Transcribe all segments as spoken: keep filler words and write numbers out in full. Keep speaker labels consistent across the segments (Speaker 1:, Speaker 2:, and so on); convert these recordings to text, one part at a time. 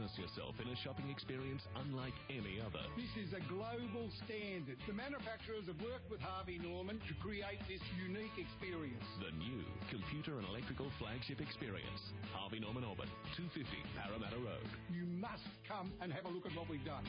Speaker 1: Immerse yourself in a shopping experience unlike any other.
Speaker 2: This is a global standard. The manufacturers have worked with Harvey Norman to create this unique experience.
Speaker 1: The new computer and electrical flagship experience. Harvey Norman Auburn, two fifty Parramatta Road.
Speaker 2: You must come and have a look at what we've done.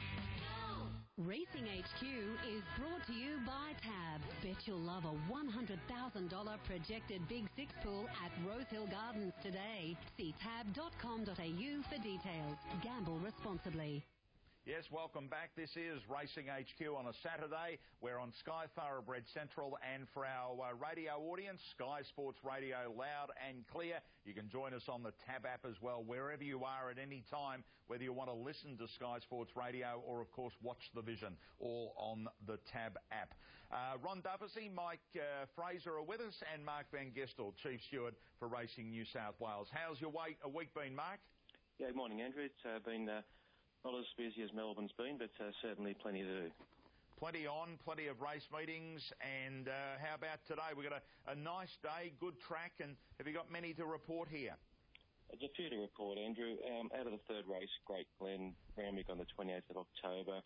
Speaker 3: Racing H Q is brought to you by Tab. Bet you'll love a one hundred thousand dollars projected Big Six pool at Rosehill Gardens today. See tab dot com dot a u for details. Gamble responsibly.
Speaker 4: Yes, welcome back. This is Racing H Q on a Saturday. We're on Sky Thoroughbred Central, and for our uh, radio audience, Sky Sports Radio, loud and clear. You can join us on the Tab app as well, wherever you are at any time, whether you want to listen to Sky Sports Radio or, of course, watch the vision, all on the Tab app. Uh, Ron Duffy, Mike uh, Fraser are with us, and Mark Van Gestel, Chief Steward for Racing New South Wales. How's your wait, a week been, Mark?
Speaker 5: Yeah, good morning, Andrew. It's uh, been... Uh Not as busy as Melbourne's been, but uh, certainly plenty to do.
Speaker 4: Plenty on, plenty of race meetings, and uh, how about today? We've got a, a nice day, good track, and have you got many to report here?
Speaker 5: There's a few to report, Andrew. Um, out of the third race, Great Glen, Randwick on the twenty-eighth of October.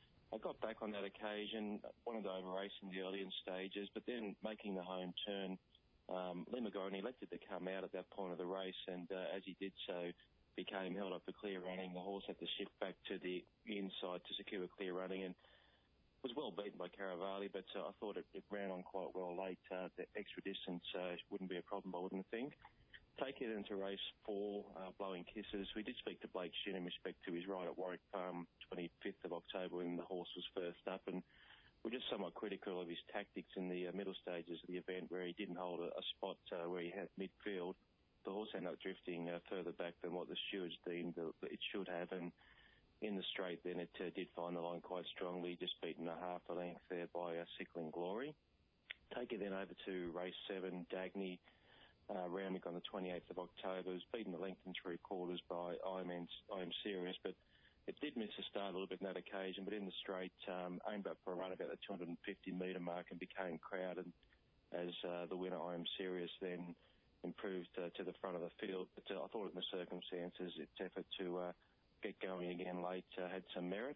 Speaker 5: I got back on that occasion, wanted to over-race in the earlier stages, but then making the home turn, um, Lee McGorry elected to come out at that point of the race, and uh, as he did so, became held up for clear running. The horse had to shift back to the inside to secure a clear running, and was well beaten by Caravalli, but uh, I thought it, it ran on quite well late. Uh, the extra distance uh, wouldn't be a problem, I wouldn't think. Take it into race four, uh, Blowing Kisses. We did speak to Blake Shin in respect to his ride at Warwick Farm, twenty-fifth of October, when the horse was first up, and we're just somewhat critical of his tactics in the uh, middle stages of the event, where he didn't hold a, a spot uh, where he had midfield. The horse ended up drifting uh, further back than what the stewards deemed that it should have, and in the straight then it uh, did find the line quite strongly, just beaten a half a length there by uh, Sickling Glory. Take it then over to race seven, Dagny, uh, Randwick on the twenty-eighth of October. It was beaten a length and three quarters by I Am, I Am Serious, but it did miss the start a little bit on that occasion, but in the straight um, aimed up for a run about the two hundred fifty metre mark and became crowded as uh, the winner, I Am Serious, then improved uh, to the front of the field, but uh, I thought in the circumstances its effort to uh, get going again late uh, had some merit.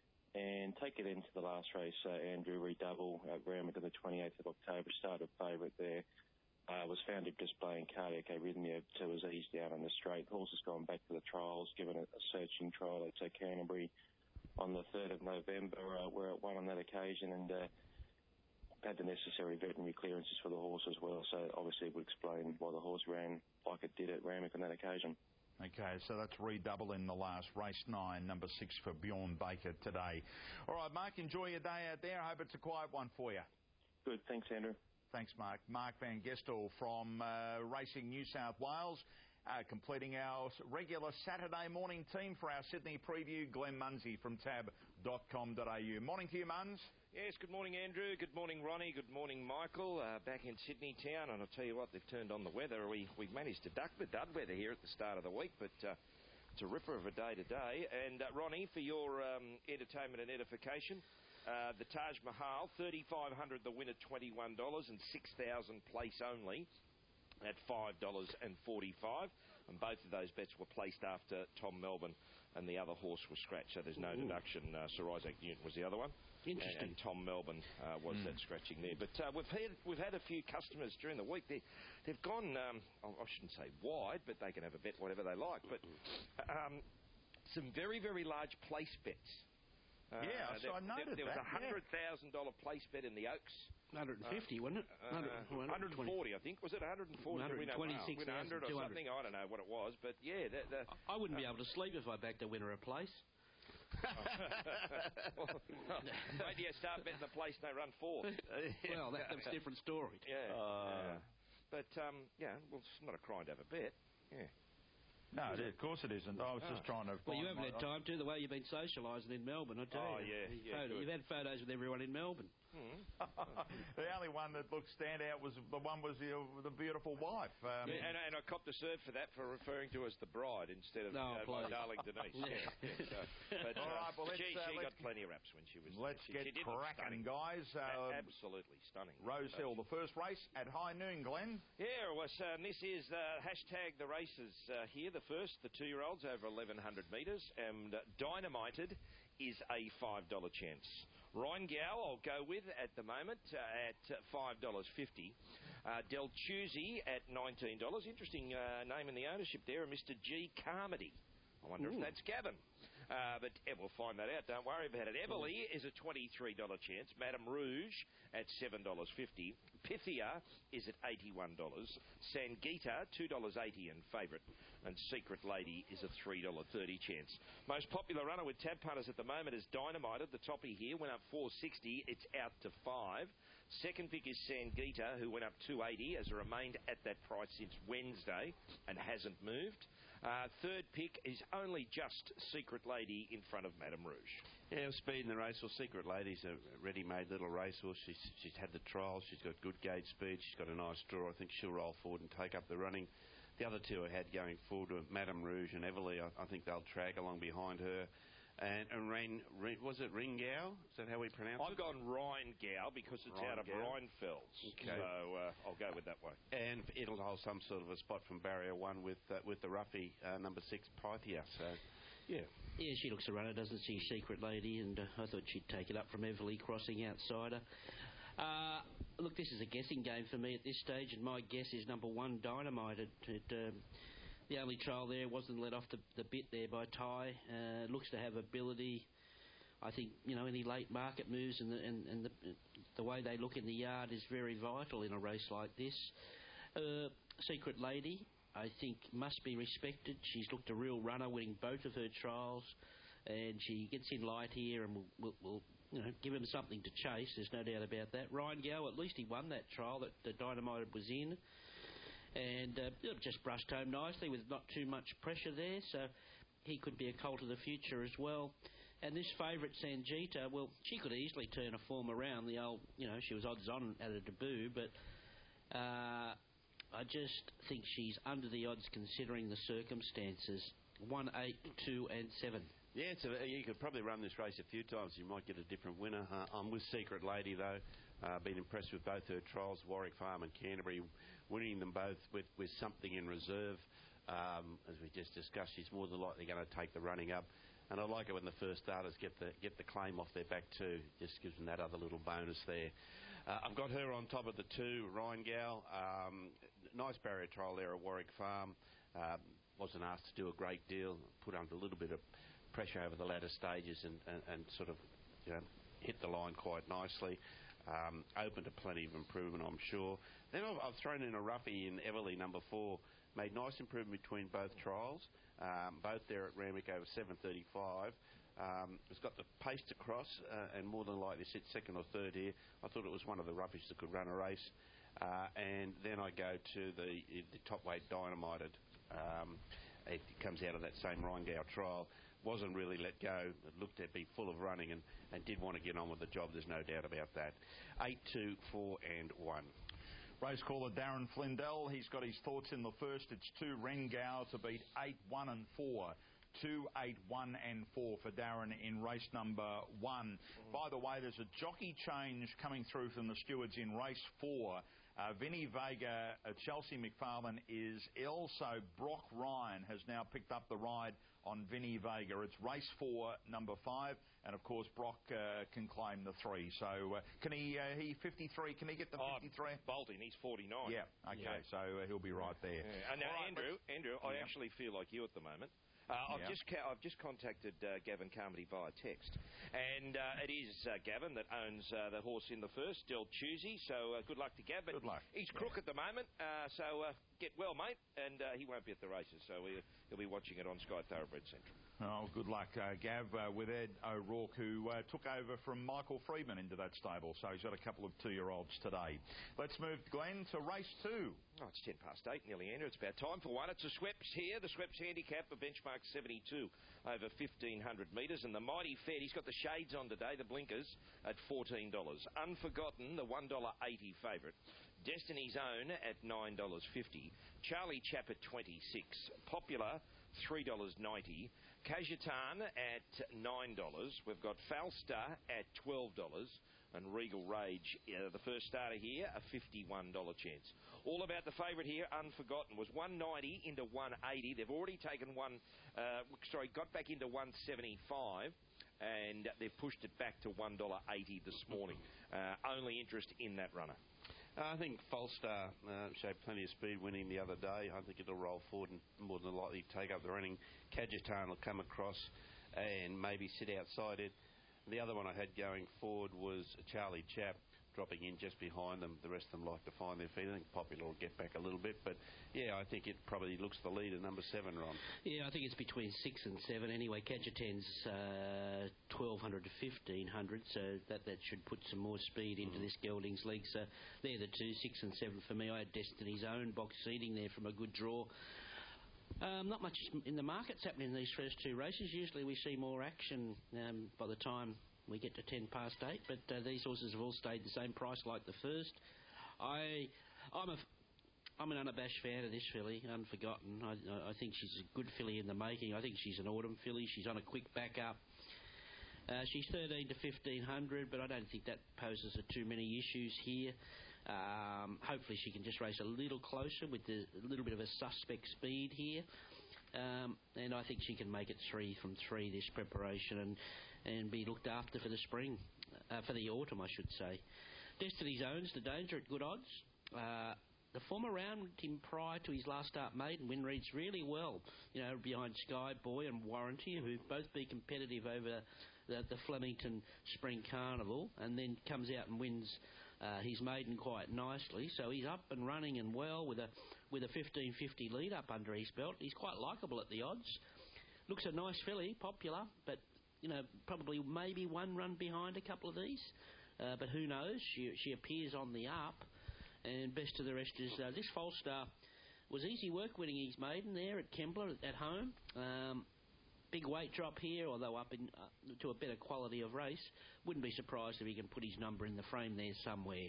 Speaker 5: And take it into the last race, uh, Andrew Redouble at Randwick on the twenty-eighth of October, started favourite there, uh, was found displaying cardiac arrhythmia, so was eased down on the straight. Horse has gone back to the trials, given a, a searching trial at uh, Canterbury on the third of November, uh, where it won on that occasion, and uh, had the necessary veterinary clearances for the horse as well, so obviously it would explain why the horse ran like it did at Randwick on that occasion.
Speaker 4: Okay, so that's Redouble in the last race nine, number six for Bjorn Baker today. All right, Mark, enjoy your day out there. I hope it's a quiet one for you.
Speaker 5: Good, thanks, Andrew.
Speaker 4: Thanks, Mark. Mark Van Gestel from uh, Racing New South Wales. Uh, completing our regular Saturday morning team for our Sydney preview, Glenn Munsey from tab dot com dot a u. Morning to you, Muns.
Speaker 6: Yes, good morning, Andrew. Good morning, Ronnie. Good morning, Michael. Uh, back in Sydney town, and I'll tell you what, they've turned on the weather. We, we've managed to duck the dud weather here at the start of the week, but uh, it's a ripper of a day today. And, uh, Ronnie, for your um, entertainment and edification, uh, the Taj Mahal, thirty-five hundred dollars the winner, twenty-one dollars, and six thousand dollars place only at five dollars forty-five, and both of those bets were placed after Tom Melbourne and the other horse was scratched, so there's no Ooh. deduction. uh, Sir Isaac Newton was the other one.
Speaker 7: Interesting.
Speaker 6: And, and Tom Melbourne uh, was mm. that scratching there. But uh, we've had we've had a few customers during the week. They, they've gone, um, I shouldn't say wide, but they can have a bet whatever they like. But um, some very, very large place bets. Uh,
Speaker 4: yeah, so
Speaker 6: there,
Speaker 4: I noted
Speaker 6: there, there was
Speaker 4: that.
Speaker 6: a one hundred thousand dollars yeah. place bet in the Oaks.
Speaker 7: one hundred fifty, uh, wasn't it?
Speaker 6: one hundred, one hundred forty, I think. Was it one hundred forty?
Speaker 7: one hundred twenty-six thousand two hundred.
Speaker 6: Or something. I don't know what it was. But, yeah. The, the,
Speaker 7: I wouldn't uh, be able to sleep if I backed a winner a place.
Speaker 6: well, wait till you start betting the place and they run fourth.
Speaker 7: Well, that, that's a different story.
Speaker 6: Yeah.
Speaker 4: Uh,
Speaker 6: yeah. But, um, yeah, well, it's not a crime to have a bet. Yeah.
Speaker 4: No, it is, of course it isn't. I was oh. just trying to...
Speaker 7: Well, you haven't had time to, the way you've been socialising in Melbourne, I tell
Speaker 6: oh,
Speaker 7: you.
Speaker 6: Oh, yeah,
Speaker 7: you've,
Speaker 6: yeah
Speaker 7: photo, you've had photos with everyone in Melbourne.
Speaker 6: Mm.
Speaker 4: The only one that looked standout was the one was the, the beautiful wife. Um,
Speaker 6: yeah, and, and I copped a serve for that for referring to as the bride instead of
Speaker 7: no,
Speaker 6: uh, my darling Denise. Yeah. yeah. So, but,
Speaker 4: All right, well, let's,
Speaker 6: she,
Speaker 4: uh,
Speaker 6: she
Speaker 4: let's,
Speaker 6: got plenty of raps when she was
Speaker 4: Let's
Speaker 6: she,
Speaker 4: get
Speaker 6: she
Speaker 4: cracking, guys. Uh,
Speaker 6: Absolutely stunning.
Speaker 4: Rose Hill, the first race at high noon, Glenn.
Speaker 6: Yeah, well, so, and this is uh, hashtag the races uh, here. The first, the two-year-olds over eleven hundred metres, and uh, Dynamited is a five dollar chance. Rheingau I'll go with at the moment uh, at five dollars fifty. Uh, Del Tuesday at nineteen dollars. Interesting uh, name in the ownership there, Mister G. Carmody. I wonder Ooh. if that's Gavin. Uh, but eh, we'll find that out. Don't worry about it. Everly is a twenty-three dollar chance. Madame Rouge at seven dollars fifty. Pythia is at eighty-one dollars. Sangita, two dollars eighty and favourite. And Secret Lady is a three dollars thirty chance. Most popular runner with tab punters at the moment is Dynamited. The toppy here went up four dollars sixty. It's out to five. Second pick is Sangita, who went up two dollars eighty, has remained at that price since Wednesday and hasn't moved. Uh, third pick is only just Secret Lady in front of Madame Rouge.
Speaker 8: Yeah, speed in the race. Well, Secret Lady's a ready-made little racehorse. She's, she's had the trials. She's got good gauge speed. She's got a nice draw. I think she'll roll forward and take up the running. The other two I had going forward were Madame Rouge and Everly. I, I think they'll drag along behind her. And, and Rain, Rain, was it Rheingau? Is that how we pronounce
Speaker 6: I've
Speaker 8: it?
Speaker 6: I've gone Rheingau because it's
Speaker 8: Rheingau.
Speaker 6: out of Rheinfelds. Okay. So uh, I'll go with that way.
Speaker 8: And it'll hold some sort of a spot from barrier one with uh, with the roughie, uh, number six, Pythia. So, yeah.
Speaker 7: Yeah, she looks a runner, doesn't she, Secret Lady? And uh, I thought she'd take it up from Everly crossing outsider. Uh, look, this is a guessing game for me at this stage, and my guess is number one, Dynamited. It, um, The only trial there wasn't let off the, the bit there by Ty. Uh, looks to have ability. I think, you know, any late market moves and the, and, and the, the way they look in the yard is very vital in a race like this. Uh, Secret Lady, I think, must be respected. She's looked a real runner, winning both of her trials, and she gets in light here and will, will, will you know, give him something to chase. There's no doubt about that. Rheingau, at least he won that trial that the Dynamited was in. And uh, just brushed home nicely with not too much pressure there, so he could be a colt of the future as well. And this favourite, Sangita, well, she could easily turn a form around. The old, you know, she was odds on at a debut, but uh, I just think she's under the odds considering the circumstances. One, eight, two, and seven.
Speaker 8: Yeah, it's a, you could probably run this race a few times. You might get a different winner. Uh, I'm with Secret Lady, though. Uh, been impressed with both her trials, Warwick Farm and Canterbury, winning them both with, with something in reserve. Um, as we just discussed, she's more than likely going to take the running up. And I like it when the first starters get the get the claim off their back too. Just gives them that other little bonus there. Uh, I've got her on top of the two, Rheingau. Um, nice barrier trial there at Warwick Farm. Uh, wasn't asked to do a great deal. Put under a little bit of pressure over the latter stages and, and, and sort of, you know, hit the line quite nicely. Um, open to plenty of improvement, I'm sure. Then I've, I've thrown in a roughie in Everly, number four. Made nice improvement between both trials. Um, both there at Randwick over seven thirty-five. Um, it's got the pace to cross uh, and more than likely sit second or third here. I thought it was one of the roughies that could run a race. Uh, and then I go to the, the top weight Dynamited. Um, it comes out of that same Rheingau trial. Wasn't really let go. It looked to be full of running and, and did want to get on with the job. There's no doubt about that. Eight, two, four, and one.
Speaker 4: Race caller Darren Flindell. He's got his thoughts in the first. It's two Rheingau to beat eight, one, and four. Two, eight, one, and four for Darren in race number one. Mm. By the way, there's a jockey change coming through from the stewards in race four. Uh, Vinny Vega, uh, Chelsea McFarlane is ill, so Brock Ryan has now picked up the ride on Vinny Vega. It's race four, number five, and of course Brock uh, can claim the three. So uh, can he? Uh, he fifty-three. Can he get the fifty-three?
Speaker 6: Oh, bolting. He's forty-nine.
Speaker 4: Yeah. Okay. Yeah. So uh, he'll be right there.
Speaker 6: Yeah. And now,
Speaker 4: right,
Speaker 6: Andrew, Andrew, I
Speaker 4: yeah.
Speaker 6: actually feel like you at the moment. Uh, I've
Speaker 4: yeah.
Speaker 6: just ca- I've just contacted uh, Gavin Carmody via text, and uh, it is uh, Gavin that owns uh, the horse in the first, Del Tuesday. So uh, good luck to Gavin.
Speaker 4: Good luck.
Speaker 6: He's crook yeah. at the moment, uh, so uh, get well, mate, and uh, he won't be at the races, so he'll, he'll be watching it on Sky Thoroughbred Central.
Speaker 4: Oh, good luck, uh, Gav, uh, with Ed O'Rourke, who uh, took over from Michael Freedman into that stable. So he's got a couple of two-year-olds today. Let's move, Glenn, to race two.
Speaker 6: Oh, it's ten past eight, nearly, Andrew. It's about time for one. It's a Schweppes here. The Schweppes handicap, a benchmark seventy-two over fifteen hundred metres. And the Mighty Fed, he's got the shades on today, the blinkers, at fourteen dollars. Unforgotten, the one dollar eighty favourite. Destiny's Own at nine dollars fifty. Charlie Chap at twenty-six. Popular, three dollars ninety. Kajetan at nine dollars. We've got Falstar at twelve dollars. And Regal Rage, uh, the first starter here, a fifty-one dollars chance. All about the favourite here, Unforgotten, was one ninety into one eighty. They've already taken one, uh, sorry, got back into one seventy-five, and they've pushed it back to one dollar eighty this morning. Uh, only interest in that runner.
Speaker 8: Uh, I think Falstar uh, showed plenty of speed winning the other day. I think it'll roll forward and more than likely take up the running. Kajetan will come across and maybe sit outside it. The other one I had going forward was Charlie Chap, dropping in just behind them. The rest of them like to find their feet. I think Popular will get back a little bit. But, yeah, I think it probably looks the lead at number seven, Ron.
Speaker 7: Yeah, I think it's between six and seven. Anyway, Kajetan's uh, twelve hundred to fifteen hundred, so that, that should put some more speed into mm. this geldings league. So they're the two, six and seven for me. I had Destiny's Own box seating there from a good draw. Um, not much in the markets happening in these first two races. Usually we see more action um, by the time we get to ten past eight, but uh, these horses have all stayed the same price like the first. I, I'm a, I'm an unabashed fan of this filly, Unforgotten. I, I think she's a good filly in the making. I think she's an autumn filly. She's on a quick backup. Uh, she's thirteen to fifteen hundred, but I don't think that poses too many issues here. Um, hopefully she can just race a little closer with the, a little bit of a suspect speed here. Um, and I think she can make it three from three this preparation and, and be looked after for the spring, uh, for the autumn, I should say. Destiny's Own's the danger at good odds. Uh, the form around him prior to his last start maiden win reads really well, you know, behind Sky Boy and Warranty, who both be competitive over the, the Flemington Spring Carnival, and then comes out and wins Uh, he's maiden quite nicely, so he's up and running and well with a with a fifteen fifty lead up under his belt. He's quite likeable at the odds. Looks a nice filly, Popular, but you know probably maybe one run behind a couple of these. Uh, but who knows? She she appears on the up, and best of the rest is uh, this Falstar was easy work winning his maiden there at Kembla at home. Um, Big weight drop here, although up in, uh, to a better quality of race. Wouldn't be surprised if he can put his number in the frame there somewhere.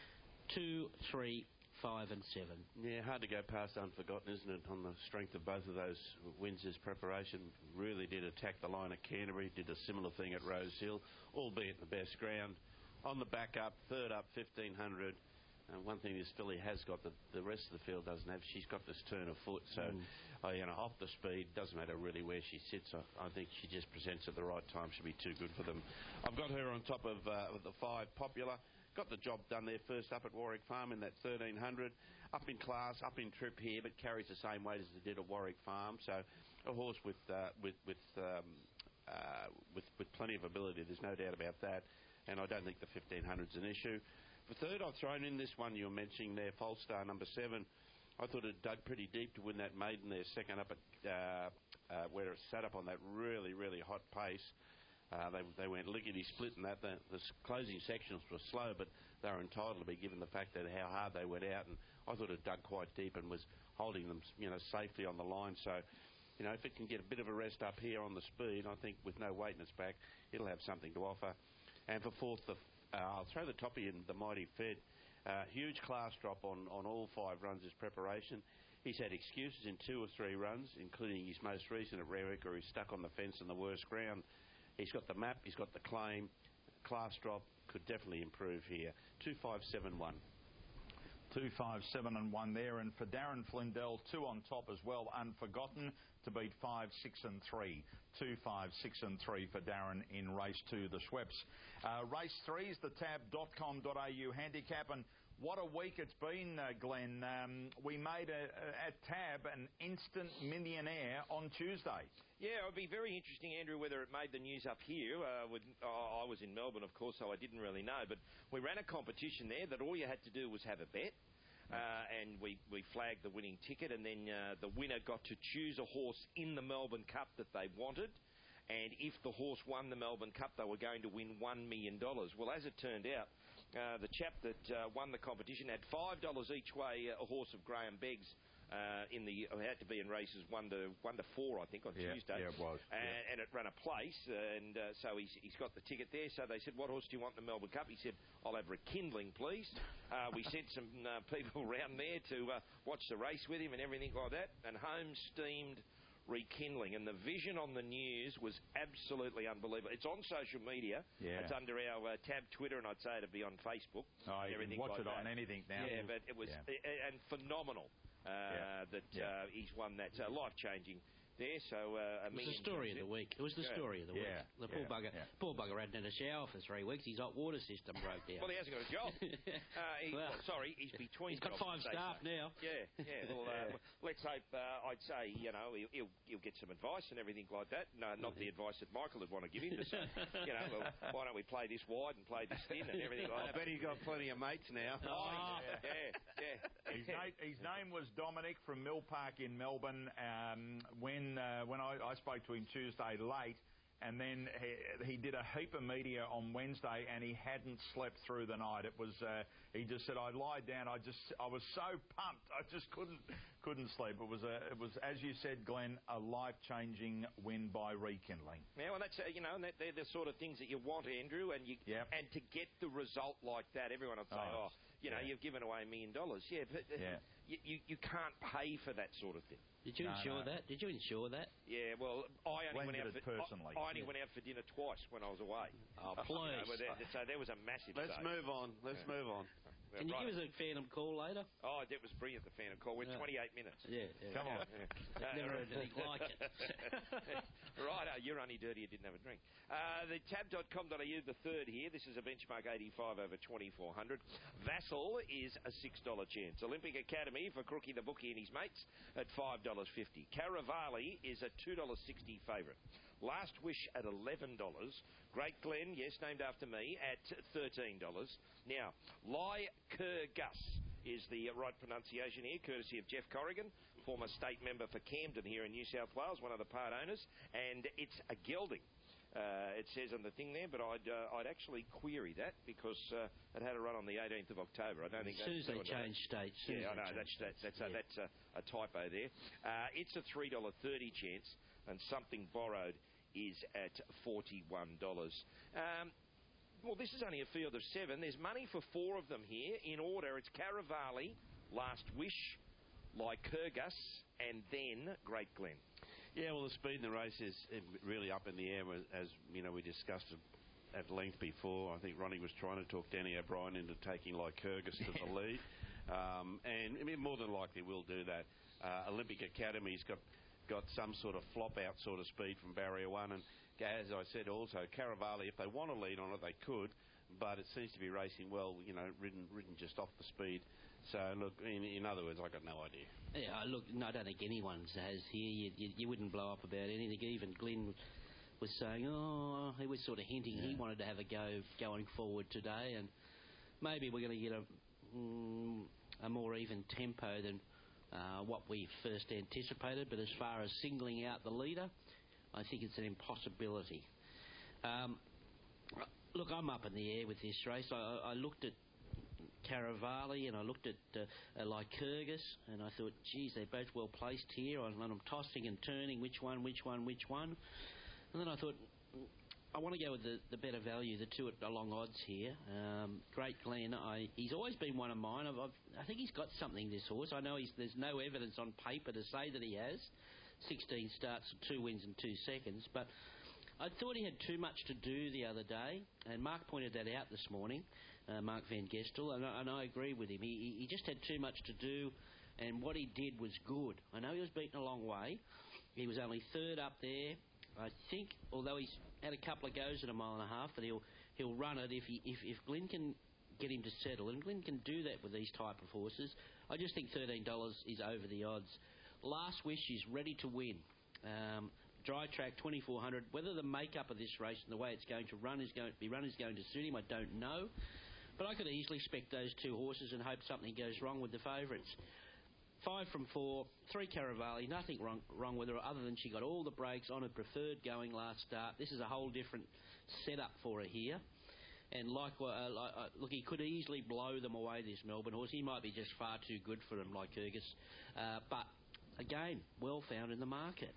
Speaker 7: Two, three, five and seven.
Speaker 8: Yeah, hard to go past Unforgotten, isn't it, on the strength of both of those wins as preparation. Really did attack the line at Canterbury, did a similar thing at Rose Hill, albeit the best ground. On the back up, third up, fifteen hundred. Uh, one thing this filly has got that the rest of the field doesn't have, she's got this turn of foot, so mm. uh, you know, off the speed, doesn't matter really where she sits. I, I think she just presents at the right time, should be too good for them. I've got her on top of uh, the five, Popular. Got the job done there first up at Warwick Farm in that thirteen hundred. Up in class, up in trip here, but carries the same weight as it did at Warwick Farm. So a horse with uh, with with, um, uh, with with plenty of ability. There's no doubt about that. And I don't think the fifteen hundred is an issue. For third, I've thrown in this one you were mentioning there, Falstar number seven. I thought it dug pretty deep to win that maiden there, second up at uh, uh, where it sat up on that really, really hot pace. Uh, they, they went lickety-split in that. The, the closing sections were slow, but they were entitled to be given the fact that how hard they went out. And I thought it dug quite deep and was holding them, you know, safely on the line. So, you know, if it can get a bit of a rest up here on the speed, I think with no weight in its back, it'll have something to offer. And for fourth, the, uh, I'll throw the toppy in, the Mighty Fed. Uh, huge class drop on, on all five runs as preparation. He's had excuses in two or three runs, including his most recent at Rarick, where he's stuck on the fence in the worst ground. He's got the map, he's got the claim. Class drop could definitely improve here. two five seven one.
Speaker 4: two five seven and one there, and for Darren Flindell, two on top as well, Unforgotten, to beat five six and three. two five six and three for Darren in race two, the Schweppes. Uh, race three is the tab dot com dot a u handicap, and what a week it's been, uh, Glenn. Um, we made a, a, at Tab an instant millionaire on Tuesday.
Speaker 6: Yeah, it would be very interesting, Andrew, whether it made the news up here. Uh, with, oh, I was in Melbourne, of course, so I didn't really know. But we ran a competition there that all you had to do was have a bet. Uh, and we, we flagged the winning ticket, and then uh, the winner got to choose a horse in the Melbourne Cup that they wanted. And if the horse won the Melbourne Cup, they were going to win one million dollars. Well, as it turned out, uh, the chap that uh, won the competition had five dollars each way, a horse of Graham Beggs. Uh, in the it had to be in races one to one to four, I think, on
Speaker 4: yeah,
Speaker 6: Tuesday.
Speaker 4: Yeah, it was.
Speaker 6: And,
Speaker 4: yeah.
Speaker 6: and it ran a place, and uh, so he's he's got the ticket there. So they said, "What horse do you want in the Melbourne Cup?" He said, "I'll have Rekindling, please." Uh, we sent some uh, people round there to uh, watch the race with him and everything like that. And home steamed Rekindling, and the vision on the news was absolutely unbelievable. It's on social media.
Speaker 4: Yeah.
Speaker 6: It's under our uh, tab Twitter, and I'd say it'd be on Facebook.
Speaker 4: Oh, you
Speaker 6: everything
Speaker 4: can watch
Speaker 6: like
Speaker 4: it
Speaker 6: that.
Speaker 4: on anything now.
Speaker 6: Yeah, but it was
Speaker 4: yeah.
Speaker 6: uh, and phenomenal. Uh,
Speaker 4: yeah.
Speaker 6: that
Speaker 4: yeah.
Speaker 6: Uh, he's won that. So life-changing there. So uh, a
Speaker 7: it was the story of the week. It was the
Speaker 6: yeah.
Speaker 7: story of the week.
Speaker 4: Yeah.
Speaker 7: The
Speaker 4: yeah.
Speaker 7: poor bugger,
Speaker 4: yeah.
Speaker 7: poor bugger hadn't had a shower for three weeks. His hot water system broke down.
Speaker 6: Well, he hasn't got a job. uh, he,
Speaker 7: well,
Speaker 6: well, sorry, he's between.
Speaker 7: He's got
Speaker 6: jobs,
Speaker 7: five staff now.
Speaker 6: Yeah, yeah. Well, uh, let's hope. Uh, I'd say you know he'll, he'll he'll get some advice and everything like that. No, not the advice that Michael would want to give him. But uh, you know, well, why don't we play this wide and play this thin and everything like
Speaker 8: I
Speaker 6: that?
Speaker 8: bet he's got plenty of mates now.
Speaker 6: Oh, yeah, yeah. yeah.
Speaker 4: His, name, his name was Dominic from Mill Park in Melbourne. Um, when uh, when I, I spoke to him Tuesday late, and then he, he did a heap of media on Wednesday, and he hadn't slept through the night. It was uh, he just said, "I lied down. I just I was so pumped. I just couldn't couldn't sleep." It was a it was as you said, Glenn, a life changing win by Rekindling.
Speaker 6: Yeah, well, that's uh, you know, that, they're the sort of things that you want, Andrew, and you
Speaker 4: yep.
Speaker 6: and to get the result like that, everyone will say, "Oh, oh you know,
Speaker 4: yeah.
Speaker 6: you've given away a million dollars." Yeah, but uh,
Speaker 4: yeah.
Speaker 6: You, you you can't pay for that sort of thing.
Speaker 7: Did you
Speaker 4: no,
Speaker 7: insure
Speaker 4: no.
Speaker 7: that? Did you insure that?
Speaker 6: Yeah, well, I only
Speaker 4: Glenn
Speaker 6: went out
Speaker 4: did
Speaker 6: for
Speaker 4: it personally.
Speaker 6: I, I only
Speaker 7: yeah.
Speaker 6: went out for dinner twice when I was away.
Speaker 7: Oh,
Speaker 6: You know,
Speaker 7: please.
Speaker 6: there, so there was a massive.
Speaker 8: Let's
Speaker 6: save.
Speaker 8: move on. Let's
Speaker 6: Yeah.
Speaker 8: move on.
Speaker 7: Can you
Speaker 6: right.
Speaker 7: give us a Phantom call later?
Speaker 6: Oh, that was brilliant, the Phantom call. We're
Speaker 7: Yeah.
Speaker 6: twenty-eight minutes.
Speaker 7: Yeah, yeah.
Speaker 4: Come on.
Speaker 6: Yeah.
Speaker 7: Never heard anything like it.
Speaker 6: Right, oh, you're only dirty you didn't have a drink. Uh, the tab dot com dot a u, the third here. This is a benchmark eighty-five over twenty-four hundred. Vassal is a six dollar chance. Olympic Academy for Crookie the Bookie and his mates at five dollars fifty. Caravali is a two dollars sixty favourite. Last Wish at eleven dollars. Great Glen, yes, named after me, at thirteen dollars. Now, Lai Kerr Gus is the right pronunciation here, courtesy of Jeff Corrigan, former state member for Camden here in New South Wales, one of the part owners, and it's a gelding. Uh, it says on the thing there, but I'd uh, I'd actually query that because uh, it had a run on the eighteenth of October. I don't think
Speaker 7: as soon as they change states.
Speaker 6: Yeah, I know that's that, that's a,
Speaker 7: yeah.
Speaker 6: that's a, a typo there. Uh, it's a three dollar thirty chance, and Something Borrowed is at forty-one dollars. Um, well, this is only a field of seven. There's money for four of them here in order. It's Caravali, Last Wish, Lycurgus, and then Great Glen.
Speaker 8: Yeah, well, the speed in the race is really up in the air, as you know we discussed at length before. I think Ronnie was trying to talk Danny O'Brien into taking Lycurgus to the lead, um, and I mean, more than likely will do that. Uh, Olympic Academy's got got some sort of flop out sort of speed from barrier one, and as I said also, Caravali, if they want to lead on it, they could, but it seems to be racing well, you know, ridden ridden just off the speed. So, look, in, in other words, I got no idea.
Speaker 7: Yeah, look, no, I don't think anyone has here. You, you, you wouldn't blow up about anything. Even Glenn was saying, oh, he was sort of hinting yeah. he wanted to have a go going forward today, and maybe we're going to get a, mm, a more even tempo than uh, what we first anticipated. But as far as singling out the leader, I think it's an impossibility. Um, look, I'm up in the air with this race. I, I looked at Caravali and I looked at uh, uh, Lycurgus, and I thought, geez, they're both well placed here. And I'm tossing and turning, which one, which one, which one. And then I thought, I want to go with the, the better value, the two at the long odds here. Um, Great Glen, I, he's always been one of mine. I've, I've, I think he's got something, this horse. I know he's, there's no evidence on paper to say that he has. sixteen starts, two wins and two seconds. But I thought he had too much to do the other day, and Mark pointed that out this morning, uh, Mark Van Gestel, and, and I agree with him. He, he just had too much to do, and what he did was good. I know he was beaten a long way. He was only third up there. I think, although he's had a couple of goes at a mile and a half, that he'll he'll run it if he if, if Glenn can get him to settle, and Glenn can do that with these type of horses. I just think thirteen dollars is over the odds. Last Wish is ready to win. Um, dry track twenty-four hundred. Whether the makeup of this race and the way it's going to run is going to be run is going to suit him, I don't know. But I could easily spec those two horses and hope something goes wrong with the favourites. Five from four, three Caravali, nothing wrong wrong with her other than she got all the breaks on her preferred going last start. This is a whole different setup for her here. And like, uh, like uh, look, he could easily blow them away, this Melbourne horse. He might be just far too good for him, like Kyrgios. Uh, but, again, well found in the market.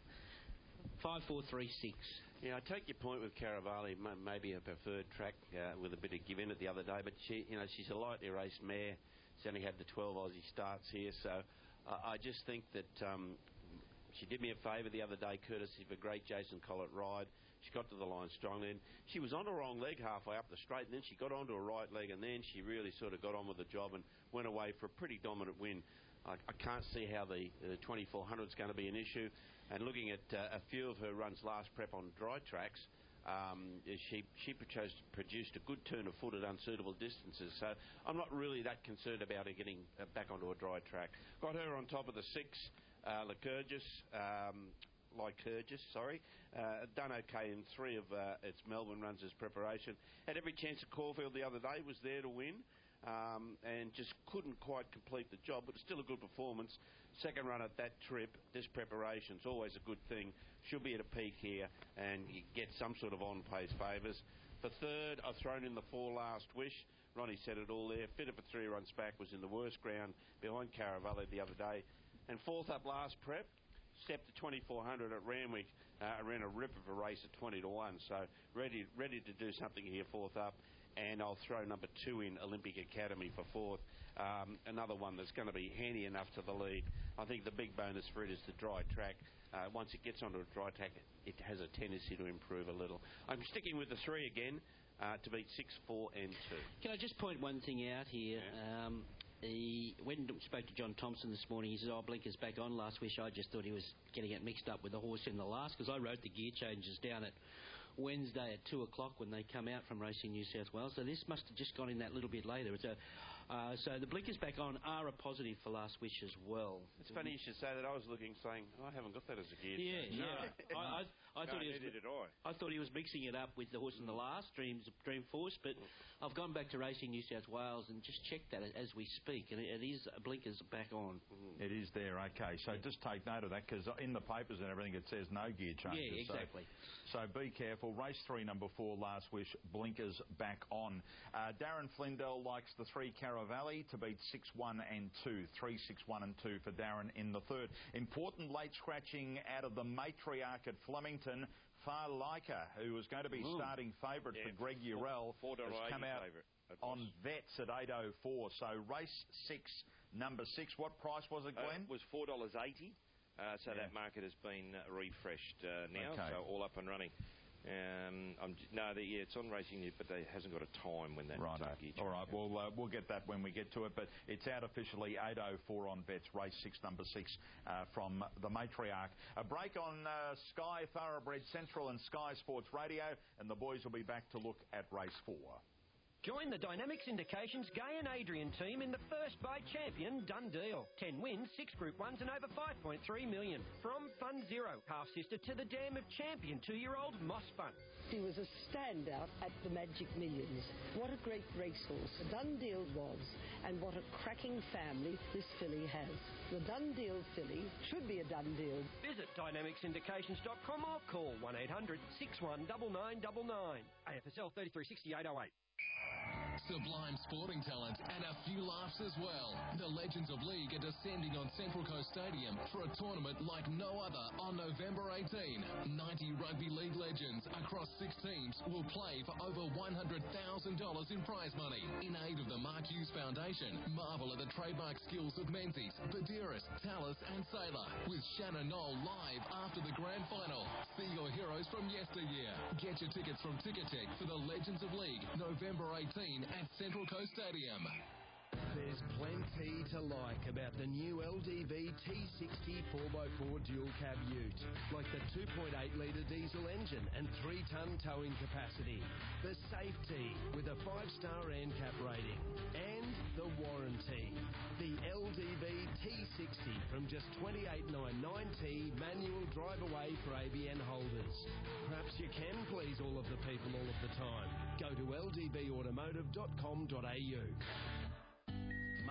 Speaker 7: five four three six.
Speaker 8: Yeah, I take your point with Caravali, maybe a preferred track uh, with a bit of give in it the other day, but she, you know, she's a lightly raced mare. She's only had the twelve Aussie starts here, so uh, I just think that um, she did me a favour the other day, courtesy of a great Jason Collett ride. She got to the line strongly, and she was on a wrong leg halfway up the straight, and then she got onto a right leg, and then she really sort of got on with the job and went away for a pretty dominant win. I, I can't see how the, the twenty-four hundred is going to be an issue. And looking at uh, a few of her runs last prep on dry tracks, um, she she produced, produced a good turn of foot at unsuitable distances. So I'm not really that concerned about her getting uh, back onto a dry track. Got her on top of the six, uh, Lycurgus, um, Lycurgus, sorry. Uh, done okay in three of uh, its Melbourne runs as preparation. Had every chance at Caulfield the other day, was there to win. Um, and just couldn't quite complete the job, but it's still a good performance. Second run at that trip, this preparation's always a good thing. She'll be at a peak here, and you get some sort of on-pace favours. For third, I've thrown in the four Last Wish. Ronnie said it all there. Fitted for three runs back, was in the worst ground behind Caravali the other day. And fourth up last prep, stepped to twenty-four hundred at Randwick, uh, ran a rip of a race at twenty to one. So ready, ready to do something here, fourth up. And I'll throw number two in, Olympic Academy, for fourth. Um, another one that's going to be handy enough to the lead. I think the big bonus for it is the dry track. Uh, once it gets onto a dry track, it, it has a tendency to improve a little. I'm sticking with the three again uh, to beat six, four and two.
Speaker 7: Can I just point one thing out here? Yeah. Um, He, when I spoke to John Thompson this morning, he said, oh, Blinkers back on Last Wish. I just thought he was getting it mixed up with the horse in the last, because I wrote the gear changes down at Wednesday at two o'clock when they come out from Racing New South Wales. So this must have just gone in that little bit later. It's a, uh, so the Blinkers back on are a positive for Last Wish as well.
Speaker 8: It's funny you should say that. I was looking, saying, oh, I haven't got that as a gear
Speaker 7: yeah,
Speaker 8: change.
Speaker 7: Yeah, yeah. I, I, I,
Speaker 8: no,
Speaker 7: thought he was,
Speaker 8: did I.
Speaker 7: I thought he was mixing it up with the horse in the last, Dreams, Dream Force, but I've gone back to Racing New South Wales and just checked that as we speak, and it, it is Blinkers back on.
Speaker 4: Mm. It is there, okay. So yeah. Just take note of that, because in the papers and everything it says no gear changes.
Speaker 7: Yeah, exactly.
Speaker 4: So, so be careful. Race three, number four, Last Wish, Blinkers back on. Uh, Darren Flindell likes the three Caravali to beat six, one and two. three, six, one and two for Darren in the third. Important late scratching out of the Matriarch at Flemington. Far Leica, who was going to be Ooh. starting favourite
Speaker 6: yeah,
Speaker 4: for Greg Urell, has come out on Vets at eight oh four. So race six, number six. What price was it, Glenn?
Speaker 6: Uh, it was four dollars eighty. Uh, so yeah. that market has been uh, refreshed uh, now, okay. so all up and running. Um, I'm j- no, the, yeah, it's on Racing News, but it hasn't got a time when that.
Speaker 4: Right. All right. Well, uh, we'll get that when we get to it. But it's out officially eight oh four on Vets, race six, number six uh, from the Matriarch. A break on uh, Sky Thoroughbred Central and Sky Sports Radio, and the boys will be back to look at race four.
Speaker 9: Join the Dynamics Indications Gay and Adrian team in the first bite champion done deal. Ten wins, six Group Ones and over five point three million. From Fun Zero, half-sister to the dam of champion two-year-old Moss Fun.
Speaker 10: He was a standout at the Magic Millions. What a great racehorse the Done Deal was, and what a cracking family this filly has. The Done Deal filly should be a done deal.
Speaker 9: Visit dynamics indications dot com or call one eight hundred, six one nine nine nine nine. A F S L thirty-three sixty-eight oh eight.
Speaker 1: Sublime sporting talent and a few laughs as well. The Legends of League are descending on Central Coast Stadium for a tournament like no other on November eighteenth. ninety rugby league legends across six teams will play for over one hundred thousand dollars in prize money. In aid of the Mark Hughes Foundation, marvel at the trademark skills of Menzies, Badiris, Tallis and Sailor, with Shannon Knoll live after the grand final. See your heroes from yesteryear. Get your tickets from Ticketek for the Legends of League, November eighteenth at Central Coast Stadium.
Speaker 11: There's plenty to like about the new L D V T sixty four by four dual cab ute, like the two point eight litre diesel engine and three tonne towing capacity, the safety with a five star A N C A P rating, and the warranty. The L D V T sixty from just twenty-eight ninety-nine T manual drive away for A B N holders. Perhaps you can please all of the people all of the time. Go to L D V automotive dot com dot A U.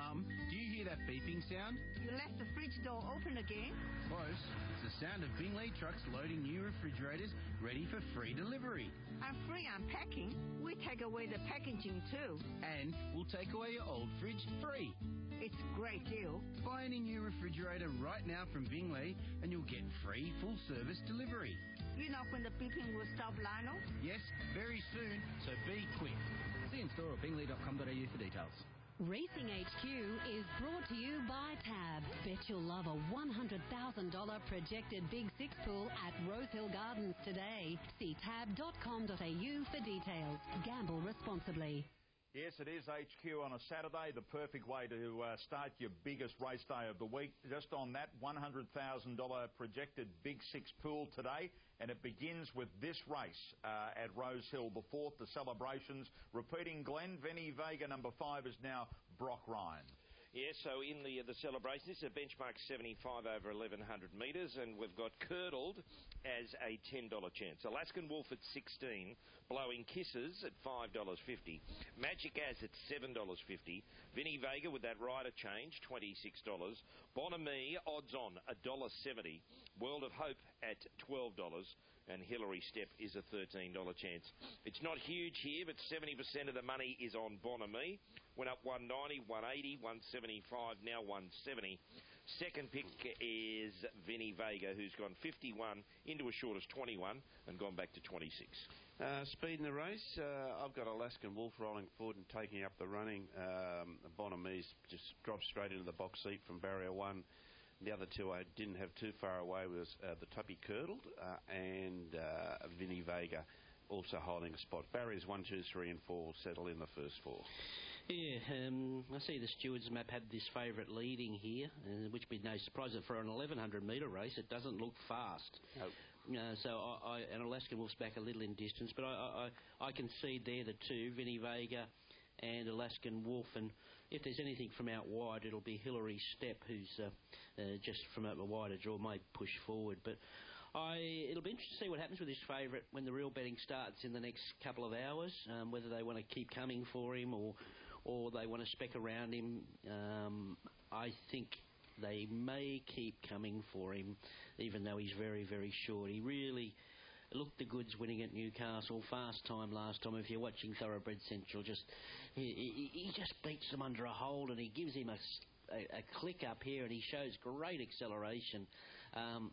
Speaker 12: Mum, do you hear that beeping sound?
Speaker 13: You left the fridge door open again?
Speaker 12: Close. It's the sound of Bingley trucks loading new refrigerators ready for free delivery.
Speaker 13: I'm free unpacking. We take away the packaging too.
Speaker 12: And we'll take away your old fridge free.
Speaker 13: It's a great deal.
Speaker 12: Buy any new refrigerator right now from Bingley and you'll get free full-service delivery.
Speaker 13: You know when the beeping will stop, Lionel?
Speaker 12: Yes, very soon, so be quick. See in store or bingley dot com dot a u for details.
Speaker 3: Racing H Q is brought to you by Tab. Bet you'll love a one hundred thousand dollars projected Big Six pool at Rosehill Gardens today. See tab dot com dot a u for details. Gamble responsibly.
Speaker 4: Yes, it is H Q on a Saturday, the perfect way to uh, start your biggest race day of the week. Just on that one hundred thousand dollars projected Big Six pool today, and it begins with this race uh, at Rosehill, the fourth, the celebrations. Repeating Glenn, Vinny Vega number five is now Brock Ryan.
Speaker 6: Yeah, so in the the celebration, it's a benchmark seventy-five over eleven hundred metres, and we've got Curdled as a ten dollar chance. Alaskan Wolf at sixteen, Blowing Kisses at five dollars fifty, Magic Az at seven dollars fifty, Vinny Vega with that rider change, twenty-six dollars, Bonamie, odds on, one dollar seventy, World of Hope at twelve dollars, and Hillary Step is a thirteen dollar chance. It's not huge here, but seventy percent of the money is on Bonamie. Went up one ninety, one eighty, one seventy-five, now one seventy. Second pick is Vinny Vega, who's gone fifty-one into as short as twenty-one and gone back to twenty-six.
Speaker 8: Uh, speed in the race, uh, I've got Alaskan Wolf rolling forward and taking up the running. Um, Bonamie's just dropped straight into the box seat from barrier one. The other two I didn't have too far away was uh, the Tuppy Curdled uh, and uh, Vinny Vega also holding a spot. Barriers one, two, three and four will settle in the first four.
Speaker 7: Yeah, um, I see the stewards map had this favourite leading here, uh, which would be no surprise that for an eleven hundred metre race it doesn't look fast.
Speaker 8: Nope.
Speaker 7: Uh, so I, I, and Alaskan Wolf's back a little in distance, but I, I, I concede there the two, Vinny Vega and Alaskan Wolf, and if there's anything from out wide, it'll be Hillary Step, who's uh, uh, just from a wider draw, may push forward. But I, it'll be interesting to see what happens with this favourite when the real betting starts in the next couple of hours, um, whether they want to keep coming for him or or they want to spec around him. Um, I think they may keep coming for him, even though he's very, very short. He really looked the goods winning at Newcastle. Fast time last time. If you're watching Thoroughbred Central, just he, he, he just beats them under a hold, and he gives him a, a, a click up here, and he shows great acceleration. Um,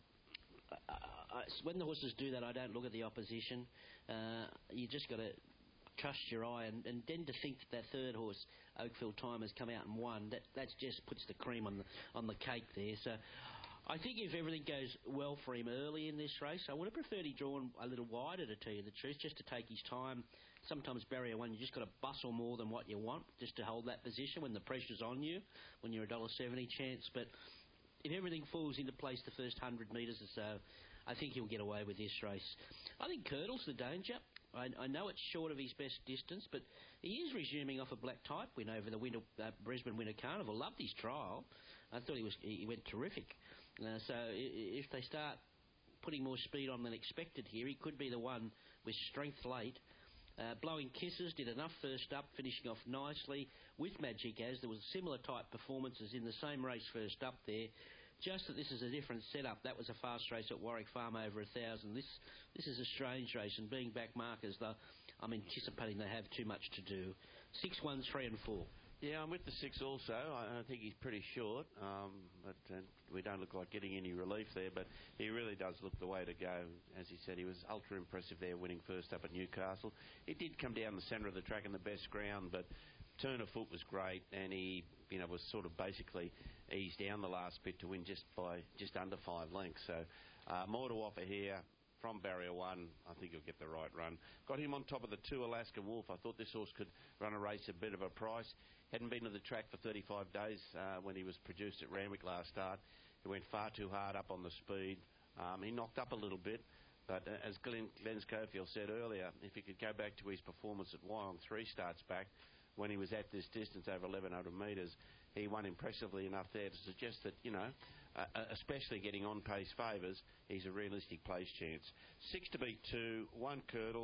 Speaker 7: I, I, when the horses do that, I don't look at the opposition. Uh, you just got to trust your eye, and, and then to think that that third horse, Oakfield Time, has come out and won, that that just puts the cream on the on the cake there. So I think if everything goes well for him early in this race, I would have preferred he drawn a little wider, to tell you the truth, just to take his time. Sometimes barrier one, you just got to bustle more than what you want just to hold that position when the pressure's on you, when you're a one dollar seventy chance. But if everything falls into place the first one hundred metres or so, I think he'll get away with this race. I think Curdle's the danger. I, I know it's short of his best distance, but he is resuming off a black type win over the winter, uh, Brisbane Winter Carnival. Loved his trial. I thought he was he went terrific. Uh, so if they start putting more speed on than expected here, he could be the one with strength late. Uh, Blowing Kisses did enough first up, finishing off nicely with Magic Az. There was similar type performances in the same race first up there. Just that this is a different setup. That was a fast race at Warwick Farm over a thousand. This this is a strange race, and being back markers, though, I'm anticipating they have too much to do. Six, one, three, and four.
Speaker 8: Yeah, I'm with the six also. I, I think he's pretty short, um, but uh, we don't look like getting any relief there. But he really does look the way to go. As he said, he was ultra impressive there, winning first up at Newcastle. He did come down the centre of the track in the best ground, but turn of foot was great, and he, you know, was sort of basically eased down the last bit to win just by just under five lengths. So uh, more to offer here from barrier one. I think he'll get the right run. Got him on top of the two, Alaskan Wolf. I thought this horse could run a race a bit of a price. Hadn't been to the track for thirty-five days uh, when he was produced at Randwick last start. He went far too hard up on the speed. Um, he knocked up a little bit, but uh, as Glenn, Glenn Schofield said earlier, if he could go back to his performance at Wyong three starts back, when he was at this distance over eleven hundred metres, he won impressively enough there to suggest that, you know, uh, especially getting on pace favours, he's a realistic place chance. Six to beat two, one Curdled,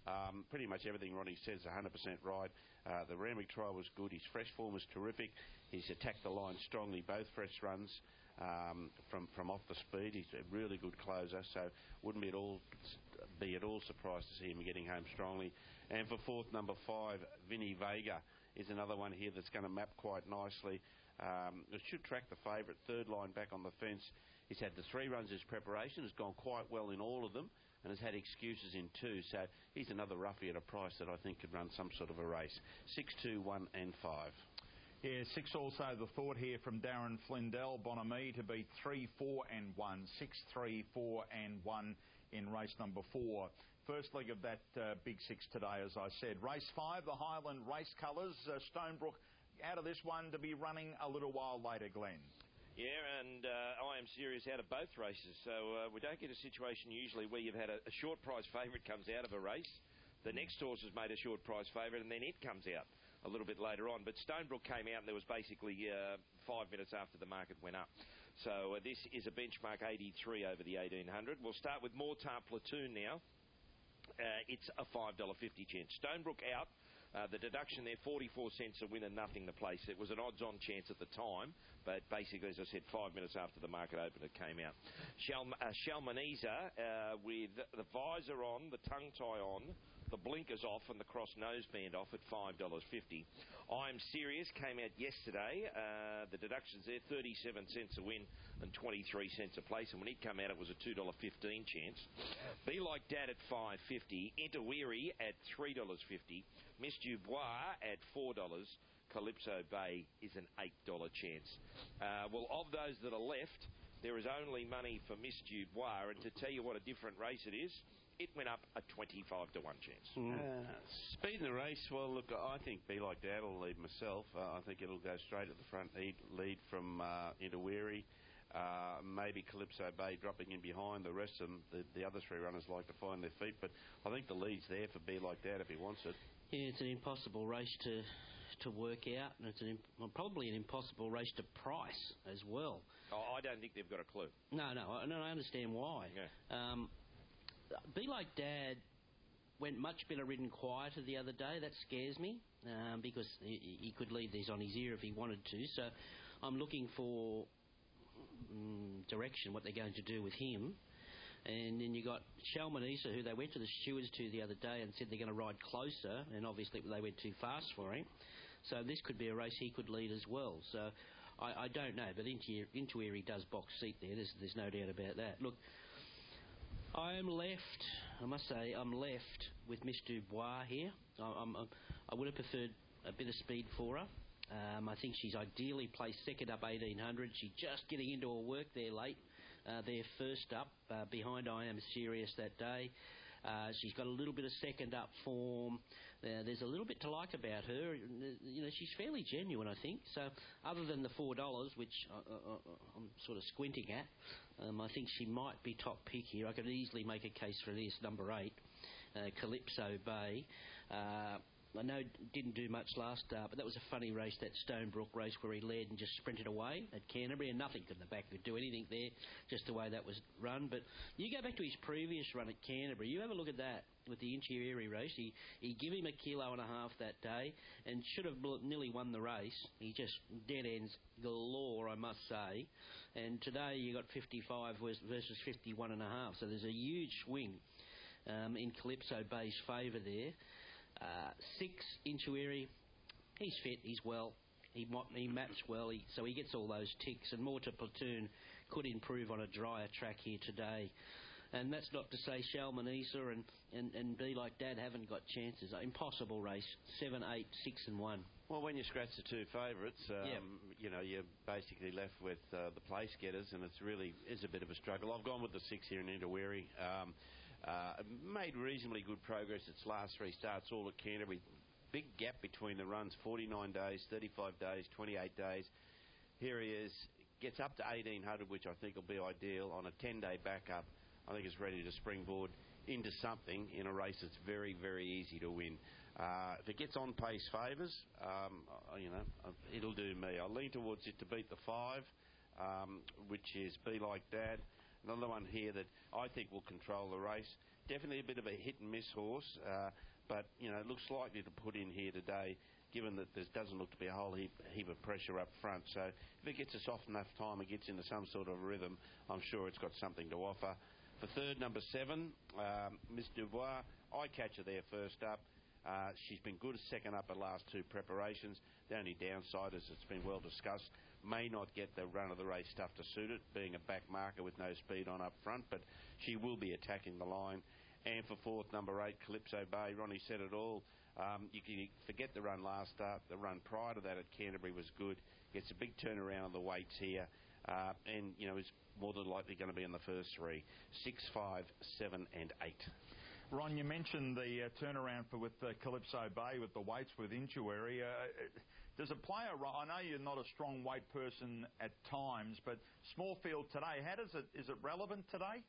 Speaker 8: Um, pretty much everything Ronnie says is one hundred percent right. Uh, the Randwick trial was good. His fresh form was terrific. He's attacked the line strongly, both fresh runs um, from, from off the speed. He's a really good closer, so wouldn't be at all be at all surprised to see him getting home strongly. And for fourth, number five, Vinny Vega is another one here that's going to map quite nicely. Um, it should track the favourite, third line back on the fence. He's had the three runs as preparation, has gone quite well in all of them, and has had excuses in two. So he's another roughie at a price that I think could run some sort of a race. Six, two, one, and five.
Speaker 4: Yeah, six also the thought here from Darren Flindell, Bonami to beat three, four, and one. Six, three, four, and one in race number four. First leg of that uh, big six today, as I said. Race five, the Highland Race Colours. Uh, Stonebrook out of this one to be running a little while later, Glenn.
Speaker 6: Yeah, and uh, I am serious out of both races. So uh, we don't get a situation usually where you've had a, a short price favourite comes out of a race. The next horse has made a short price favourite, and then it comes out a little bit later on. But Stonebrook came out, and there was basically uh, five minutes after the market went up. So uh, this is a benchmark eighty-three over the eighteen hundred. We'll start with Mortar Platoon now. Uh, it's a five dollars fifty chance. Stonebrook out. Uh, the deduction there, forty-four cents a win and nothing to place. It was an odds-on chance at the time, but basically, as I said, five minutes after the market opened, it came out. Shalm- uh, Shalmanesa uh, with the visor on, the tongue tie on, the blinkers off, and the cross noseband off at five dollars fifty. I'm Serious came out yesterday. Uh, the deductions there, thirty-seven cents a win and twenty-three cents a place. And when it came out, it was a two dollars fifteen chance. Be Like Dad at five dollars fifty. Interweary at three dollars fifty. Miss Dubois at four dollars. Calypso Bay is an eight dollars chance. Uh, well, of those that are left, there is only money for Miss Dubois. And to tell you what a different race it is, it went up a twenty-five to one chance.
Speaker 8: Mm. Uh, speed in the race, well, look, I think Be Like Dad will lead myself. Uh, I think it'll go straight at the front, lead, lead from uh, Interweary. Uh, maybe Calypso Bay dropping in behind. The rest of them, the, the other three runners like to find their feet. But I think the lead's there for Be Like Dad if he wants it.
Speaker 7: Yeah, it's an impossible race to to work out, and it's an well, probably an impossible race to price as well.
Speaker 6: Oh, I don't think they've got a clue.
Speaker 7: No, no, I, no, I understand why.
Speaker 6: Yeah.
Speaker 7: Um, Be Like Dad went much better ridden quieter the other day. That scares me um, because he, he could leave these on his ear if he wanted to. So I'm looking for um, direction, what they're going to do with him. And then you got Shalmanesa, who they went to the stewards to the other day and said they're going to ride closer, and obviously they went too fast for him. So this could be a race he could lead as well. So I, I don't know, but Interweary does box seat there. There's, there's no doubt about that. Look, I am left, I must say, I'm left with Miss Dubois here. I, I'm, I'm, I would have preferred a bit of speed for her. Um, I think she's ideally placed second up eighteen hundred. She's just getting into her work there late. Uh, they're first up, uh, behind I Am Serious that day. Uh, she's got a little bit of second up form. Uh, there's a little bit to like about her. You know, she's fairly genuine, I think. So, other than the four dollars, which I, I, I'm sort of squinting at, um, I think she might be top pick here. I could easily make a case for this, number eight, uh, Calypso Bay. Uh, I know it didn't do much last start, but that was a funny race, that Stonebrook race where he led and just sprinted away at Canterbury, and nothing in the back could do anything there, just the way that was run. But you go back to his previous run at Canterbury, you have a look at that with the Interweary race. He, he gave him a kilo and a half that day and should have nearly won the race. He just dead ends galore, I must say. And today you got fifty-five versus fifty-one and a half, so there's a huge swing um, in Calypso Bay's favour there. Uh, six, Interweary, he's fit, he's well, he he maps well, he, so he gets all those ticks. And Mortar Platoon could improve on a drier track here today. And that's not to say Shalmanesa and, and, and Be Like Dad haven't got chances. Impossible race, seven, eight, six and one.
Speaker 8: Well, when you scratch the two favourites, um,
Speaker 7: yep.
Speaker 8: you know, you're basically left with uh, the place getters, and it's really is a bit of a struggle. I've gone with the six here in Interweary. Um, Uh, made reasonably good progress its last three starts, all at Canterbury. Big gap between the runs, forty-nine days, thirty-five days, twenty-eight days. Here he is, gets up to eighteen hundred, which I think will be ideal. On a ten-day backup, I think it's ready to springboard into something in a race that's very, very easy to win. Uh, if it gets on pace favours, um, you know, it'll do me. I lean towards it to beat the five, um, which is Be Like Dad. Another one here that I think will control the race. Definitely a bit of a hit-and-miss horse, uh, but, you know, looks likely to put in here today, given that there doesn't look to be a whole heap, heap of pressure up front. So if it gets a soft enough time and gets into some sort of rhythm, I'm sure it's got something to offer. For third, number seven, um, Miss Dubois, I catch her there first up. Uh, she's been good second up at last two preparations. The only downside, as it's been well discussed, may not get the run of the race stuff to suit it, being a back marker with no speed on up front, but she will be attacking the line. And for fourth, number eight, Calypso Bay, Ronnie said it all. Um, you can forget the run last start. The run prior to that at Canterbury was good. Gets a big turnaround on the weights here, uh, and you know is more than likely going to be in the first three, six, five, seven, and eight.
Speaker 4: Ron, you mentioned the uh, turnaround for with uh, Calypso Bay with the weights with Intuary. Uh, does a player? I know you're not a strong weight person at times, but small field today. How does it? Is it relevant today?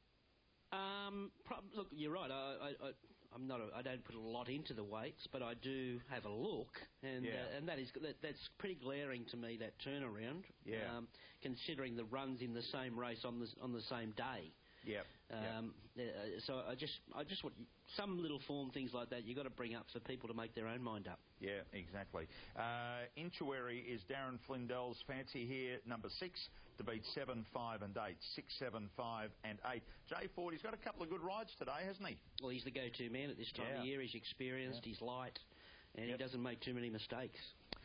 Speaker 7: Um, prob- look, you're right. I, I, I, I'm not. A, I don't put a lot into the weights, but I do have a look, and
Speaker 4: Yeah.
Speaker 7: uh, and that is that, that's pretty glaring to me. That turnaround,
Speaker 4: Yeah.
Speaker 7: um, considering the runs in the same race on the on the same day.
Speaker 4: Yep.
Speaker 7: Um, uh, so I just, I just want some little form things like that. You got to bring up for people to make their own mind up.
Speaker 4: Yeah, exactly. Uh, Intuary is Darren Flindell's fancy here, number six, to beat seven, five, and eight. Six, seven, five, and eight. Jay Ford, he's got a couple of good rides today, hasn't he?
Speaker 7: Well, he's the go-to man at this time
Speaker 4: Yeah.
Speaker 7: of year. He's experienced,
Speaker 4: Yeah.
Speaker 7: he's light, and
Speaker 4: Yep.
Speaker 7: he doesn't make too many mistakes.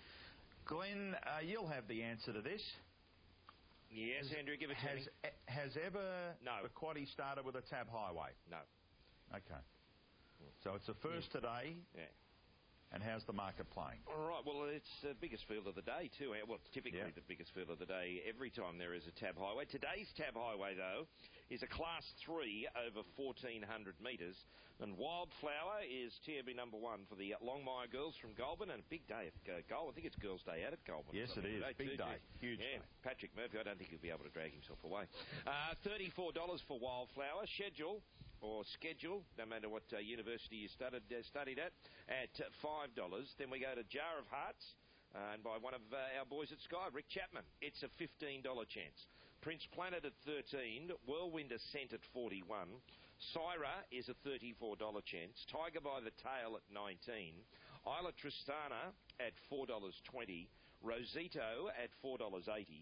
Speaker 4: Glenn, uh, you'll have the answer to this.
Speaker 6: Yes, Andrew, give it to
Speaker 4: Has
Speaker 6: me.
Speaker 4: e- has ever
Speaker 6: No.
Speaker 4: the quaddie started with a tab highway?
Speaker 6: No.
Speaker 4: Okay. So it's the first today.
Speaker 6: Yeah.
Speaker 4: And how's the market playing?
Speaker 6: All right, well, it's the biggest field of the day, too. Well, it's typically
Speaker 4: Yeah.
Speaker 6: the biggest field of the day every time there is a tab highway. Today's tab highway, though, is a Class three over fourteen hundred metres. And Wildflower is T B number one for the Longmire girls from Goulburn. And a big day at uh, Goulburn. I think it's Girls' Day out at Goulburn.
Speaker 4: Yes, it is.
Speaker 6: Today,
Speaker 4: Big
Speaker 6: too,
Speaker 4: day.
Speaker 6: too.
Speaker 4: Huge
Speaker 6: Yeah,
Speaker 4: day.
Speaker 6: Patrick Murphy, I don't think he'll be able to drag himself away. Uh, thirty-four dollars for Wildflower. Schedule. Or schedule, no matter what uh, university you studied, uh, studied at, at uh, five dollars. Then we go to Jar of Hearts, uh, and by one of uh, our boys at Sky, Rick Chapman. It's a fifteen dollars chance. Prince Planet at thirteen dollars. Whirlwind Ascent at forty-one dollars. Syra is a thirty-four dollars chance. Tiger by the Tail at nineteen dollars. Isla Tristana at four dollars twenty. Rosito at four dollars eighty.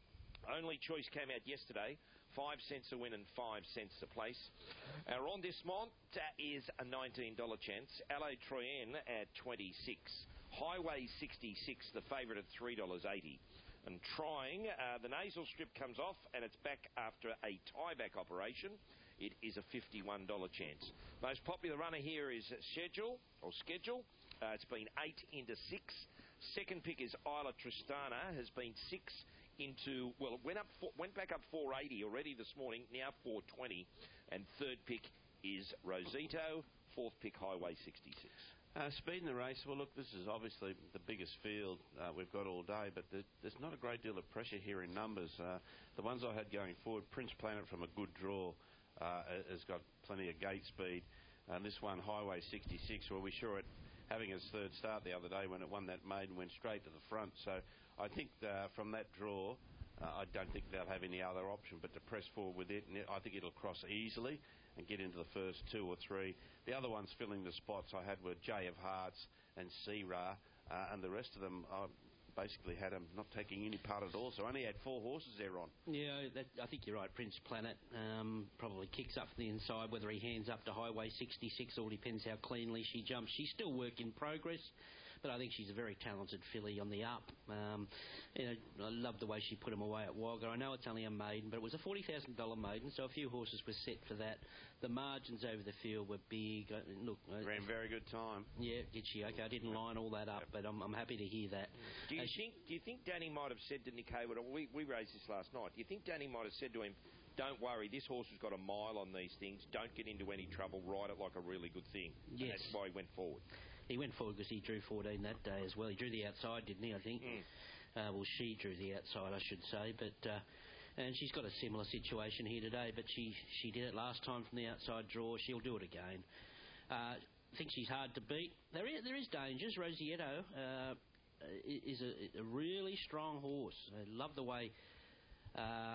Speaker 6: Only Choice came out yesterday. Five cents a win and five cents a place. Our Arrondissement is a nineteen dollars chance. L A Troyenne at twenty-six dollars. Highway sixty-six, the favourite at three dollars eighty. And trying, uh, the nasal strip comes off and it's back after a tie-back operation. It is a fifty-one dollars chance. Most popular runner here is Schedule, or Schedule. Uh, it's been eight into six. Second pick is Isla Tristana, has been six into, well, it went up, four, went back up four eighty already this morning, now four twenty. And third pick is Rosito, fourth pick Highway sixty-six.
Speaker 8: Uh, speed in the race, well, look, this is obviously the biggest field uh, we've got all day, but there, there's not a great deal of pressure here in numbers. Uh, the ones I had going forward, Prince Planet from a good draw uh, has got plenty of gate speed. And this one, Highway sixty-six, well, we saw it having its third start the other day when it won that maiden, went straight to the front. So I think uh, from that draw, uh, I don't think they'll have any other option but to press forward with it. And it, I think it'll cross easily and get into the first two or three. The other ones filling the spots I had were J of Hearts and Sea-Ra, uh, and the rest of them I basically had them not taking any part at all. So I only had four horses there on.
Speaker 7: Yeah, that, I think you're right. Prince Planet um, probably kicks up from the inside. Whether he hands up to Highway sixty-six all depends how cleanly she jumps. She's still work in progress, but I think she's a very talented filly on the up. Um, you know, I love the way she put him away at Wagga. I know it's only a maiden, but it was a forty thousand dollars maiden, so a few horses were set for that. The margins over the field were big. Uh, look, uh,
Speaker 8: Ran very good time.
Speaker 7: Yeah, did she? Okay, I didn't line all that up, but I'm, I'm happy to hear that.
Speaker 6: Do you
Speaker 7: As
Speaker 6: think? Do you think Danny might have said to Nick Hayward? We we raised this last night. Do you think Danny might have said to him, "Don't worry, this horse has got a mile on these things. Don't get into any trouble. Ride it like a really good thing." And
Speaker 7: Yes.
Speaker 6: that's why he went forward.
Speaker 7: He went forward because he drew fourteen that day as well. He drew the outside, didn't he, I think?
Speaker 6: Mm.
Speaker 7: Uh, well, she drew the outside, I should say. But uh, and she's got a similar situation here today, but she, she did it last time from the outside draw. She'll do it again. Uh, I think she's hard to beat. There is, there is dangers. Rosieto uh, is a, a really strong horse. I love the way... Uh,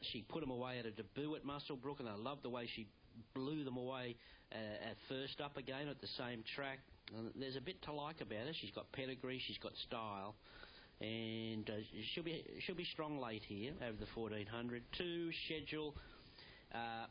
Speaker 7: she put them away at a debut at Muswellbrook, and I love the way she blew them away uh, at first up again at the same track. And there's a bit to like about her. She's got pedigree, she's got style, and uh, she'll be she'll be strong late here over the fourteen hundred. Two schedule. Uh,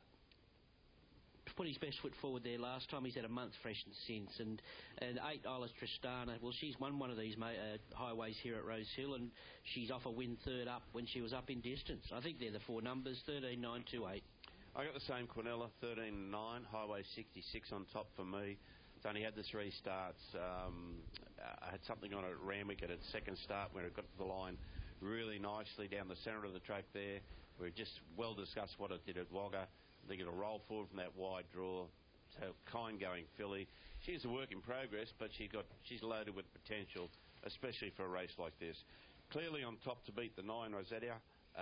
Speaker 7: put his best foot forward there last time. He's had a month fresh since. And, and eight, Isla Tristana, well, she's won one of these uh, highways here at Rose Hill, and she's off a win third up when she was up in distance. I think they're the four numbers, thirteen, nine, two, eight.
Speaker 8: I got the same, Quinella, thirteen nine, Highway sixty-six on top for me. It's only had the three starts. Um, I had something on it at Randwick at its second start when it got to the line really nicely down the centre of the track there. We just well discussed what it did at Wagga. I think it'll roll forward from that wide draw. So kind going filly. She's a work in progress, but she got she's loaded with potential, especially for a race like this. Clearly on top to beat the nine, Rosetta.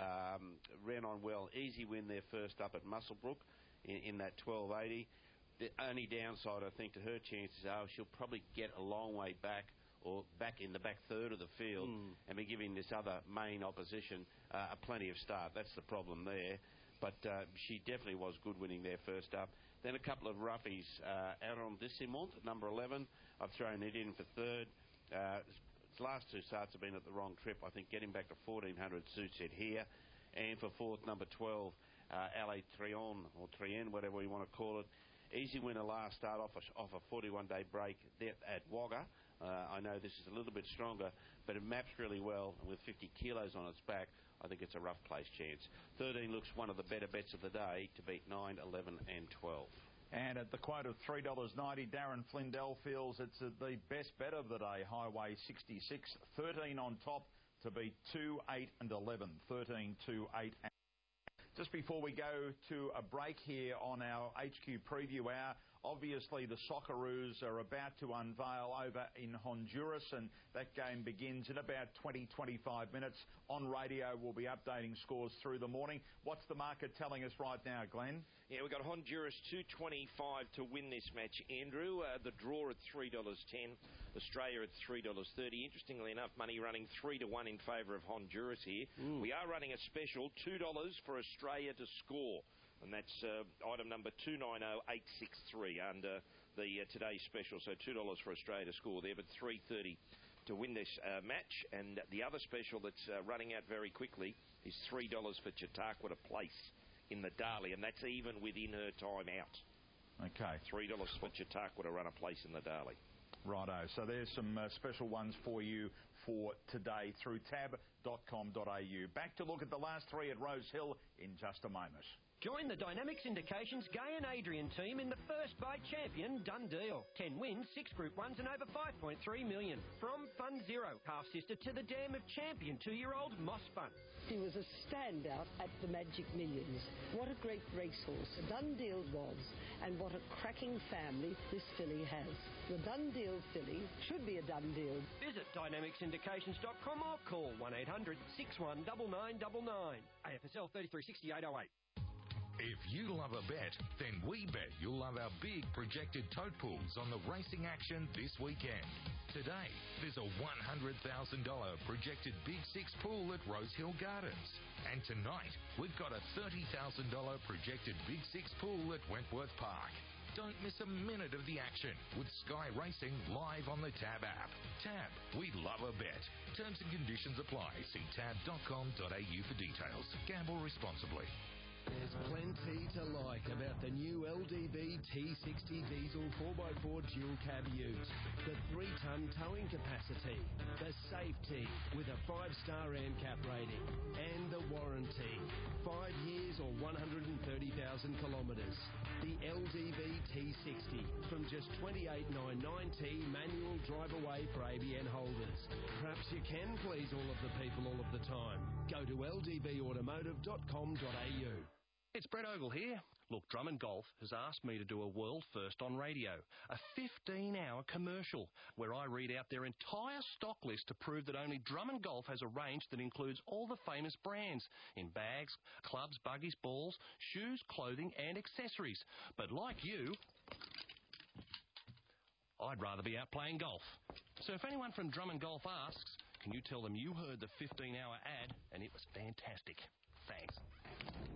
Speaker 8: Um, ran on well. Easy win there first up at Muswellbrook in, in that twelve eighty. The only downside, I think, to her chances are she'll probably get a long way back or back in the back third of the field mm. and be giving this other main opposition uh, a plenty of start. That's the problem there. But uh, she definitely was good winning there first up. Then a couple of roughies. Uh, Aaron Dissimont at number eleven. I've thrown it in for third. Uh, its last two starts have been at the wrong trip. I think getting back to fourteen hundred suits it here. And for fourth, number twelve, uh, L A Trion, or Trien, whatever you want to call it. Easy winner last start off a, off a forty-one day break there at Wagga. Uh, I know this is a little bit stronger, but it maps really well. And with fifty kilos on its back, I think it's a rough place chance. thirteen looks one of the better bets of the day to beat nine, eleven and twelve.
Speaker 4: And at the quote of three dollars ninety, Darren Flindell feels it's uh, the best bet of the day, Highway sixty-six. thirteen on top to beat two, eight and eleven. thirteen, two, eight and just before we go to a break here on our H Q preview hour, obviously the Socceroos are about to unveil over in Honduras, and that game begins in about twenty, twenty-five minutes. On radio, we'll be updating scores through the morning. What's the market telling us right now, Glenn?
Speaker 6: Yeah, we've got Honduras two twenty-five to win this match, Andrew. Uh, the draw at three dollars ten, Australia at three dollars thirty. Interestingly enough, money running three to one in favour of Honduras here. Mm. We are running a special, two dollars for Australia to score. And that's uh, item number two nine zero eight six three under the uh, today's special. So two dollars for Australia to score there, but three thirty to win this uh, match. And the other special that's uh, running out very quickly is three dollars for Chautauqua to place in the Darley, and that's even within her time out.
Speaker 4: Okay.
Speaker 6: three dollars for Chautauqua to run a place in the Darley.
Speaker 4: Righto. So there's some uh, special ones for you for today through tab dot com dot a u. Back to look at the last three at Rose Hill in just a moment.
Speaker 9: Join the Dynamics Indications Gay and Adrian team in the first bite champion Done Deal. Ten wins, six Group ones and over five point three million. From Fun Zero, half-sister to the dam of champion two-year-old Moss Fun.
Speaker 10: He was a standout at the Magic Millions. What a great racehorse Done Deal was, and what a cracking family this filly has. The Done Deal filly should be a done deal.
Speaker 9: Visit dynamics indications dot com or call one eight hundred, six one nine nine nine nine. A F S L thirty-three sixty-eight oh eight.
Speaker 14: If you love a bet, then we bet you'll love our big projected tote pools on the racing action this weekend. Today, there's a one hundred thousand dollars projected Big Six pool at Rose Hill Gardens. And tonight, we've got a thirty thousand dollars projected Big Six pool at Wentworth Park. Don't miss a minute of the action with Sky Racing live on the Tab app. Tab, we love a bet. Terms and conditions apply. See tab dot com dot a u for details. Gamble responsibly.
Speaker 11: There's plenty to like about the new L D V T sixty diesel four by four dual cab ute. The three ton towing capacity, the safety with a five star AMCAP rating, and the warranty. Five years or one hundred thirty thousand kilometres. The L D V T sixty from just twenty-eight thousand nine hundred ninety manual drive away for A B N holders. Perhaps you can please all of the people all of the time. Go to L D V automotive dot com dot a u.
Speaker 15: It's Brett Ogle here. Look, Drummond Golf has asked me to do a world first on radio, a fifteen hour commercial where I read out their entire stock list to prove that only Drummond Golf has a range that includes all the famous brands in bags, clubs, buggies, balls, shoes, clothing and accessories. But like you, I'd rather be out playing golf. So if anyone from Drummond Golf asks, can you tell them you heard the fifteen hour ad and it was fantastic? Thanks.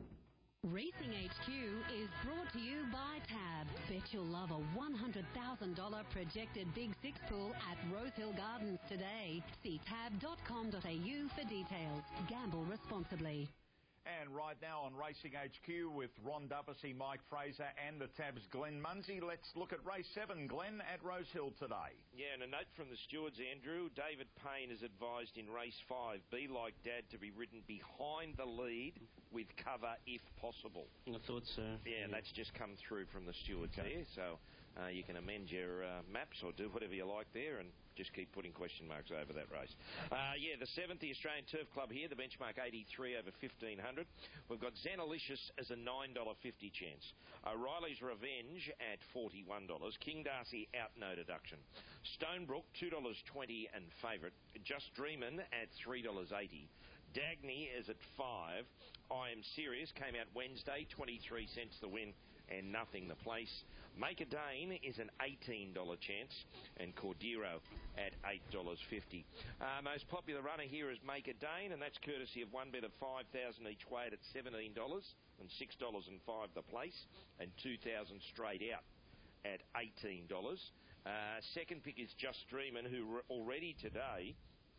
Speaker 3: Racing H Q is brought to you by Tab. Bet you'll love a one hundred thousand dollars projected Big Six pool at Rosehill Gardens today. See tab dot com dot a u for details. Gamble responsibly.
Speaker 4: And right now on Racing H Q with Ron Duffy, Mike Fraser and the Tab's Glenn Munsey. Let's look at race seven, Glenn, at Rosehill today.
Speaker 6: Yeah, and a note from the stewards, Andrew. David Payne is advised in race five, Be Like Dad, to be ridden behind the lead with cover if possible.
Speaker 7: I thought so.
Speaker 6: Yeah, yeah. That's just come through from the stewards okay. there, so uh, you can amend your uh, maps or do whatever you like there and just keep putting question marks over that race. Uh, yeah, the seventh, the Australian Turf Club here, the benchmark eighty-three over fifteen hundred. We've got Xenalicious as a nine dollars fifty chance. O'Reilly's Revenge at forty-one dollars. King Darcy out no deduction. Stonebrook, two dollars twenty and favourite. Just Dreamin' at three dollars eighty. Dagny is at five. I Am Serious came out Wednesday, twenty-three cents the win and nothing the place. Make a Dane is an eighteen dollars chance, and Cordero at eight dollars fifty. Uh, most popular runner here is Make a Dane, and that's courtesy of one bet of five thousand dollars each way at seventeen dollars, and six dollars and five the place, and two thousand dollars straight out at eighteen dollars. Uh, second pick is Just Dreamin', who already today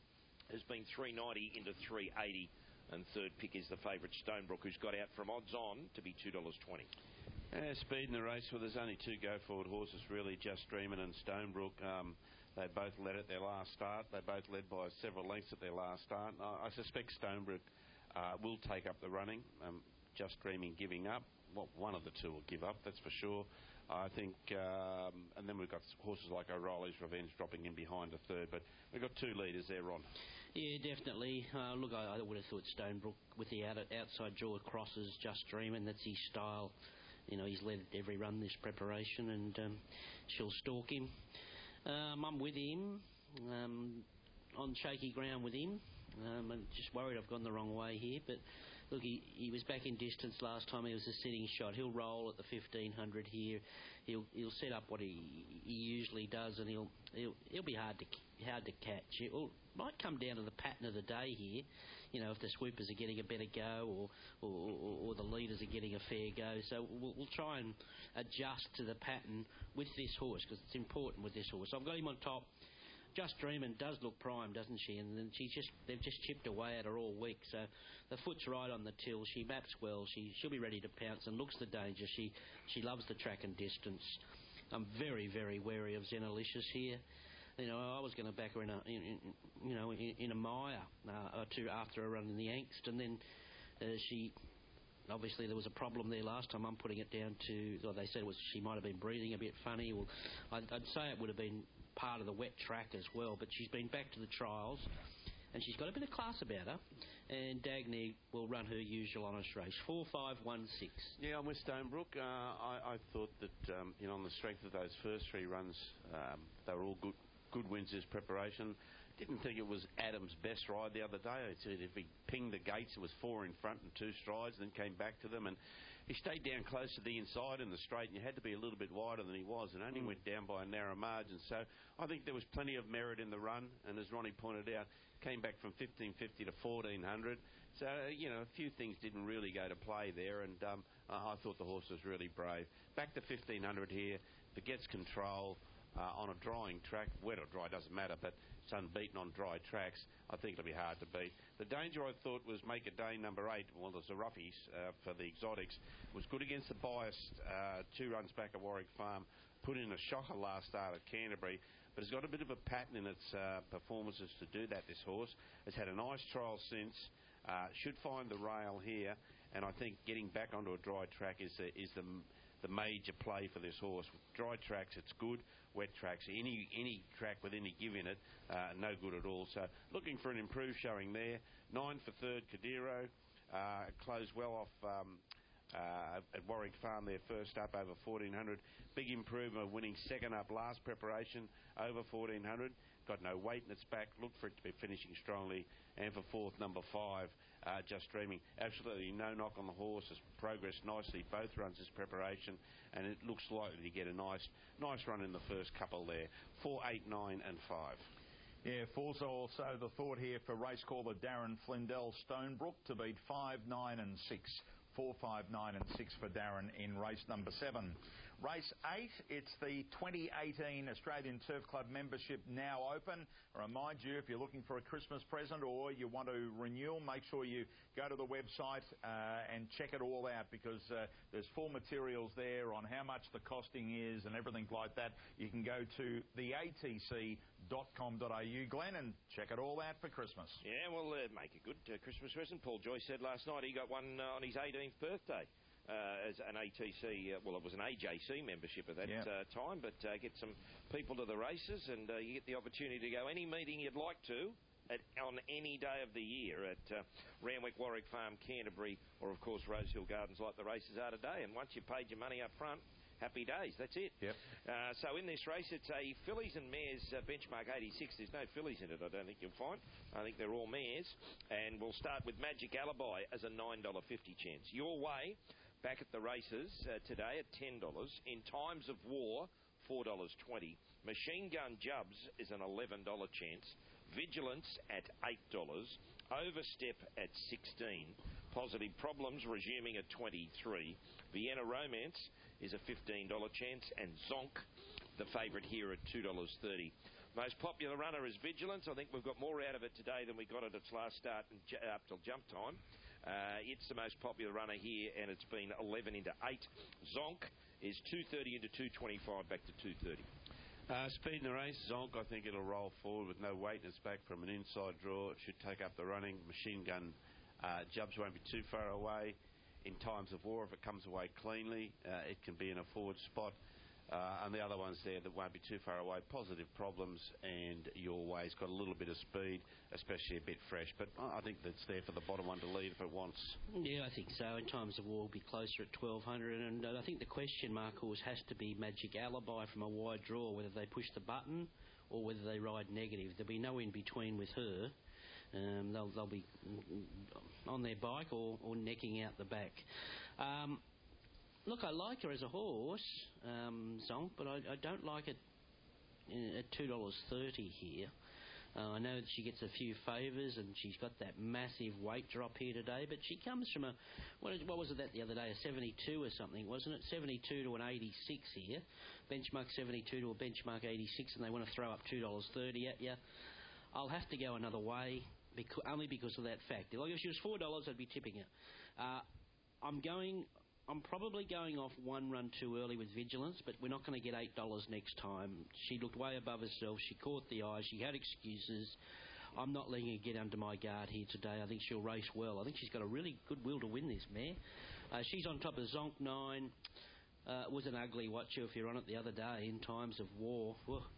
Speaker 6: has been three ninety into three eighty, and third pick is the favourite Stonebrook, who's got out from odds on to be two dollars twenty.
Speaker 8: Uh, speed in the race, well, there's only two go-forward horses, really, Just Dreamin' and Stonebrook. Um, they both led at their last start. They both led by several lengths at their last start. I, I suspect Stonebrook uh, will take up the running. Um, Just Dreaming giving up. Well, one of the two will give up, that's for sure. I think, um, and then we've got horses like O'Reilly's Revenge dropping in behind a third, but we've got two leaders there, Ron.
Speaker 7: Yeah, definitely. Uh, look, I, I would have thought Stonebrook with the out, outside jaw crosses, Just Dreamin', that's his style. You know, he's led every run this preparation, and um, she'll stalk him. Um, I'm with him, um, on shaky ground with him. Um, I'm just worried I've gone the wrong way here, but look, he, he was back in distance last time. He was a sitting shot. He'll roll at the fifteen hundred here. He'll he'll set up what he he usually does, and he'll he'll he'll be hard to hard to catch. It will, might come down to the pattern of the day here. You know, if the swoopers are getting a better go, or or, or, or the leaders are getting a fair go. So we'll, we'll try and adjust to the pattern with this horse, because it's important with this horse. So I've got him on top. Just Dreamin' does look prime, doesn't she? And then she just they've just chipped away at her all week. So the foot's right on the till. She maps well. She she'll be ready to pounce and looks the danger. She she loves the track and distance. I'm very very wary of Xenalicious here. You know, I was going to back her in a in, in, you know in, in a mire uh, or two after a run in the angst, and then uh, she. Obviously, there was a problem there last time. I'm putting it down to, well, they said it was she might have been breathing a bit funny. Well, I'd, I'd say it would have been part of the wet track as well, but she's been back to the trials, and she's got a bit of class about her, and Dagny will run her usual honest race. four five one six.
Speaker 8: Yeah, I'm with Stonebrook. Uh, I, I thought that, um, you know, on the strength of those first three runs, um, they were all good good wins as preparation. Didn't think it was Adam's best ride the other day. It said if he pinged the gates, it was four in front and two strides, then came back to them, and he stayed down close to the inside in the straight, and you had to be a little bit wider than he was, and only mm. went down by a narrow margin. So I think there was plenty of merit in the run, and as Ronnie pointed out, came back from fifteen fifty to fourteen hundred. So, you know, a few things didn't really go to play there, and um, I thought the horse was really brave. Back to fifteen hundred here, but gets control. Uh, on a drying track, wet or dry doesn't matter, but it's unbeaten on dry tracks. I think it'll be hard to beat. The danger, I thought, was Make a Day number eight. Well, there's the roughies uh, for the exotics. Was good against the biased uh, two runs back at Warwick Farm. Put in a shocker last start at Canterbury, but it's got a bit of a pattern in its uh, performances to do that, this horse. It's had a nice trial since. Uh, should find the rail here, and I think getting back onto a dry track is the, is the the major play for this horse. With dry tracks, it's good. Wet tracks, any any track with any give in it, uh, no good at all. So looking for an improved showing there. Nine for third, Cordero. Uh, closed well off um, uh, at Warwick Farm there first up over fourteen hundred. Big improvement, winning second up last preparation over fourteen hundred. Got no weight in its back. Looked for it to be finishing strongly. And for fourth, number five, uh, Just Dreaming. Absolutely no knock on the horse. Has progressed nicely both runs this preparation, and it looks likely to get a nice nice run in the first couple there. Four, eight, nine, and five.
Speaker 4: Yeah, four's also the thought here for race caller Darren Flindell. Stonebrook to beat five, nine, and six. four, five, nine and six for Darren in race number seven. Race eight, it's the twenty eighteen Australian Turf Club membership now open. I remind you, if you're looking for a Christmas present or you want to renew, make sure you go to the website uh, and check it all out, because uh, there's full materials there on how much the costing is and everything like that. You can go to the A T C dot com dot A U, Glenn, and check it all out for Christmas.
Speaker 6: Yeah, well, uh, make a good uh, Christmas present. Paul Joyce said last night he got one uh, on his eighteenth birthday. Uh, as an A T C, uh, well, it was an A J C membership at that
Speaker 4: yeah.
Speaker 6: uh, time, but uh, get some people to the races, and uh, you get the opportunity to go any meeting you'd like to at, on any day of the year at uh, Randwick, Warwick Farm, Canterbury, or of course Rosehill Gardens, like the races are today. And once you've paid your money up front, happy days. That's it.
Speaker 4: Yep.
Speaker 6: Uh, so in this race, it's a fillies and mares uh, benchmark eighty-six. There's no fillies in it, I don't think you'll find. I think they're all mares. And we'll start with Magic Alibi as a nine dollars fifty chance. Your way. Back at the races uh, today at ten dollars. In Times of War, four dollars twenty. Machine Gun Jubs is an eleven dollars chance. Vigilance at eight dollars. Overstep at sixteen dollars. Positive Problems resuming at twenty-three dollars. Vienna Romance is a fifteen dollars chance. And Zonk, the favourite here, at two dollars thirty. Most popular runner is Vigilance. I think we've got more out of it today than we got at its last start and j- up till jump time. Uh, it's the most popular runner here, and it's been eleven into eight. Zonk is two thirty into two twenty-five, back to two thirty.
Speaker 8: Uh, speed in the race, Zonk, I think it'll roll forward with no weight, and it's back from an inside draw. It should take up the running. Machine Gun uh, Jubs won't be too far away. In Times of War, if it comes away cleanly, uh, it can be in a forward spot. Uh, and the other ones there that won't be too far away. Positive Problems and Your Way's got a little bit of speed, especially a bit fresh. But I think that's there for the bottom one to lead if it wants.
Speaker 7: Yeah, I think so. In Times of War will be closer at twelve hundred. And uh, I think the question mark always has to be Magic Alibi from a wide draw, whether they push the button or whether they ride negative. There'll be no in between with her. Um, they'll, they'll be on their bike or, or necking out the back. Um, Look, I like her as a horse, um, Zonk, but I, I don't like it at two dollars thirty here. Uh, I know that she gets a few favours and she's got that massive weight drop here today, but she comes from a, what, is, what was it that the other day, a seventy-two or something, wasn't it? seventy-two to an eighty-six here. Benchmark seventy-two to a benchmark eighty-six, and they want to throw up two dollars thirty at you. I'll have to go another way, because, only because of that fact. Like if she was four dollars, I'd be tipping her. Uh, I'm going... I'm probably going off one run too early with Vigilance, but we're not going to get eight dollars next time. She looked way above herself. She caught the eye. She had excuses. I'm not letting her get under my guard here today. I think she'll race well. I think she's got a really good will to win this mare. Uh, she's on top of Zonk nine. Uh, it was an ugly watcher if you're on it the other day in Times of War.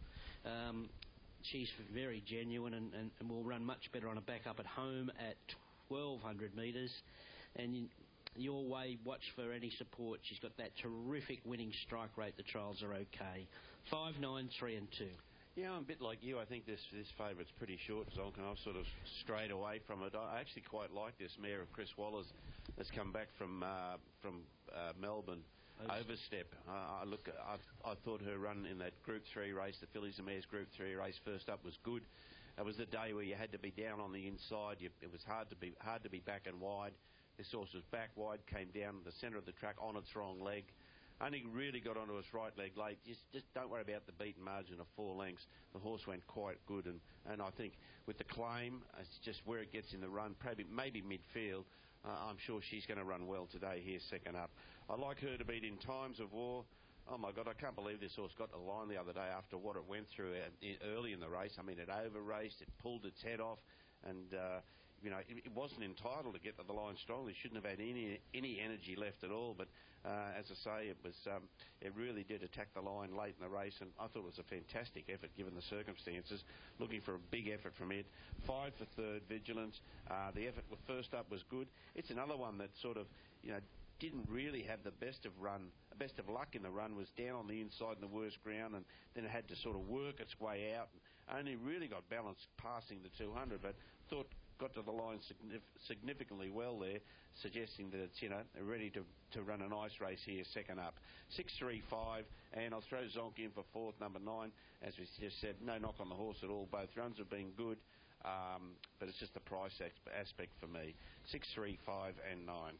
Speaker 7: Um, she's very genuine and, and, and will run much better on a back up at home at twelve hundred metres. And you, Your Way, watch for any support. She's got that terrific winning strike rate. The trials are okay. Five, nine, three and two.
Speaker 8: Yeah, I'm a bit like you. I think this this favourite's pretty short, Zonk, and I've sort of strayed away from it. I actually quite like this mare of Chris Waller's that's come back from uh, from uh, Melbourne. Overstep. Uh, I look. I, I thought her run in that Group Three race, the Fillies and Mares Group Three race, first up was good. It was the day where you had to be down on the inside. You, it was hard to be hard to be back and wide. This horse was back wide, came down the centre of the track on its wrong leg. Only really got onto its right leg late. Just, just don't worry about the beaten margin of four lengths. The horse went quite good, and, and I think with the claim, it's just where it gets in the run, maybe, maybe midfield. Uh, I'm sure she's going to run well today here, second up. I like her to beat In Times of War. Oh my God, I can't believe this horse got the line the other day after what it went through early in the race. I mean, it over-raced, it pulled its head off, and... Uh, You know, it, it wasn't entitled to get to the line strongly. Shouldn't have had any any energy left at all. But uh, as I say, it was um, it really did attack the line late in the race, and I thought it was a fantastic effort given the circumstances. Looking for a big effort from it. Five for third, Vigilance. Uh, the effort first up was good. It's another one that sort of, you know, didn't really have the best of run, best of luck in the run. Was down on the inside in the worst ground, and then it had to sort of work its way out. And only really got balance passing the two hundred, but thought. Got to the line significantly well there, suggesting that it's, you know, ready to, to run a nice race here, second up. six, three, five, and I'll throw Zonk in for fourth, number nine. As we just said, no knock on the horse at all. Both runs have been good, um, but it's just the price aspect for me. six, three, five, and nine.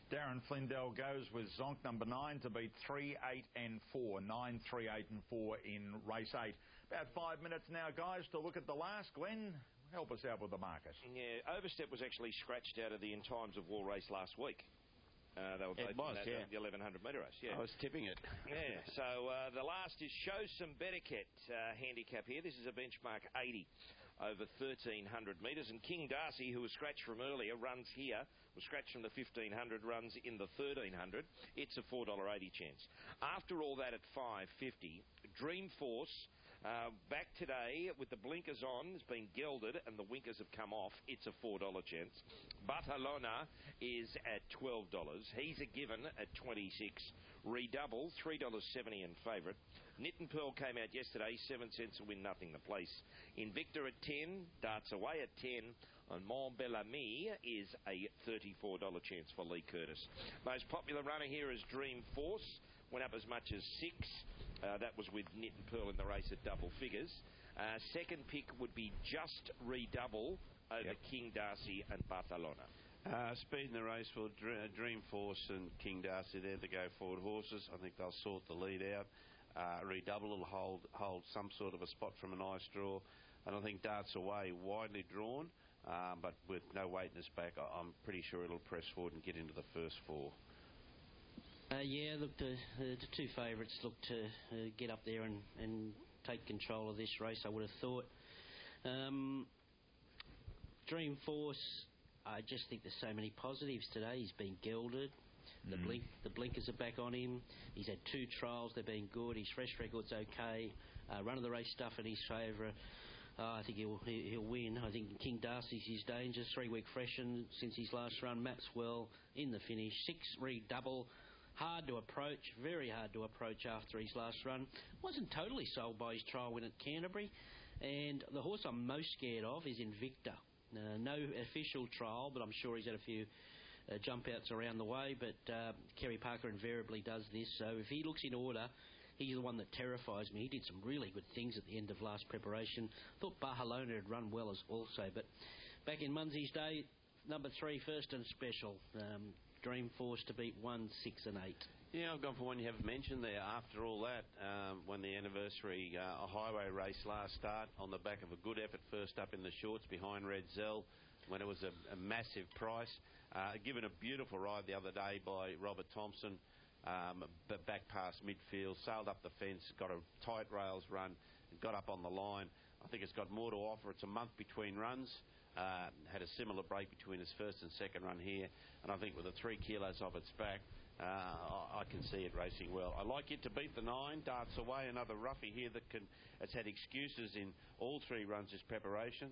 Speaker 4: Darren Flindell goes with Zonk number nine to beat three, eight and four. nine, three, eight and four in race eight. About five minutes now, guys, to look at the last. Glenn, help us out with the market.
Speaker 6: Yeah, Overstep was actually scratched out of the In Times of War race last week. Uh, they were both
Speaker 8: it was,
Speaker 6: in that,
Speaker 8: yeah.
Speaker 6: uh, the eleven hundred metre race. Yeah.
Speaker 8: I was tipping it.
Speaker 6: Yeah, so uh, the last is Show Some Bettercat uh, handicap here. This is a benchmark eighty over thirteen hundred metres. And King Darcy, who was scratched from earlier, runs here. Was scratched from the fifteen hundred, runs in the thirteen hundred. It's a four dollars eighty chance. After all that at five fifty, Dreamforce, uh, back today with the blinkers on, has been gelded and the winkers have come off. It's a four dollars chance. Barcelona is at twelve dollars. He's a given at twenty-six. Redouble, three dollars seventy in favourite. Knit and Pearl came out yesterday, seven cents to win nothing the place. Invicta at ten, Darts Away at ten, and Mont Bellamy is a thirty-four dollars chance for Lee Curtis. Most popular runner here is Dreamforce, went up as much as six. Uh, that was with Knit and Pearl in the race at double figures. Uh, second pick would be Just Redouble over yep. King Darcy and Barcelona.
Speaker 8: Uh, speed in the race for Dreamforce and King Darcy. They're the go-forward horses. I think they'll sort the lead out. Uh, Redouble will hold hold some sort of a spot from an eye straw. And I think Darts Away widely drawn, um, but with no weight in his back, I, I'm pretty sure it'll press forward and get into the first four.
Speaker 7: Uh, yeah, look, the, uh, the two favourites look to uh, get up there and, and take control of this race, I would have thought. Um, Dreamforce, I just think there's so many positives today. He's been gelded. The
Speaker 4: mm.
Speaker 7: blink, the blinkers are back on him. He's had two trials. They've been good. His fresh record's okay. Uh, run of the race stuff in his favour. Uh, I think he'll he'll win. I think King Darcy's his danger. Three week freshen since his last run. Maps well in the finish. Six Redouble. Hard to approach. Very hard to approach after his last run. Wasn't totally sold by his trial win at Canterbury. And the horse I'm most scared of is Invicta. Uh, no official trial, but I'm sure he's had a few uh, jump outs around the way. But uh, Kerry Parker invariably does this. So if he looks in order, he's the one that terrifies me. He did some really good things at the end of last preparation. Thought Barcelona had run well as also. But back in Munsey's day, number three, first and special. Um, Dreamforce to beat one, six and eight.
Speaker 8: Yeah, I've gone for one you haven't mentioned there. After all that, um, when the anniversary uh, a highway race last start on the back of a good effort, first up in the shorts behind Red Zell, when it was a, a massive price. Uh, given a beautiful ride the other day by Robert Thompson, um, but back past midfield, sailed up the fence, got a tight rails run, got up on the line. I think it's got more to offer. It's a month between runs. Uh, had a similar break between his first and second run here, and I think with the three kilos off its back, uh, I, I can see it racing well. I like it to beat the nine. Darts Away, another roughie here that can. It's had excuses in all three runs this preparation.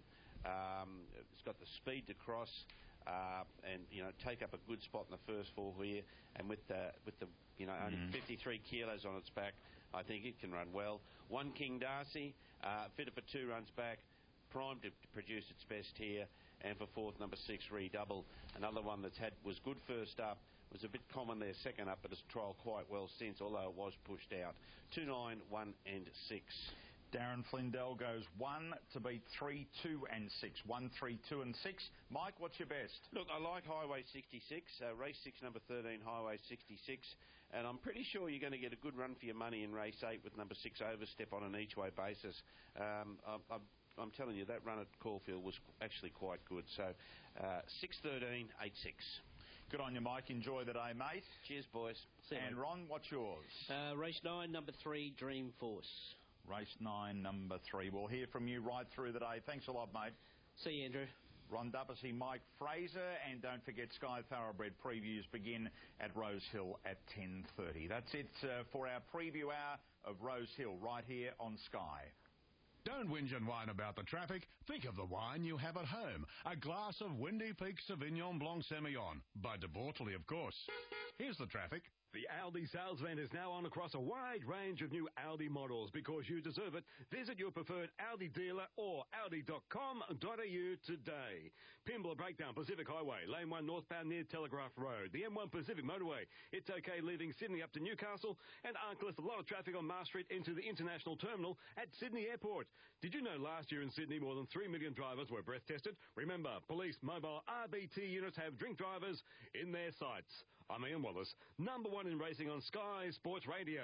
Speaker 8: Um, it's got the speed to cross uh, and you know take up a good spot in the first four here, and with the with the you know only mm. fifty-three kilos on its back, I think it can run well. One King Darcy, uh, fitted for two runs back. Primed to produce its best here, and for fourth, number six, Redouble. Another one that's had was good first up, was a bit common there second up, but has trialled quite well since, although it was pushed out. Two, nine, one, and six.
Speaker 4: Darren Flindell goes one to beat three, two, and six. One, three, two, and six. Mike, what's your best?
Speaker 8: Look, I like Highway sixty-six, uh, race six, number thirteen, Highway sixty-six, and I'm pretty sure you're going to get a good run for your money in race eight with number six, Overstep, on an each-way basis. Um, I, I'm I'm telling you, that run at Caulfield was actually quite good. So, uh, six thirteen, eight six.
Speaker 4: Good on you, Mike. Enjoy the day, mate.
Speaker 8: Cheers, boys.
Speaker 7: See
Speaker 4: and
Speaker 7: you,
Speaker 4: Ron, what's yours?
Speaker 7: Uh, race nine, number three, Dreamforce.
Speaker 4: Race nine, number three. We'll hear from you right through the day. Thanks a lot, mate.
Speaker 7: See you, Andrew.
Speaker 4: Ron Duppesy, Mike Fraser, and don't forget Sky Thoroughbred previews begin at Rose Hill at ten thirty. That's it uh, for our preview hour of Rose Hill right here on Sky.
Speaker 16: Don't whinge and whine about the traffic. Think of the wine you have at home. A glass of Windy Peak Sauvignon Blanc Semillon. By De Bortoli, of course. Here's the traffic.
Speaker 17: The Aldi sales event is now on across a wide range of new Aldi models. Because you deserve it, visit your preferred Aldi dealer or aldi dot com dot a u today. Pimble Breakdown, Pacific Highway, Lane one northbound near Telegraph Road. The M one Pacific Motorway, it's okay leaving Sydney up to Newcastle. And Arkless, a lot of traffic on Mars Street into the International Terminal at Sydney Airport. Did you know last year in Sydney more than three million drivers were breath tested? Remember, police mobile R B T units have drink drivers in their sights. I'm Ian Wallace, number one in racing on Sky Sports Radio.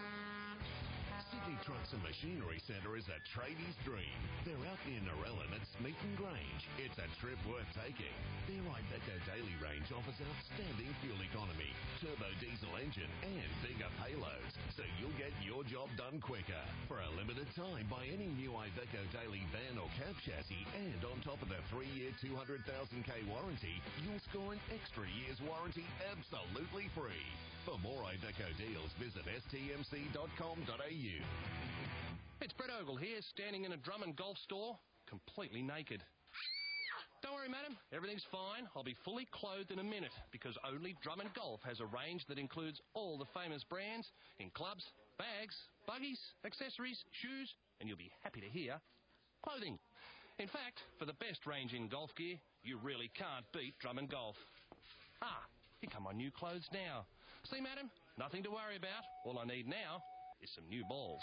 Speaker 18: Sydney Trucks and Machinery Centre is a tradie's dream. They're out near Narellan at Smeaton Grange. It's a trip worth taking. Their Iveco Daily range offers outstanding fuel economy, turbo diesel engine and bigger payloads, so you'll get your job done quicker. For a limited time, buy any new Iveco Daily van or cab chassis, and on top of the three-year two hundred thousand k warranty, you'll score an extra year's warranty absolutely free. For more Iveco deals, visit s t m c dot com dot a u.
Speaker 15: It's Brett Ogle here, standing in a Drummond Golf store, completely naked. Don't worry, madam. Everything's fine. I'll be fully clothed in a minute because only Drummond Golf has a range that includes all the famous brands in clubs, bags, buggies, accessories, shoes, and you'll be happy to hear, clothing. In fact, for the best range in golf gear, you really can't beat Drummond Golf. Ah, here come my new clothes now. See, madam, nothing to worry about. All I need now is some new balls.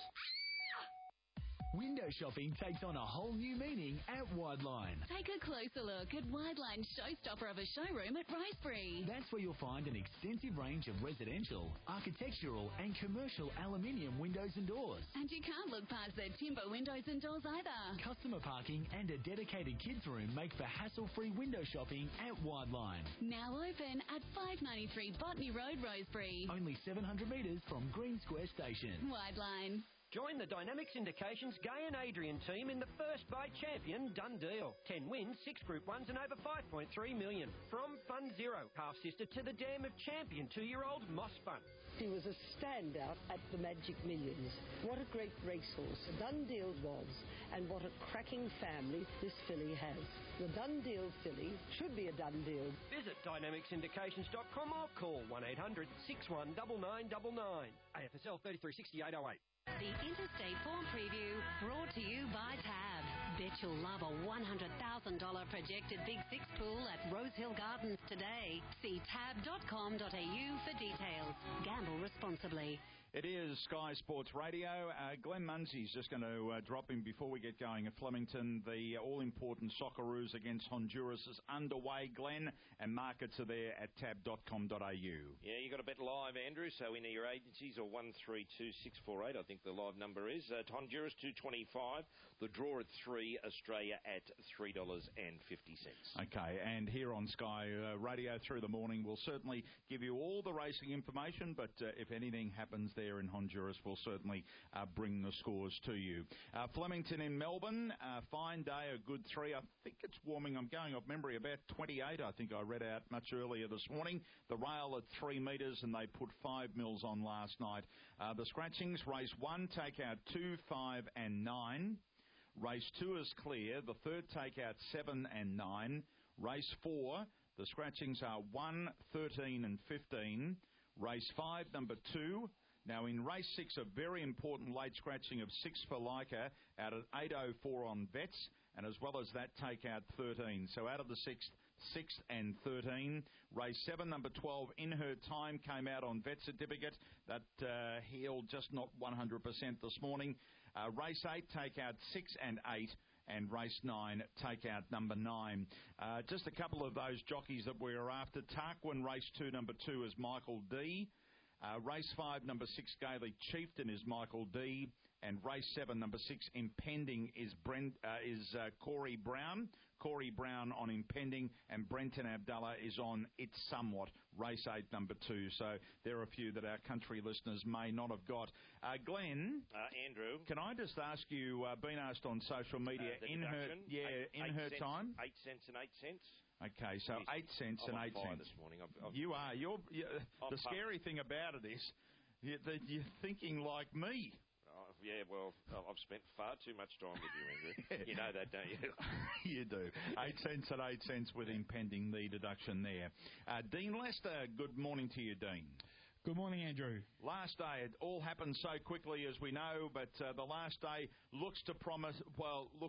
Speaker 19: Window shopping takes on a whole new meaning at Wideline.
Speaker 20: Take a closer look at Wideline's showstopper of a showroom at Rosebery.
Speaker 19: That's where you'll find an extensive range of residential, architectural and commercial aluminium windows and doors.
Speaker 20: And you can't look past their timber windows and doors either.
Speaker 19: Customer parking and a dedicated kids room make for hassle-free window shopping at Wideline.
Speaker 20: Now open at five ninety-three Botany Road, Rosebery.
Speaker 19: Only seven hundred metres from Green Square Station.
Speaker 20: Wideline.
Speaker 9: Join the Dynamics Indications Gay and Adrian team in the first by champion done deal. Ten wins, six Group ones and over five point three million. From Fund Zero, half-sister to the dam of champion two-year-old Moss Fun.
Speaker 10: He was a standout at the Magic Millions. What a great racehorse Done Deal was, and what a cracking family this filly has. The Done Deal filly should be a done deal.
Speaker 9: Visit dynamics indications dot com or call one eight hundred six one nine nine nine nine. A F S L thirty-three sixty-eight oh eight.
Speaker 3: The Interstate Form Preview brought to you by Tab. Bet you'll love a one hundred thousand dollars projected Big Six pool at Rosehill Gardens today. See tab dot com dot a u for details. Gamble responsibly.
Speaker 4: It is Sky Sports Radio. Uh, Glenn Munsey's just going to uh, drop in before we get going at Flemington. The all-important Socceroos against Honduras is underway, Glenn, and markets are there at tab dot com dot a u.
Speaker 6: Yeah, you got to bet live, Andrew, so into your agencies or one three two six four eight, I think the live number is. Uh, Honduras two twenty-five, the draw at three, Australia at three dollars fifty.
Speaker 4: Okay, and here on Sky uh, Radio through the morning, we'll certainly give you all the racing information, but uh, if anything happens there in Honduras, we'll certainly uh, bring the scores to you. Uh, Flemington in Melbourne, uh, fine day, a good three. I think it's warming. I'm going off memory, about twenty-eight, I think I read out much earlier this morning. The rail at three metres, and they put five mils on last night. Uh, the scratchings, race one, take out two, five and nine. Race two is clear. The third take out seven and nine. Race four, the scratchings are one, thirteen and fifteen. Race five, number two. Now, in race six, a very important late scratching of six for Leica out at eight oh four on Vets, and as well as that, take out thirteen. So out of the sixth, sixth and thirteen. Race seven, number twelve, In Her Time, came out on Vet Certificate. That uh, healed just not one hundred percent this morning. Uh, race eight, take out six and eight. And race nine, take out number nine. Uh, just a couple of those jockeys that we are after. Tarquin, race two, number two, is Michael D. Uh, race five, number six, Gailey Chieftain, is Michael D. And race seven, number six, Impending, is Brent, uh, is uh, Corey Brown. Corey Brown on Impending, and Brenton Abdallah is on It's Somewhat, race eight, number two. So there are a few that our country listeners may not have got. Uh, Glenn,
Speaker 6: uh, Andrew,
Speaker 4: can I just ask you? Uh, been asked on social media,
Speaker 6: uh,
Speaker 4: in her, yeah,
Speaker 6: eight,
Speaker 4: in
Speaker 6: eight
Speaker 4: her
Speaker 6: cents,
Speaker 4: time,
Speaker 6: eight cents and eight cents.
Speaker 4: Okay, so
Speaker 6: Jeez,
Speaker 4: eight cents
Speaker 6: I'm
Speaker 4: and
Speaker 6: on
Speaker 4: eight
Speaker 6: fire
Speaker 4: cents.
Speaker 6: this morning. I've, I've,
Speaker 4: you are. You're. you're the
Speaker 6: pumped.
Speaker 4: scary thing about it is you, that you're thinking like me.
Speaker 6: Oh, yeah, well, I've spent far too much time with you, Andrew. You know that, don't you?
Speaker 4: You do. Eight cents and eight cents with Impending, the deduction there. Uh, Dean Lester, good morning to you, Dean.
Speaker 21: Good morning, Andrew.
Speaker 4: Last day, it all happened so quickly, as we know, but uh, the last day looks to promise, well, looks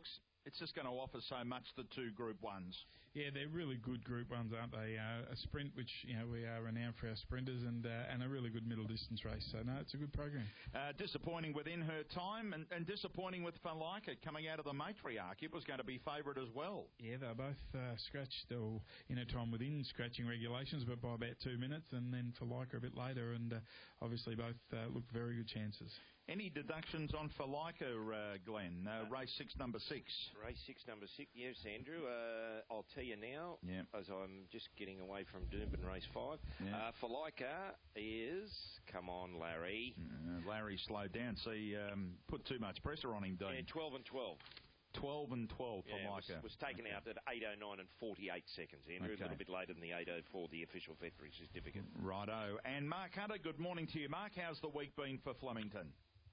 Speaker 4: it's just going to offer so much, the two Group Ones.
Speaker 21: Yeah, they're really good Group Ones, aren't they? Uh, a sprint, which, you know, we are renowned for our sprinters, and uh, and a really good middle distance race. So, no, it's a good program.
Speaker 4: Uh, disappointing within her time, and, and disappointing with Falika coming out of the matriarch. It was going to be favourite as well.
Speaker 21: Yeah, they were both uh, scratched, or in a time within scratching regulations, but by about two minutes, and then Falika a bit later, and uh, obviously both uh, looked very good chances.
Speaker 4: Any deductions on Falika, uh, Glenn? Uh, race six, number six.
Speaker 6: Race six, number six. Yes, Andrew. Uh, I'll tell you now,
Speaker 4: yeah.
Speaker 6: as I'm just getting away from Doomben race five.
Speaker 4: Yeah.
Speaker 6: Uh, Falika is, come on, Larry.
Speaker 4: Uh, Larry slowed down. See, um, put too much pressure on him, Dean.
Speaker 6: Yeah, twelve and twelve.
Speaker 4: twelve and twelve for
Speaker 6: yeah,
Speaker 4: Falika.
Speaker 6: Was, was taken
Speaker 4: okay.
Speaker 6: out at eight oh nine and forty-eight seconds, Andrew.
Speaker 4: Okay.
Speaker 6: A little bit later than the eight oh four, the official Veterinary certificate.
Speaker 4: Righto. And Mark Hunter, good morning to you. Mark, how's the week been for Flemington?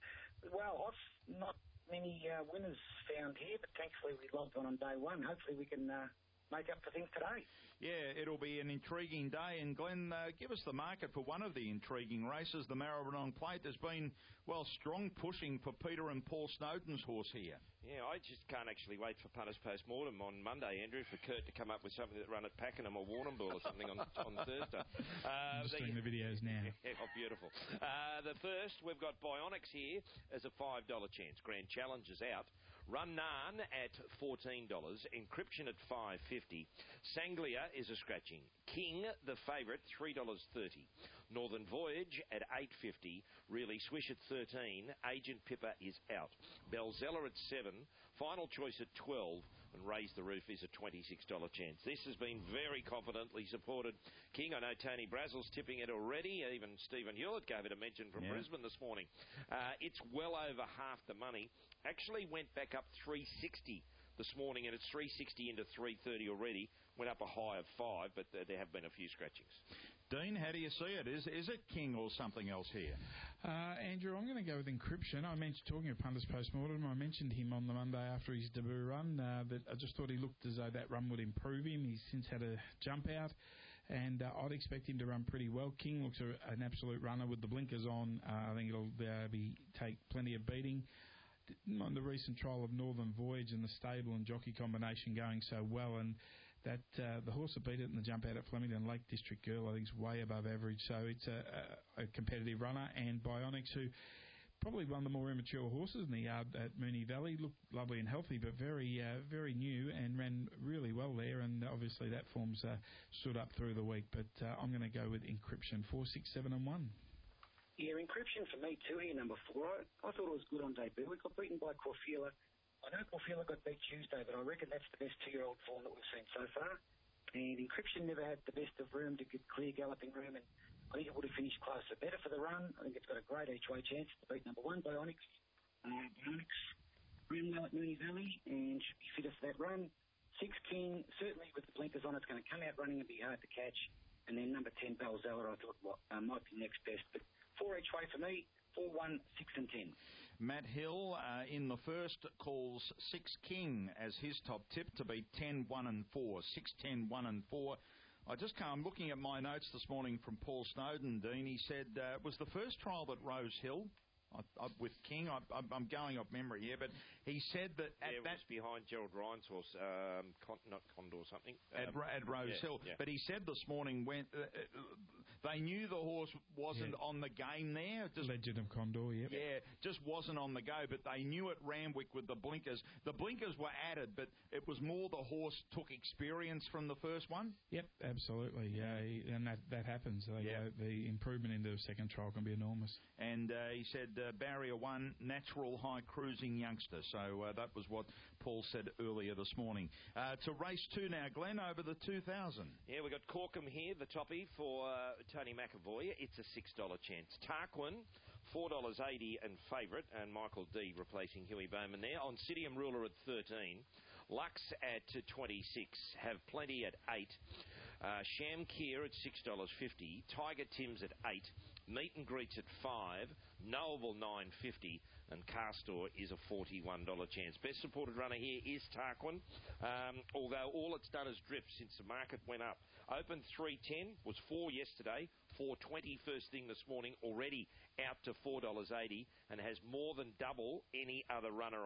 Speaker 22: Well, I've not many uh, winners found here, but thankfully we logged on on day one. Hopefully we can uh, make up for things today.
Speaker 4: Yeah, it'll be an intriguing day. And Glenn, uh, give us the market for one of the intriguing races, the Maribyrnong Plate. There's been, well, strong pushing for Peter and Paul Snowden's horse here.
Speaker 6: Yeah, I just can't actually wait for Punters Post-Mortem on Monday, Andrew, for Kurt to come up with something that run at Pakenham or Warrnambool or something on, on Thursday. Uh,
Speaker 21: I'm just doing the videos now.
Speaker 6: Oh, beautiful. Uh, the first, we've got Bionics here as a five dollar chance. Grand Challenge is out. Run Nan at fourteen dollars. Encryption at five fifty. Sanglia is a scratching. King, the favourite, three dollars thirty. Northern Voyage at eight fifty. Really Swish at thirteen. Agent Pippa is out. Belzella at seven. Final Choice at twelve. And Raise the Roof is a twenty-six dollar chance. This has been very confidently supported. King, I know Tony Brazel's tipping it already. Even Stephen Hewlett gave it a mention from
Speaker 4: yeah.
Speaker 6: Brisbane this morning. Uh, it's well over half the money. Actually went back up three sixty this morning, and it's three sixty into three thirty already. Went up a high of five, but uh, there have been a few scratchings.
Speaker 4: Dean, how do you see it? Is is it King or something else here?
Speaker 21: Uh, Andrew, I'm going to go with Encryption. I mentioned, talking of Punters Post-Mortem, I mentioned him on the Monday after his debut run. Uh, that I just thought he looked as though that run would improve him. He's since had a jump out, and uh, I'd expect him to run pretty well. King looks a, an absolute runner with the blinkers on. Uh, I think it'll uh, be take plenty of beating. On the recent trial of Northern Voyage and the stable and jockey combination going so well, and that uh, the horse that beat it in the jump out at Flemington, Lake District Girl, I think is way above average. So it's a, a, a competitive runner. And Bionics, who probably one of the more immature horses in the yard at Moonee Valley, looked lovely and healthy, but very, uh, very new, and ran really well there. And obviously that form's uh, stood up through the week. But uh, I'm going to go with Encryption, four, six, seven, and one.
Speaker 22: Yeah, Encryption for me too here, number four. I, I thought it was good on debut. We got beaten by Corfila. I know Corfila got beat Tuesday, but I reckon that's the best two-year-old form that we've seen so far. And Encryption never had the best of room to get clear galloping room, and I think it would have finished closer. Better for the run. I think it's got a great each-way chance to beat number one, Bionics. Uh, Bionics ran well at Moonee Valley and should be fitter for that run. Six King, certainly with the blinkers on, it's going to come out running and be hard to catch. And then number ten, Belzella, I thought well, uh, might be next best. But four each way for me, four, one, six and ten.
Speaker 4: Matt Hill uh, in the first calls Six King as his top tip to be ten, one and four. Six, ten, one and four. I just can't, I'm looking at my notes this morning from Paul Snowden, Dean. He said uh, it was the first trial that Rose Hill I, I, with King. I, I, I'm going off memory here, but he said that at
Speaker 6: yeah, it
Speaker 4: that
Speaker 6: was behind Gerald Ryan's horse, um, Con, not Condor or something.
Speaker 4: At,
Speaker 6: um,
Speaker 4: at Rose
Speaker 6: yeah,
Speaker 4: Hill.
Speaker 6: Yeah.
Speaker 4: But he said this morning when uh, they knew the horse wasn't
Speaker 21: yeah.
Speaker 4: on the game there. Just,
Speaker 21: Legend of Condor, yep.
Speaker 4: Yeah, just wasn't on the go, but they knew at Randwick with the blinkers. The blinkers were added, but it was more the horse took experience from the first one.
Speaker 21: Yep, absolutely. Yeah, and that, that happens. They,
Speaker 4: yeah.
Speaker 21: uh, the improvement into the second trial can be enormous.
Speaker 4: And uh, he said uh, barrier one, natural high cruising youngster. So uh, that was what Paul said earlier this morning. Uh, to race two now, Glenn, over the two thousand.
Speaker 6: Yeah, we've got Corkham here, the toppy for uh, Tony McAvoy. It's a six dollar chance. Tarquin, four dollars eighty and favourite, and Michael D replacing Huey Bowman there. Oncidium Ruler at thirteen. Lux at twenty-six. Have Plenty at eight. Uh, Sham Kier at six dollars fifty. Tiger Tim's at eight. Meet and Greets at five. Knowable nine fifty. And Castor is a forty-one dollar chance. Best supported runner here is Tarquin, um, although all it's done is drip since the market went up. Opened three ten, was four yesterday, four twenty first thing this morning, already out to four dollars eighty, and has more than double any other runner on it.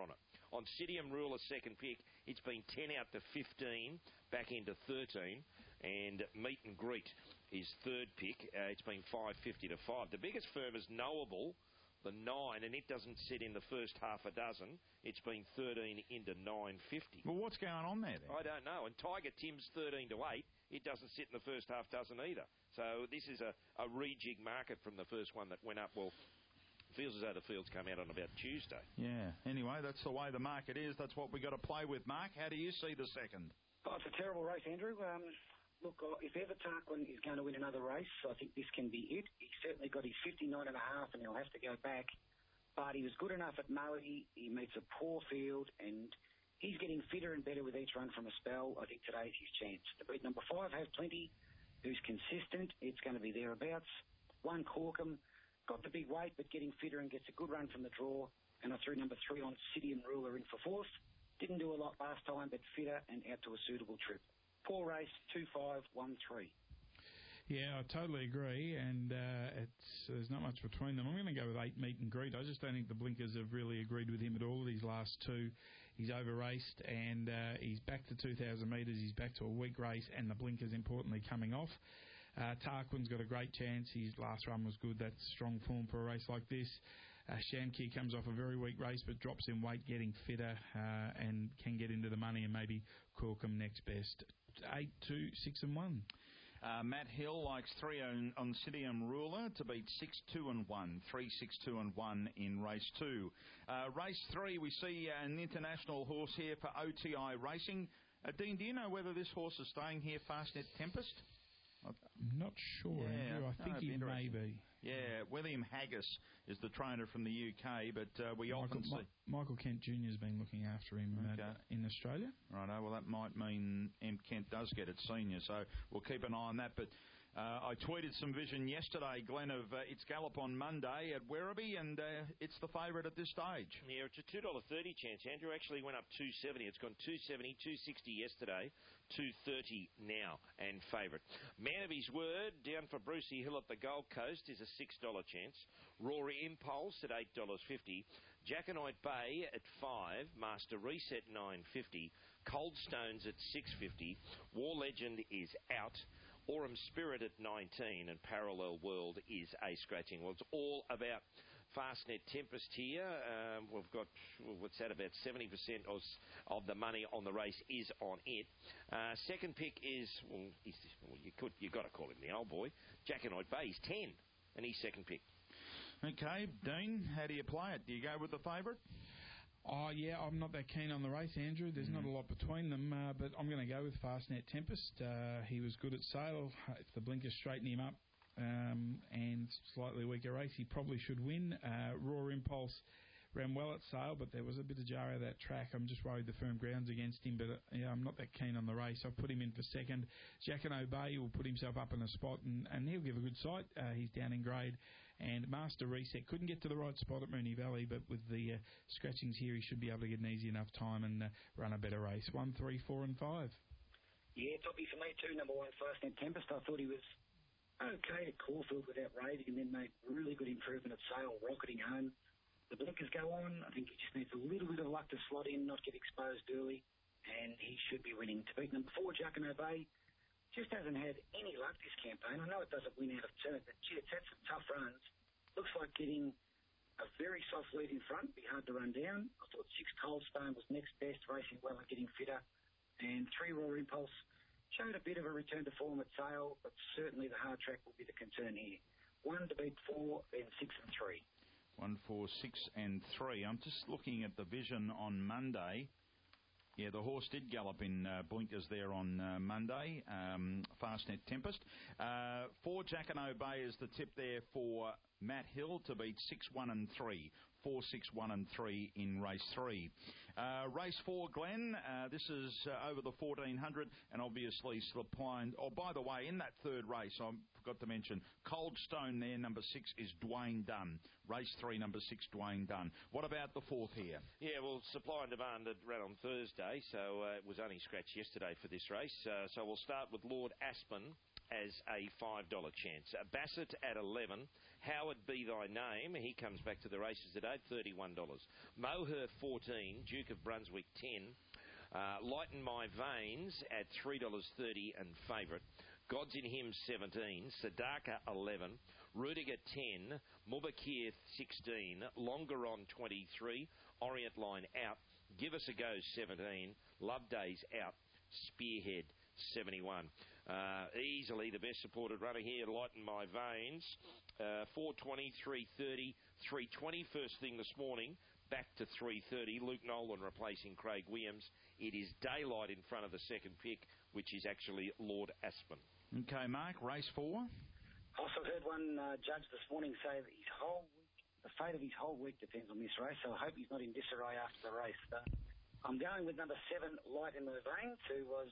Speaker 6: On Sidium Ruler's second pick, it's been ten out to fifteen, back into thirteen. And Meet and Greet, his third pick, uh, it's been five fifty to five. The biggest firm is Knowable, the nine, and it doesn't sit in the first half a dozen. It's been thirteen into nine fifty.
Speaker 4: Well, what's going on there then?
Speaker 6: I don't know. And Tiger Tim's thirteen to eight. It doesn't sit in the first half dozen either. So this is a, a rejig market from the first one that went up. Well, feels as though the fields come out on about Tuesday.
Speaker 4: Yeah. Anyway, that's the way the market is. That's what we've got to play with. Mark, how do you see the second?
Speaker 22: Oh, it's a terrible race, Andrew. Um, look, uh, if ever Tarquin is going to win another race, I think this can be it. He's certainly got his fifty-nine and a half, and he'll have to go back. But he was good enough at Maui. He meets a poor field, and he's getting fitter and better with each run from a spell. I think today's his chance. The beat number five, Have Plenty, who's consistent. It's going to be thereabouts. One, Corkum. Got the big weight, but getting fitter and gets a good run from the draw. And I threw number three on Sidium Ruler in for fourth. Didn't do a lot last time, but fitter and out to a suitable trip. Poor race, two five one three.
Speaker 21: Yeah, I totally agree, and uh, it's there's not much between them. I'm going to go with eight, Meet and Greet. I just don't think the blinkers have really agreed with him at all these last two. He's over-raced, and uh, he's back to two thousand metres. He's back to a weak race, and the blinkers, importantly, coming off. Uh, Tarquin's got a great chance. His last run was good. That's strong form for a race like this. Uh, Shamki comes off a very weak race, but drops in weight, getting fitter, uh, and can get into the money, and maybe Corkum next best. Eight, two, six, and one.
Speaker 4: Uh, Matt Hill likes three on, on Sidium Ruler to beat six, two, and one. Three, six, two, and one in race two. Uh, race three, we see an international horse here for O T I Racing. Uh, Dean, do you know whether this horse is staying here, Fastnet Tempest?
Speaker 21: I'm not sure,
Speaker 4: yeah,
Speaker 21: Andrew. I think
Speaker 4: no,
Speaker 21: he may be.
Speaker 4: Yeah, William Haggis is the trainer from the U K, but uh, we
Speaker 21: Michael,
Speaker 4: often see...
Speaker 21: Ma- Michael Kent Junior has been looking after him okay. uh, in Australia.
Speaker 4: Righto, well, that might mean M. Kent does get it senior, so we'll keep an eye on that. But uh, I tweeted some vision yesterday, Glenn, of uh, its gallop on Monday at Werribee, and uh, it's the favourite at this stage.
Speaker 6: Yeah, it's a two dollars thirty chance. Andrew actually went up two seventy. It's gone two seventy, two sixty yesterday, two thirty now, and favourite. Man of his word, down for Brucey Hill at the Gold Coast, is a six dollars chance. Rory Impulse at eight dollars fifty. Jackanite Bay at five. Master Reset nine fifty. Cold Stones at six fifty. War Legend is out. Aurum Spirit at nineteen, and Parallel World is a scratching. Well, it's all about Fastnet Tempest here. Um, we've got, what's that, about seventy percent of, of the money on the race is on it. Uh, second pick is, well, he's, well you could, you've got to call him the old boy, Jackanite Bay. He's ten, and he's second pick.
Speaker 4: Okay, Dean, how do you play it? Do you go with the favourite?
Speaker 21: Oh, yeah, I'm not that keen on the race, Andrew. There's mm. not a lot between them, uh, but I'm going to go with Fastnet Tempest. Uh, he was good at Sale. If the blinkers straighten him up um, and slightly weaker race, he probably should win. Uh, Raw Impulse ran well at Sale, but there was a bit of jar of that track. I'm just worried the firm ground's against him, but uh, yeah, I'm not that keen on the race. I've put him in for second. Jack and Obey will put himself up in a spot, and, and he'll give a good sight. Uh, he's down in grade. And Master Reset couldn't get to the right spot at Moonee Valley, but with the uh, scratchings here, he should be able to get an easy enough time and uh, run a better race. One, three, four, and five.
Speaker 22: Yeah, toppy for me too. Number one, Fastnet Tempest. I thought he was okay at Caulfield without raving, and then made really good improvement at Sale, rocketing home. The blinkers go on. I think he just needs a little bit of luck to slot in, not get exposed early, and he should be winning. To beat number four, Jack and Obey. Just hasn't had any luck this campaign. I know it doesn't win out of turn, but gee, it's had some tough runs. Looks like getting a very soft lead in front, be hard to run down. I thought six Coldstone was next best, racing well and getting fitter. And three Raw Impulse showed a bit of a return to form at Sale, but certainly the hard track will be the concern here. One to beat four, then six and three.
Speaker 4: One, four, six, and three. I'm just looking at the vision on Monday. Yeah, the horse did gallop in uh, blinkers there on uh, Monday, um, Fastnet Tempest. Uh, four, Jack and Obey is the tip there for Matt Hill to beat six, one, and three. Four, six, one, and three in race three. Uh, race four, Glenn. Uh, this is uh, over the fourteen hundred, and obviously supplying. Oh, by the way, in that third race, I forgot to mention Cold Stone there. Number six is Dwayne Dunn. Race three, number six, Dwayne Dunn. What about the fourth here?
Speaker 6: Yeah, well, Supply and Demand had ran on Thursday, so uh, it was only scratched yesterday for this race. Uh, so we'll start with Lord Aspen as a five dollar chance. Uh, Bassett at eleven. Howard Be Thy Name. He comes back to the races today, thirty-one dollars. Moher fourteen. Duke of Brunswick ten. Uh, Lighten My Veins at three dollars thirty and favourite. Gods in Him seventeen. Sadaka eleven. Rudiger ten. Mubakir sixteen. Longeron twenty-three. Orient Line out. Give Us a Go seventeen. Love Days out. Spearhead seventy-one. Uh, easily the best supported runner here, Lighten My Veins. Uh, four twenty, three thirty, three twenty first thing this morning. Back to three thirty. Luke Nolan replacing Craig Williams. It is Daylight in front of the second pick, which is actually Lord Aspen.
Speaker 4: Okay, Mark, race four.
Speaker 22: Also heard one uh, judge this morning say that his whole week, the fate of his whole week depends on this race, so I hope he's not in disarray after the race. Uh, I'm going with number seven, Light in My Veins, who was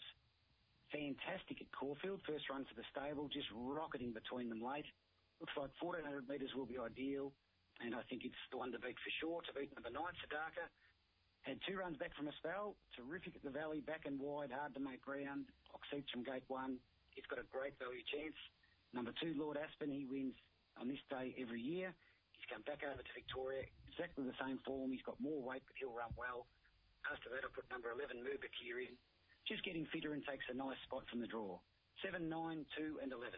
Speaker 22: fantastic at Caulfield. First run for the stable, just rocketing between them late. Looks like fourteen hundred metres will be ideal, and I think it's the one to beat for sure. To beat number nine, Sadaka. Had two runs back from a spell. Terrific at the Valley, back and wide, hard to make ground. Box seats from gate one. It's got a great value chance. Number two, Lord Aspen, he wins on this day every year. He's come back over to Victoria, exactly the same form. He's got more weight, but he'll run well. After that, I'll put number eleven, Mubakir in. Just getting fitter and takes a nice spot from the draw. seven, nine, two and eleven.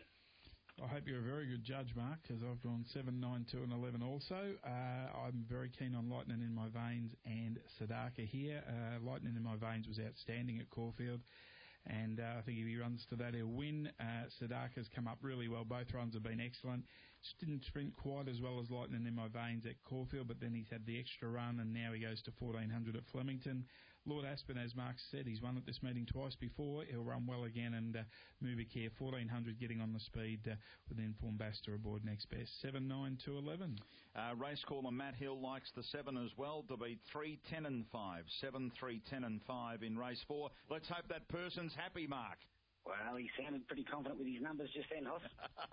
Speaker 21: I hope you're a very good judge, Mark, because I've gone seven, nine, two and eleven also. Uh, I'm very keen on Lightning in My Veins and Sadaka here. Uh, Lightning in My Veins was outstanding at Caulfield, and uh, I think if he runs to that, he'll win. Uh, Sadaka's come up really well. Both runs have been excellent. Just didn't sprint quite as well as Lightning in My Veins at Caulfield, but then he's had the extra run, and now he goes to fourteen hundred at Flemington. Lord Aspen, as Mark said, he's won at this meeting twice before. He'll run well again, and uh, Mubakir, fourteen hundred getting on the speed uh, with Informed Basta aboard next best. seven, nine, two, eleven.
Speaker 4: Uh, race caller Matt Hill likes the seven as well to beat three, ten and five. seven, three, ten and five in race four. Let's hope that person's happy, Mark.
Speaker 22: Well, he sounded pretty confident with his numbers just then, Hoss.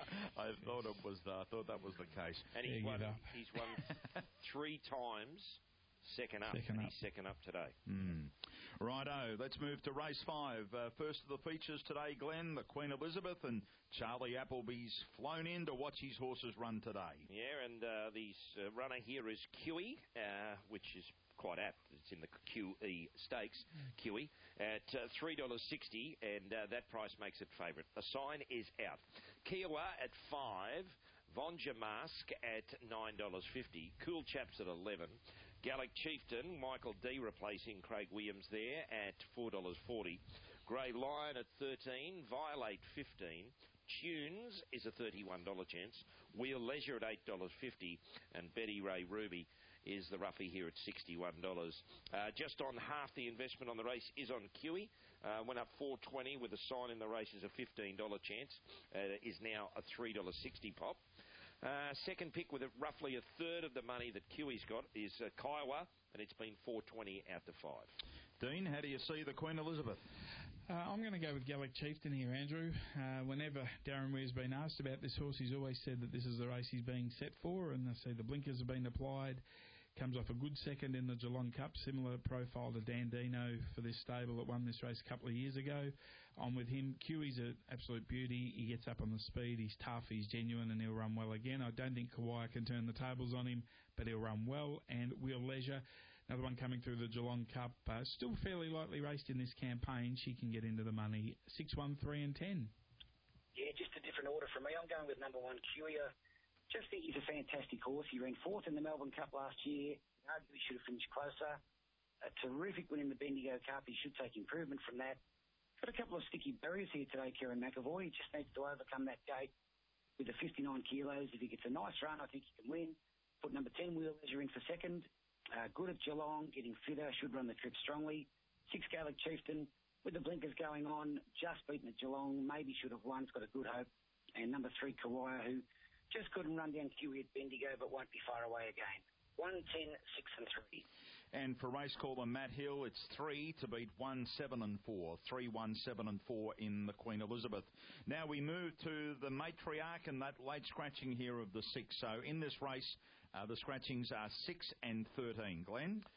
Speaker 4: I thought it was. Uh, I thought that was the case.
Speaker 6: And he's won, he's won three times. Second up.
Speaker 21: Second
Speaker 6: and
Speaker 21: up.
Speaker 6: He's second up today.
Speaker 4: Mm. Righto, let's move to race five. Uh, first of the features today, Glenn, the Queen Elizabeth, and Charlie Appleby's flown in to watch his horses run today.
Speaker 6: Yeah, and uh, the uh, runner here is Kiwi, uh, which is quite apt. It's in the Q E Stakes, Kiwi, at uh, three dollars sixty, and uh, that price makes it favourite. The sign is out. Kiowa at five, Vonja Mask at nine dollars fifty, Cool Chaps at eleven, Gallic Chieftain, Michael D replacing Craig Williams there at four dollars forty. Grey Lion at thirteen, Violate fifteen. Tunes is a thirty-one dollar chance. Wheel Leisure at eight dollars fifty. And Betty Ray Ruby is the roughie here at sixty-one dollars. Uh, just on half the investment on the race is on Kiwi. Uh, went up four twenty with a sign in the race is a fifteen dollar chance. Uh, is now a three dollars sixty pop. Uh, second pick with a, roughly a third of the money that Kiwi's got is uh, Kiowa, and it's been four twenty out to five.
Speaker 4: Dean, how do you see the Queen Elizabeth?
Speaker 21: Uh, I'm going to go with Gallic Chieftain here, Andrew. Uh, whenever Darren Weir's been asked about this horse, he's always said that this is the race he's being set for, and I see the blinkers have been applied. Comes off a good second in the Geelong Cup, similar profile to Dandino for this stable that won this race a couple of years ago. I'm with him. Kiwi's an absolute beauty. He gets up on the speed. He's tough. He's genuine, and he'll run well again. I don't think Kawhi can turn the tables on him, but he'll run well. And Wheel Leisure, another one coming through the Geelong Cup, uh, still fairly lightly raced in this campaign. She can get into the money. Six, one, three, and ten.
Speaker 22: Yeah, just a different order from me. I'm going with number one, Kiwi. Just think he's a fantastic horse. He ran fourth in the Melbourne Cup last year. Arguably should have finished closer. A terrific win in the Bendigo Cup. He should take improvement from that. Got a couple of sticky barriers here today, Kieran McAvoy. He just needs to overcome that gate with the fifty-nine kilos. If he gets a nice run, I think he can win. Put number ten, Wheel Leisure, in for second. Uh, good at Geelong, getting fitter, should run the trip strongly. Six, Gallic Chieftain, with the blinkers going on, just beaten at Geelong. Maybe should have won. It's got a good hope. And number three, Kawaya, who just couldn't run down Kiwi at Bendigo, but won't be far away again. One, ten, six, and three.
Speaker 4: And for race caller Matt Hill, it's three to beat one, seven, and four. Three, one, seven, and four in the Queen Elizabeth. Now we move to the matriarch and that late scratching here of the six. So in this race, uh, the scratchings are six and thirteen. Glenn?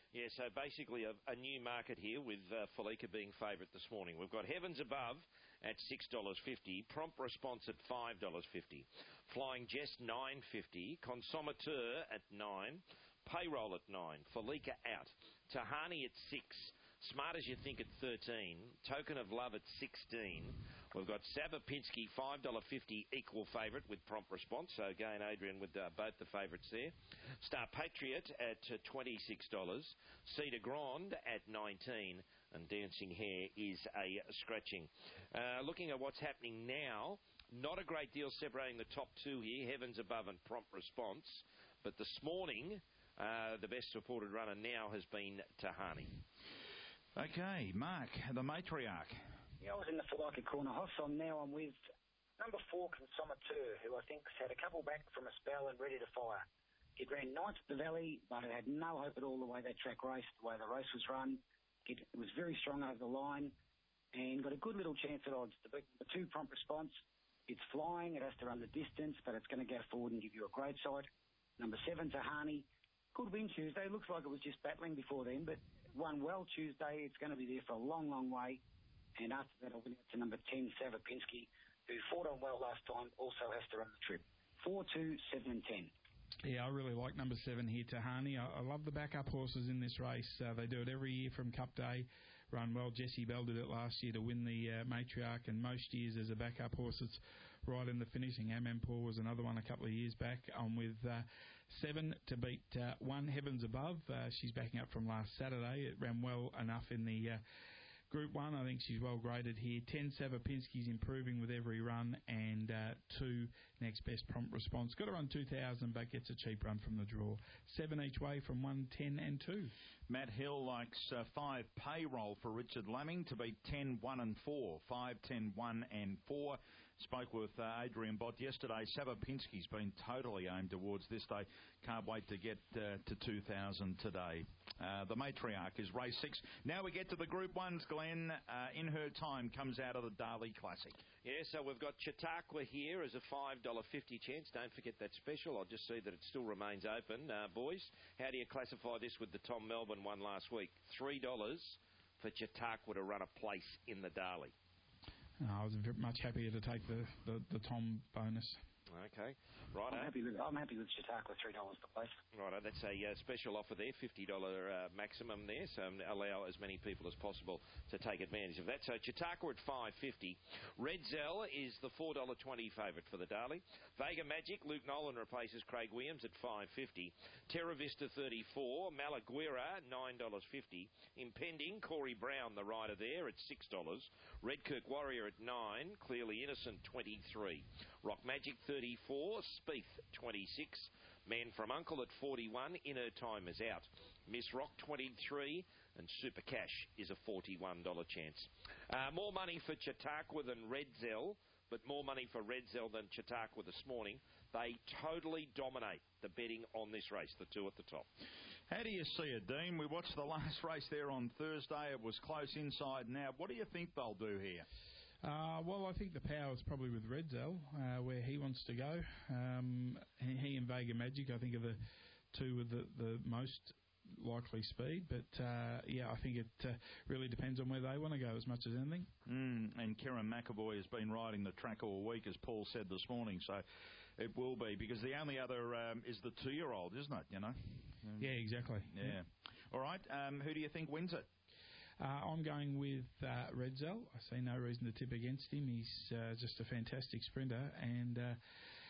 Speaker 6: Yeah, so basically a, a new market here with uh, Felica being favourite this morning. We've got Heavens Above at six dollars fifty, Prompt Response at five dollars fifty, Flying Jess nine dollars fifty, Consommateur at nine dollars, Payroll at nine dollars, Felica out, Tahani at six dollars, Smart As You Think at thirteen dollars, Token of Love at sixteen dollars. We've got Sabapinski five dollars fifty, equal favourite with Prompt Response. So again, Adrian with uh, both the favourites there. Star Patriot at uh, twenty-six dollars, Cedar Grande at nineteen dollars, and Dancing Hare is a scratching. Uh, looking at what's happening now, not a great deal separating the top two here, Heavens Above and Prompt Response. But this morning, uh, the best supported runner now has been Tahani.
Speaker 4: Okay, Mark, the matriarch.
Speaker 22: Yeah, I was in the Formica corner house. I'm now I'm with number four, Consommateur, who I think's had a couple back from a spell and ready to fire. It ran ninth at the Valley, but it had no hope at all the way that track raced, the way the race was run. It was very strong over the line and got a good little chance at odds. The, big, the two, Prompt Response, it's flying, it has to run the distance, but it's going to go forward and give you a great side. Number seven, Tahani, good win Tuesday. Looks like it was just battling before then, but won well Tuesday. It's going to be there for a long, long way. And after that, I'll win it to number ten, Savapinski, who fought on well last time, also has to run the trip. four, two, seven and ten.
Speaker 21: Yeah, I really like number seven here, Tahani. I, I love the backup horses in this race. Uh, they do it every year from Cup Day. Run well. Jessie Bell did it last year to win the uh, Matriarch, and most years as a backup horse, it's right in the finishing. Amampur was another one a couple of years back. I'm with uh, seven to beat uh, one, Heavens Above. Uh, she's backing up from last Saturday. It ran well enough in the Uh, Group one, I think she's well graded here. ten, Savapinski's improving with every run, and uh, two, Next Best Prompt Response. Got to run two thousand, but gets a cheap run from the draw. Seven each way from one, ten and two.
Speaker 4: Matt Hill likes uh, five, Payroll for Richard Lamming to beat ten, one and four. five, ten, one and four. Spoke with uh, Adrian Bott yesterday. Savapinski's been totally aimed towards this day. Can't wait to get uh, to two thousand today. Uh, the matriarch is race six. Now we get to the Group ones. Glenn, uh, in her time, comes out of the Darley Classic.
Speaker 6: Yeah, so we've got Chautauqua here as a five dollars fifty chance. Don't forget that special. I'll just see that it still remains open. Uh, boys, how do you classify this with the Tom Melbourne one last week? three dollars for Chautauqua to run a place in the Darley.
Speaker 21: No, I was much happier to take the, the, the Tom bonus.
Speaker 6: Okay, right.
Speaker 22: I'm happy with I'm happy with Chautauqua, three dollars per place.
Speaker 6: Right, that's a uh, special offer there, fifty dollars uh, maximum there, so um, allow as many people as possible to take advantage of that. So Chautauqua at five dollars fifty. Red Zell is the four dollars twenty favourite for the Darley. Vega Magic, Luke Nolan replaces Craig Williams at five dollars fifty. Terra Vista thirty-four. Malaguira nine dollars fifty. Impending, Corey Brown, the rider there, at six dollars. Redkirk Warrior at nine dollars. Clearly Innocent twenty-three dollars. Rock Magic thirty-four, Spieth twenty-six, Man from Uncle at forty-one, In Her Time is out. Miss Rock twenty-three, and Super Cash is a forty-one dollars chance. Uh, more money for Chautauqua than Red Zell, but more money for Red Zell than Chautauqua this morning. They totally dominate the betting on this race, the two at the top.
Speaker 4: How do you see it, Dean? We watched the last race there on Thursday. It was close inside and out. What do you think they'll do here?
Speaker 21: Uh, well, I think the power is probably with Red Zell, uh, where he wants to go. Um, he and Vega Magic, I think, are the two with the, the most likely speed. But, uh, yeah, I think it uh, really depends on where they want to go as much as anything.
Speaker 4: Mm, and Kieran McAvoy has been riding the track all week, as Paul said this morning. So it will be, because the only other um, is the two-year-old, isn't it, you know?
Speaker 21: Um, yeah, exactly.
Speaker 4: Yeah. yeah. All right, um, who do you think wins it?
Speaker 21: Uh, I'm going with uh, Red Zell. I see no reason to tip against him. He's uh, just a fantastic sprinter, and uh,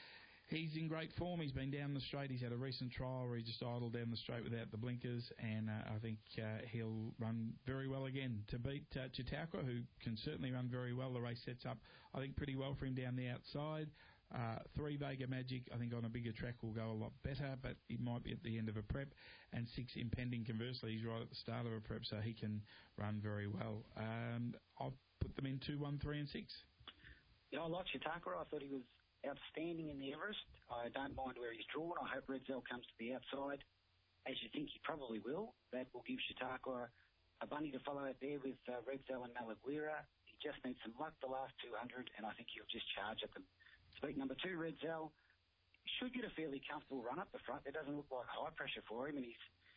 Speaker 21: he's in great form. He's been down the straight. He's had a recent trial where he just idled down the straight without the blinkers, and uh, I think uh, he'll run very well again. To beat uh, Chautauqua, who can certainly run very well, the race sets up, I think, pretty well for him down the outside. Uh, three, Vega Magic, I think on a bigger track will go a lot better, but it might be at the end of a prep. And six, Impending, conversely, he's right at the start of a prep, so he can run very well. Um, I'll put them in two, one, three and six.
Speaker 22: Yeah, I like Chautauqua. I thought he was outstanding in the Everest. I don't mind where he's drawn. I hope Red Zell comes to the outside, as you think he probably will. That will give Chautauqua a bunny to follow out there with uh, Red Zell and Malaguira. He just needs some luck the last two hundred, and I think he'll just charge at them. Speak number two, Red Zell, should get a fairly comfortable run up the front. It doesn't look like high pressure for him, and he's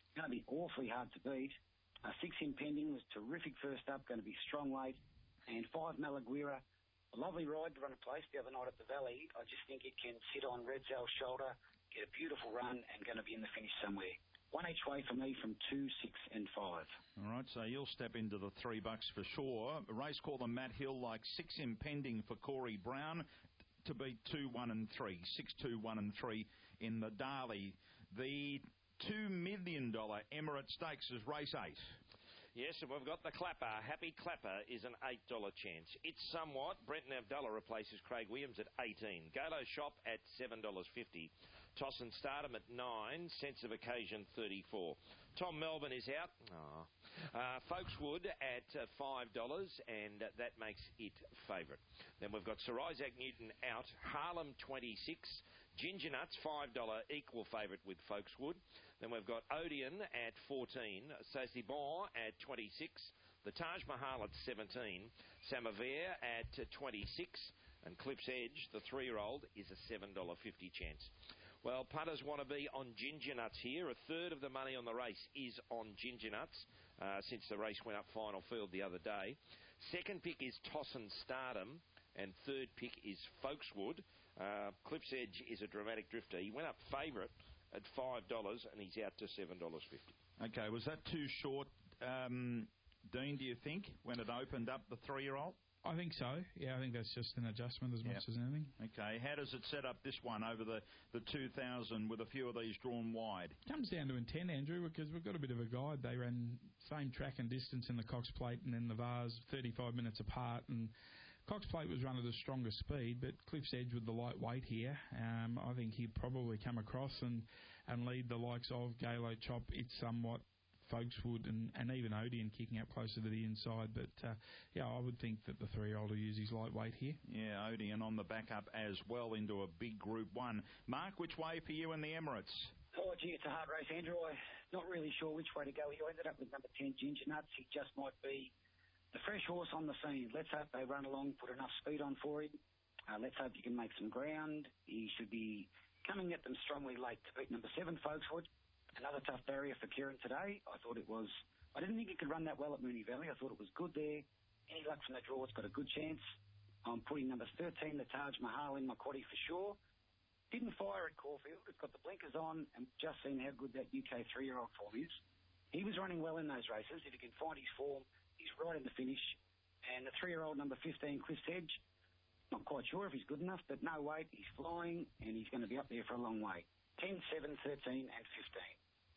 Speaker 22: Going to be awfully hard to beat. Uh, six Impending was terrific first up, going to be strong late. And five Malaguira, a lovely ride to run a place the other night at the Valley. I just think it can sit on Redzell's shoulder, get a beautiful run, and going to be in the finish somewhere. One each way for me from two, six, and five.
Speaker 4: All right, so you'll step into the three bucks for sure. A race called the Matt Hill, like six Impending for Corey Brown to beat two, one, and three. Six, two, one, and three in the Darley. The two million dollars Emirates Stakes is race eight.
Speaker 6: Yes, and we've got the Clapper. Happy Clapper is an eight dollar chance. It's somewhat. Brenton Avdulla replaces Craig Williams at eighteen. Galo Shop at seven dollars fifty. Toss and Stardom at nine. Sense of Occasion thirty-four. Tom Melbourne is out. Oh. Uh, Folkswood at uh, five dollars, and uh, that makes it favourite. Then we've got Sir Isaac Newton out. Harlem twenty-six. Ginger Nuts five dollars equal favourite with Folkswood. Then we've got Odeon at fourteen. Sassy Bon at twenty-six. The Taj Mahal at seventeen. Samovar at uh, twenty-six. And Cliff's Edge, the three-year-old, is a seven dollars fifty chance. Well, punters want to be on Ginger Nuts here. A third of the money on the race is on Ginger Nuts uh, since the race went up final field the other day. Second pick is Toss and Stardom, and third pick is Folkswood. Uh, Cliff's Edge is a dramatic drifter. He went up favourite at five dollars, and he's out to seven dollars fifty.
Speaker 4: Okay, was that too short, um, Dean, do you think, when it opened up the three-year-old?
Speaker 21: I think so. Yeah, I think that's just an adjustment as much
Speaker 4: yep.
Speaker 21: as anything.
Speaker 4: Okay, how does it set up this one over the, the two thousand with a few of these drawn wide?
Speaker 21: Comes down to intent, Andrew, because we've got a bit of a guide. They ran same track and distance in the Cox Plate and then the Vars, thirty-five minutes apart, and Cox Plate was run at a stronger speed, but Cliff's Edge with the light weight here, um, I think he'd probably come across and, and lead the likes of Galo Chop, It's Somewhat, Folkswood, and, and even Odeon kicking up closer to the inside. But, uh, yeah, I would think that the three-year-old will use his lightweight here.
Speaker 4: Yeah, Odeon on the backup as well into a big Group one. Mark, which way for you in the Emirates?
Speaker 22: Oh, gee, it's a hard race, Andrew. I'm not really sure which way to go. You ended up with number ten, Ginger Nuts. He just might be the fresh horse on the scene. Let's hope they run along, put enough speed on for him. Uh, let's hope you can make some ground. He should be coming at them strongly late to beat number seven, Folkswood. Another tough barrier for Kieran today. I thought it was... I didn't think he could run that well at Moonee Valley. I thought it was good there. Any luck from the draw, it's got a good chance. I'm putting number thirteen, the Taj Mahal, in my quaddie for sure. Didn't fire at Caulfield. It's got the blinkers on and just seen how good that U K three-year-old form is. He was running well in those races. If he can find his form, he's right in the finish. And the three-year-old, number fifteen, Cliff's Edge, not quite sure if he's good enough, but no weight. He's flying, and he's going to be up there for a long way. ten, seven, thirteen, and fifteen.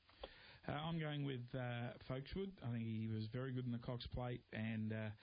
Speaker 21: Uh, I'm going with uh, Folkswood. I think he was very good in the Cox Plate, and uh,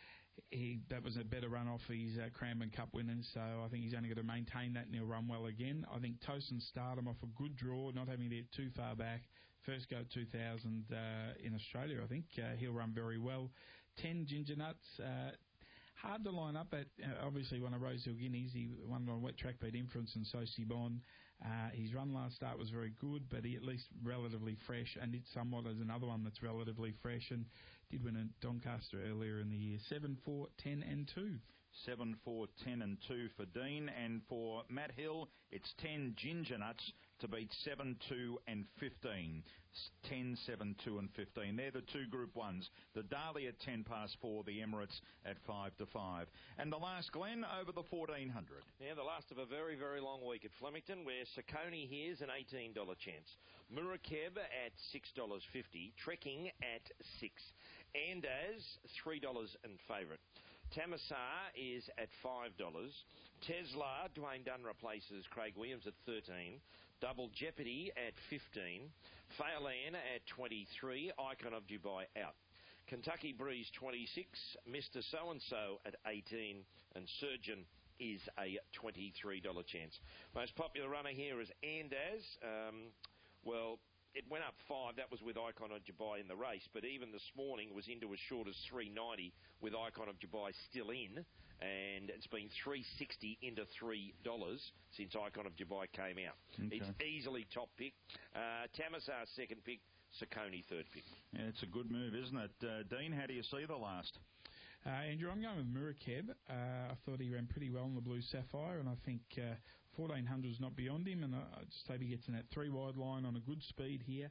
Speaker 21: he that was a better run off his uh, Cranbourne Cup winners, so I think he's only going to maintain that and he'll run well again. I think Toast and Stardom off a good draw, not having to get too far back. First go at two thousand uh, in Australia, I think. Uh, he'll run very well. ten, Ginger Nuts. Uh, hard to line up at, uh, obviously, one of Rosehill Guineas. He won on wet track, beat Inference and Sosi Bon. Uh, his run last start was very good, but he at least relatively fresh, and It's Somewhat as another one that's relatively fresh, and did win at Doncaster earlier in the year. seven, four, ten and two.
Speaker 4: seven, four, ten and two for Dean, and for Matt Hill, it's ten, Ginger Nuts to beat seven, two and fifteen. ten, seven, two and fifteen. They're the two Group ones. The Darley at ten past four, the Emirates at five to five. And the last, Glenn, over the fourteen hundred.
Speaker 6: Yeah, the last of a very, very long week at Flemington, where Saccone here's an eighteen dollar chance. Murakeb at six dollars fifty. Trekking at six. Andaz, three dollars and favourite. Tamasar is at five dollars. Tesla, Dwayne Dunn replaces Craig Williams at thirteen. Double Jeopardy at fifteen. Phelan at twenty-three. Icon of Dubai out. Kentucky Breeze twenty-six. Mister So-and-so at eighteen. And Surgeon is a twenty-three dollar chance. Most popular runner here is Andaz. Um, well... It went up five. That was with Icon of Dubai in the race. But even this morning was into as short as three ninety with Icon of Dubai still in. And it's been three sixty into three dollars since Icon of Dubai came out. Okay. It's easily top pick. Uh, Tamasar second pick. Saccone third pick.
Speaker 4: Yeah, it's a good move, isn't it? Uh, Dean, how do you see the last?
Speaker 21: Uh, Andrew, I'm going with Murakeb. Uh, I thought he ran pretty well in the Blue Sapphire, and I think uh, fourteen hundred is not beyond him, and I just hope he gets in that three-wide line on a good speed here,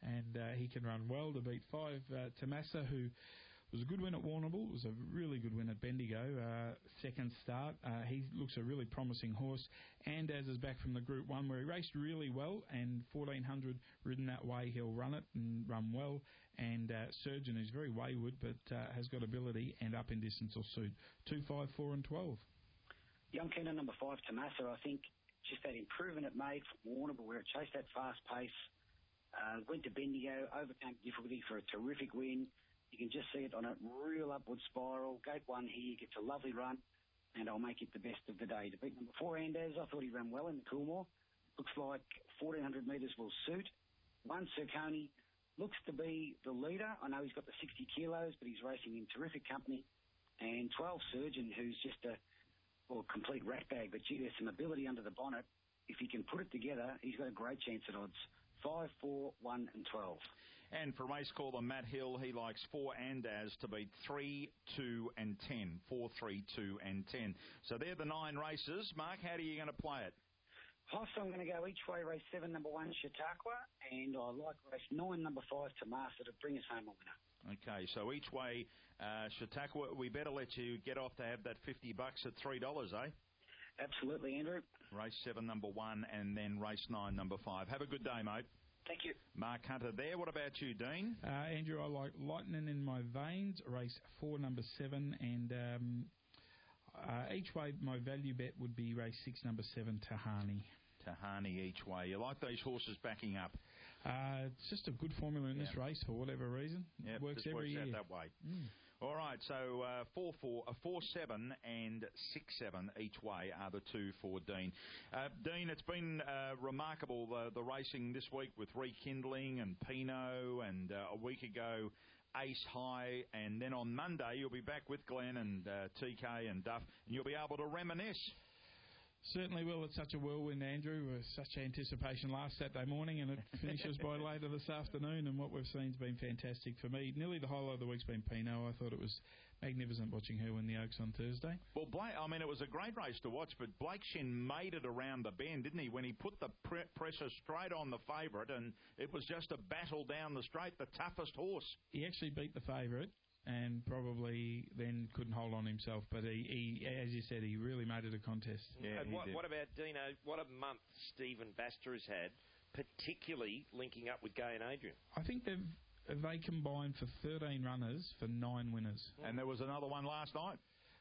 Speaker 21: and uh, he can run well to beat five. Uh, Tomasa, who was a good win at Warrnambool, was a really good win at Bendigo. Uh, second start, uh, he looks a really promising horse. And as is back from the Group One, where he raced really well, and fourteen hundred ridden that way, he'll run it and run well. And uh, Surgeon is very wayward, but uh, has got ability, and up in distance will suit. Two, five, four, and twelve.
Speaker 22: Yeah, I'm keen on number five, Tomasa. I think just that improvement it made from Warrnambool, where it chased that fast pace, uh, went to Bendigo, overcame difficulty for a terrific win. You can just see it on a real upward spiral. Gate one here, gets a lovely run, and I'll make it the best of the day. To beat number four, Andes, I thought he ran well in the Coolmore. Looks like fourteen hundred metres will suit. One, Circoni, looks to be the leader. I know he's got the sixty kilos, but he's racing in terrific company. And twelve, Surgeon, who's just a well, complete rat bag, but gee, there's some ability under the bonnet. If he can put it together, he's got a great chance at odds. Five, four, one, and twelve.
Speaker 4: And for race caller Matt Hill, he likes four Andaz to beat three, two, and ten. Four, three, two, and ten. So they're the nine races. Mark, how are you going to play it?
Speaker 22: Horse, I'm going to go each way. Race seven, number one, Chautauqua, and I like race nine, number five, Tomasa, to bring us home a winner.
Speaker 4: Okay, so each way, uh, Chautauqua, we better let you get off to have that fifty bucks at three dollars, eh?
Speaker 22: Absolutely, Andrew.
Speaker 4: Race seven, number one, and then race nine, number five. Have a good day, mate.
Speaker 22: Thank you.
Speaker 4: Mark Hunter there. What about you, Dean?
Speaker 21: Uh, Andrew, I like Lightning in My Veins, race four, number seven, and um, uh, each way my value bet would be race six, number seven, Tahani.
Speaker 4: Tahani each way. You like those horses backing up?
Speaker 21: Uh, it's just a good formula in
Speaker 4: yeah.
Speaker 21: this race for whatever reason.
Speaker 4: Yep,
Speaker 21: it works
Speaker 4: just
Speaker 21: every
Speaker 4: works
Speaker 21: year.
Speaker 4: out that way.
Speaker 21: Mm.
Speaker 4: All right, so uh, four, four, uh, four, seven, and six, seven each way are the two for Dean. Uh, Dean, it's been uh, remarkable the, the racing this week with Rekindling and Pinot, and uh, a week ago Ace High, and then on Monday you'll be back with Glenn and uh, T K and Duff, and you'll be able to reminisce.
Speaker 21: Certainly will. It's such a whirlwind, Andrew. With such anticipation last Saturday morning, and it finishes by later this afternoon. And what we've seen has been fantastic for me. Nearly the highlight of the week's been Pinot. I thought it was magnificent watching her win the Oaks on Thursday.
Speaker 4: Well, Blake, I mean, it was a great race to watch, but Blake Shin made it around the bend, didn't he? When he put the pre- pressure straight on the favourite, and it was just a battle down the straight, the toughest horse.
Speaker 21: He actually beat the favourite, and probably then couldn't hold on himself. But he, he as you said, he really made it a contest.
Speaker 6: Yeah, and what, what about Dino? What a month Stephen Baxter has had, particularly linking up with Gay and Adrian.
Speaker 21: I think they've they combined for thirteen runners for nine winners.
Speaker 4: And there was another one last night.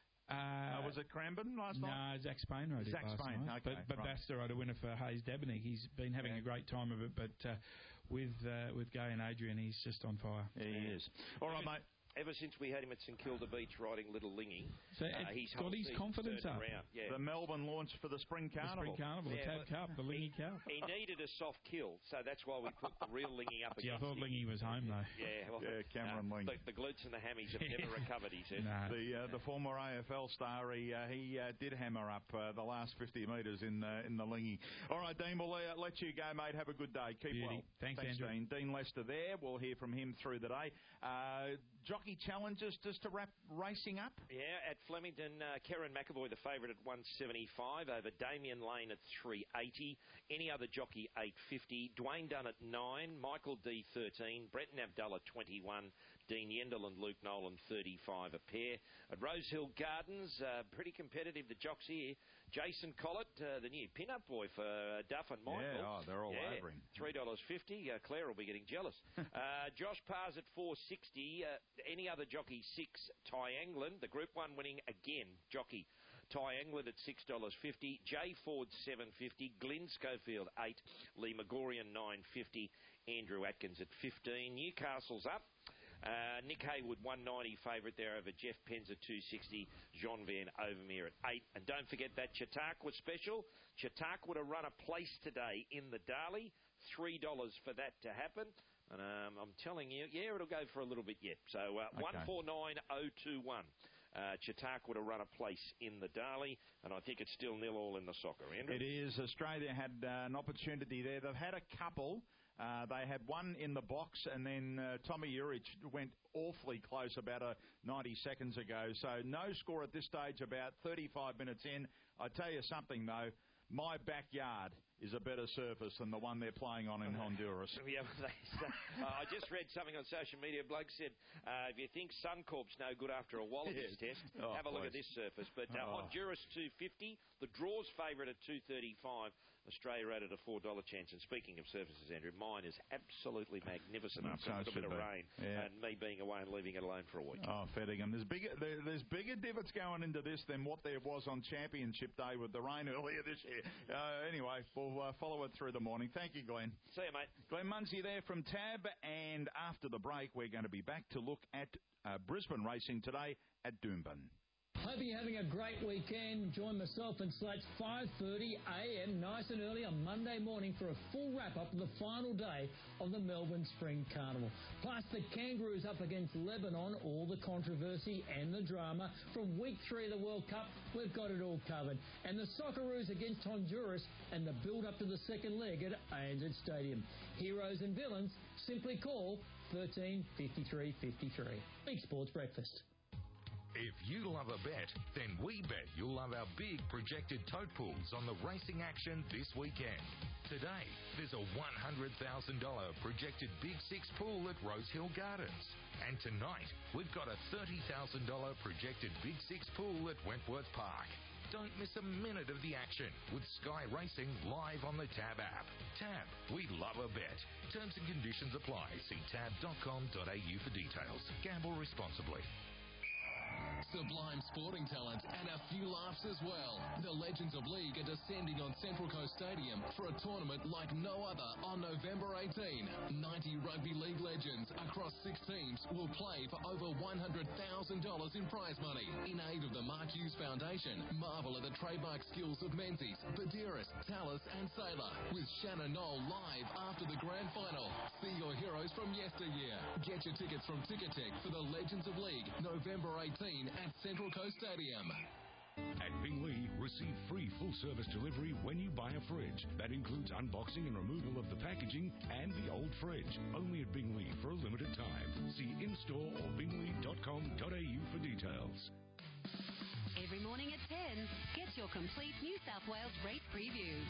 Speaker 21: Uh,
Speaker 4: uh, was it Cranbourne last
Speaker 21: no,
Speaker 4: night?
Speaker 21: No, Zach Spain rode
Speaker 4: Zach
Speaker 21: it last
Speaker 4: Spain,
Speaker 21: night.
Speaker 4: okay.
Speaker 21: But, but
Speaker 4: right.
Speaker 21: Baxter rode a winner for Hayes Dabenig. He's been having
Speaker 4: yeah.
Speaker 21: a great time of it, but uh, with uh, with Gay and Adrian, he's just on fire.
Speaker 4: Yeah, he is. All right, mate.
Speaker 6: Ever since we had him at St Kilda Beach riding Little Lingy,
Speaker 21: so
Speaker 6: uh, he's
Speaker 21: got his confidence up.
Speaker 6: Around. Yeah.
Speaker 4: The Melbourne launch for the Spring Carnival.
Speaker 21: The Spring Carnival,
Speaker 6: yeah,
Speaker 21: the Tab Cup, the Lingy Cup.
Speaker 6: He needed a soft kill, so that's why we put the real Lingy up
Speaker 21: Gee,
Speaker 6: against
Speaker 21: I thought
Speaker 6: him.
Speaker 21: Lingy was home, though.
Speaker 6: Yeah, well,
Speaker 4: yeah Cameron
Speaker 6: uh,
Speaker 4: Ling.
Speaker 6: The, the glutes and the hammies have never recovered, he said.
Speaker 21: No.
Speaker 4: The uh, the former A F L star, he, uh, he uh, did hammer up uh, the last fifty metres in, uh, in the Lingy. All right, Dean, we'll uh, let you go, mate. Have a good day. Keep
Speaker 21: Beauty.
Speaker 4: well.
Speaker 21: Thanks,
Speaker 4: Thanks
Speaker 21: Andrew.
Speaker 4: Dean. Dean Lester there. We'll hear from him through the day. Uh, jockey challenges just to wrap racing up?
Speaker 6: Yeah, at Flemington, uh, Karen McAvoy, the favourite at one seventy-five, over Damien Lane at three eighty, any other jockey eight fifty, Dwayne Dunn at nine, Michael D thirteen, Bretton Abdullah twenty-one, Dean Yendall and Luke Nolan thirty-five a pair. At Rosehill Gardens, uh, pretty competitive, the jocks here. Jason Collett, uh, the new pin-up boy for uh, Duff and Michael.
Speaker 4: Yeah, oh, they're all
Speaker 6: yeah,
Speaker 4: over him.
Speaker 6: three dollars fifty. Uh, Claire will be getting jealous. uh, Josh Pars at four sixty. Uh, any other jockey, six. Ty England, the Group one winning again, jockey. Ty England at six dollars fifty. Jay Ford, seven fifty. Glyn Schofield, eight. Lee Megorian, nine fifty. Andrew Atkins at fifteen. Newcastle's up. Uh, Nick Haywood, one ninety favourite there over Jeff Penz at two sixty. Jean Van Overmeer at eight. And don't forget that Chautauqua special. Chautauqua to run a place today in the Darley. three dollars for that to happen. And um, I'm telling you, yeah, it'll go for a little bit yet. So uh,
Speaker 4: okay.
Speaker 6: one four nine oh two one. Uh, Chautauqua to run a place in the Darley, and I think it's still nil all in the soccer. Andrew?
Speaker 4: It is. Australia had uh, an opportunity there. They've had a couple. Uh, they had one in the box, and then uh, Tommy Urich went awfully close about uh, ninety seconds ago. So no score at this stage, about thirty-five minutes in. I tell you something, though. My backyard is a better surface than the one they're playing on in Honduras.
Speaker 6: Yeah, they, uh, I just read something on social media. A bloke said, uh, if you think Suncorp's no good after a Wallabies
Speaker 4: Yes.
Speaker 6: test,
Speaker 4: Oh,
Speaker 6: have a look
Speaker 4: please.
Speaker 6: at this surface. But uh,
Speaker 4: Oh.
Speaker 6: Honduras two fifty, the draw's favourite at two thirty-five. Australia rated a four dollar chance. And speaking of surfaces, Andrew, mine is absolutely magnificent
Speaker 4: Mm,
Speaker 6: after
Speaker 4: so
Speaker 6: a little
Speaker 4: should
Speaker 6: bit of
Speaker 4: be.
Speaker 6: rain
Speaker 4: Yeah.
Speaker 6: and me being away and leaving it alone for a week.
Speaker 4: Oh, Fettingham. There's bigger, there, there's bigger divots going into this than what there was on Championship Day with the rain earlier this year. Uh, anyway, we'll uh, follow it through the morning. Thank you, Glenn.
Speaker 6: See you, mate.
Speaker 4: Glenn Munsey there from Tab. And after the break, we're going to be back to look at uh, Brisbane racing today at Doomben.
Speaker 2: Hope you're having a great weekend. Join myself and Slate's five thirty a m nice and early on Monday morning for a full wrap-up of the final day of the Melbourne Spring Carnival. Plus, the Kangaroos up against Lebanon, all the controversy and the drama. From week three of the World Cup, we've got it all covered. And the Socceroos against Honduras and the build-up to the second leg at A N Z Stadium. Heroes and villains, simply call thirteen fifty-three fifty-three. Big Sports Breakfast.
Speaker 14: If you love a bet, then we bet you'll love our big projected tote pools on the racing action this weekend. Today, there's a one hundred thousand dollars projected Big Six pool at Rosehill Gardens. And tonight, we've got a thirty thousand dollars projected Big Six pool at Wentworth Park. Don't miss a minute of the action with Sky Racing live on the Tab app. Tab, we love a bet. Terms and conditions apply. See tab dot com dot a u for details. Gamble responsibly.
Speaker 1: Sublime sporting talent and a few laughs as well. The Legends of League are descending on Central Coast Stadium for a tournament like no other on November eighteenth. ninety rugby league legends across six teams will play for over one hundred thousand dollars in prize money. In aid of the Mark Hughes Foundation, marvel at the trademark skills of Menzies, Badiris, Tallis and Sailor with Shannon Knoll live after the grand final. See your heroes from yesteryear. Get your tickets from Ticketek for the Legends of League, November eighteenth at Central Coast Stadium.
Speaker 5: At Bingley, receive free full-service delivery when you buy a fridge. That includes unboxing and removal of the packaging and the old fridge. Only at Bingley for a limited time. See in-store or bingley dot com dot a u for details.
Speaker 3: Every morning at ten, get your complete New South Wales race previews.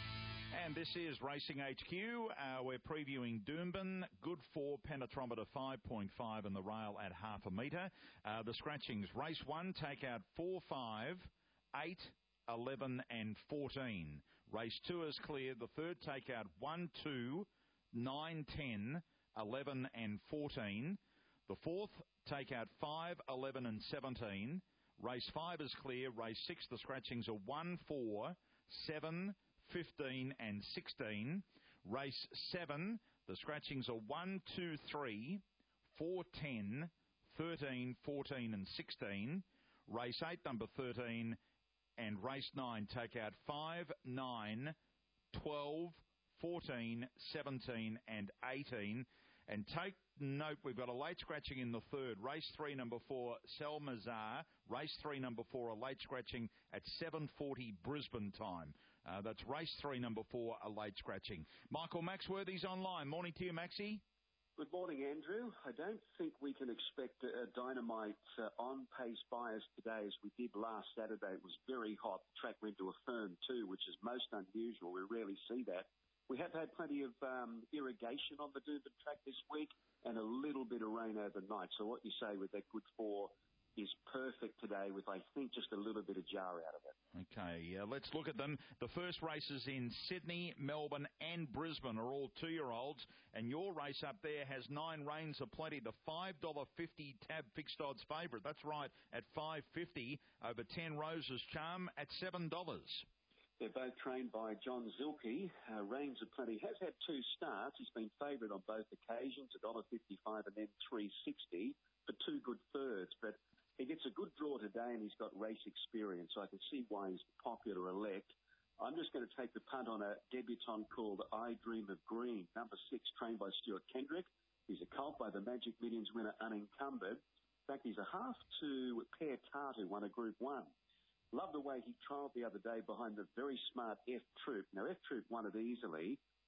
Speaker 4: And this is Racing H Q. Uh, we're previewing Doomben. Good for penetrometer five point five and the rail at half a metre. Uh, the scratchings. Race one, take out four, five, eight, eleven and fourteen. Race two is clear. The third, take out one, two, nine, ten, eleven and fourteen. The fourth, take out five, eleven and seventeen. Race five is clear. Race six, the scratchings are one, four, seven, fifteen and sixteen. Race seven, the scratchings are one, two, three, four, ten, thirteen, fourteen and sixteen. Race eight, number thirteen, and race nine, take out five, nine, twelve, fourteen, seventeen and eighteen. And take note, we've got a late scratching in the third. Race three, number four, Selmazar. Race three, number four, a late scratching at seven forty Brisbane time. Uh, that's race three, number four, a late scratching. Michael Maxworthy's online. Morning to you, Maxie.
Speaker 23: Good morning, Andrew. I don't think we can expect a dynamite uh, on-pace bias today as we did last Saturday. It was very hot. The track went to a firm too, which is most unusual. We rarely see that. We have had plenty of um, irrigation on the Doomben track this week and a little bit of rain overnight. So what you say with that good four is perfect today with, I think, just a little bit of jar out of it.
Speaker 4: Okay, uh, let's look at them. The first races in Sydney, Melbourne and Brisbane are all two-year-olds, and your race up there has nine reigns aplenty. The five dollars fifty Tab fixed odds favourite. That's right, at five dollars fifty over ten Roses Charm at seven dollars.
Speaker 23: They're both trained by John Zilke. Uh, Reigns of Plenty has had two starts. He's been favoured on both occasions, one dollar fifty-five and then three dollars sixty for two good thirds. But he gets a good draw today and he's got race experience, so I can see why he's the popular elect. I'm just going to take the punt on a debutant called I Dream of Green, number six, trained by Stuart Kendrick. He's a colt by the Magic Millions winner Unencumbered. In fact, he's a half to Pear Tartu, won a Group one. Love the way he trialled the other day behind the very smart F Troop. Now, F Troop won it easily.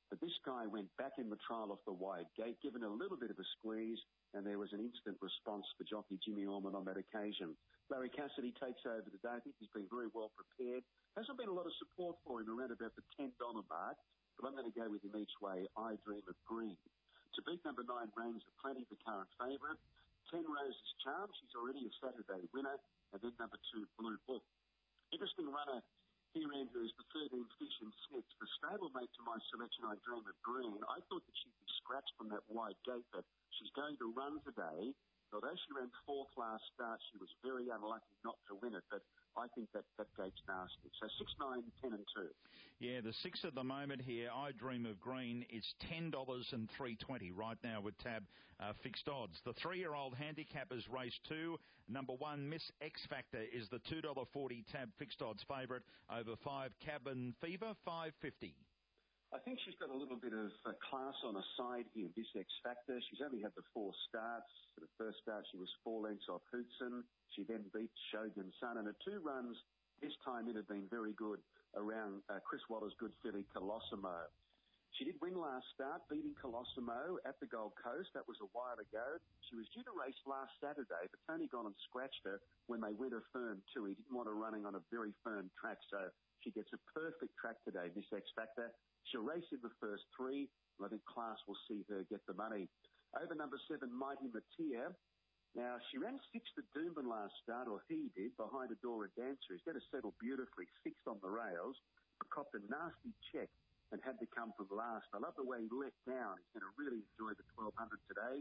Speaker 23: But this guy went back in the trial off the wide gate, given a little bit of a squeeze, and there was an instant response for jockey Jimmy Orman on that occasion. Larry Cassidy takes over today. I think he's been very well prepared. Hasn't been a lot of support for him around about the ten dollars mark, but I'm going to go with him each way. I Dream of Green. To beat number nine, Reigns of Plenty, the current favourite. ten Roses Charm, she's already a Saturday winner. And then number two, Blue Book. Interesting runner here, Andrew, is the thirteen Fish and Smith. The stablemate to my selection, I Dream of Green. I thought that she'd be scratched from that wide gate, but she's going to run today. Although she ran fourth last start, she was very unlucky not to win it, but I think that, that gate's nasty. So six, nine, ten and two.
Speaker 4: Yeah, the six at the moment here, I Dream of Green, is ten dollars and three twenty right now with Tab uh, fixed odds. The three-year-old handicappers race two. Number one, Miss X Factor, is the two dollars forty Tab fixed odds favourite over five, Cabin Fever, five fifty.
Speaker 23: I think she's got a little bit of uh, class on her side here, this X Factor. She's only had the four starts. For the first start, she was four lengths off Hootson. She then beat Shogun Sun, and her two runs this time in have been very good around uh, Chris Watter's good filly, Colosimo. She did win last start, beating Colosimo at the Gold Coast. That was a while ago. She was due to race last Saturday, but Tony gone and scratched her when they went her firm too. He didn't want her running on a very firm track, so she gets a perfect track today, Miss X Factor. She'll race in the first three, and I think class will see her get the money. Over number seven, Mighty Mateer. Now, she ran sixth at Doomben last start, or he did, behind Adora Dancer. He's going to settle beautifully, sixth on the rails, but copped a nasty check and had to come from last. I love the way he let down. He's going to really enjoy the twelve hundred today.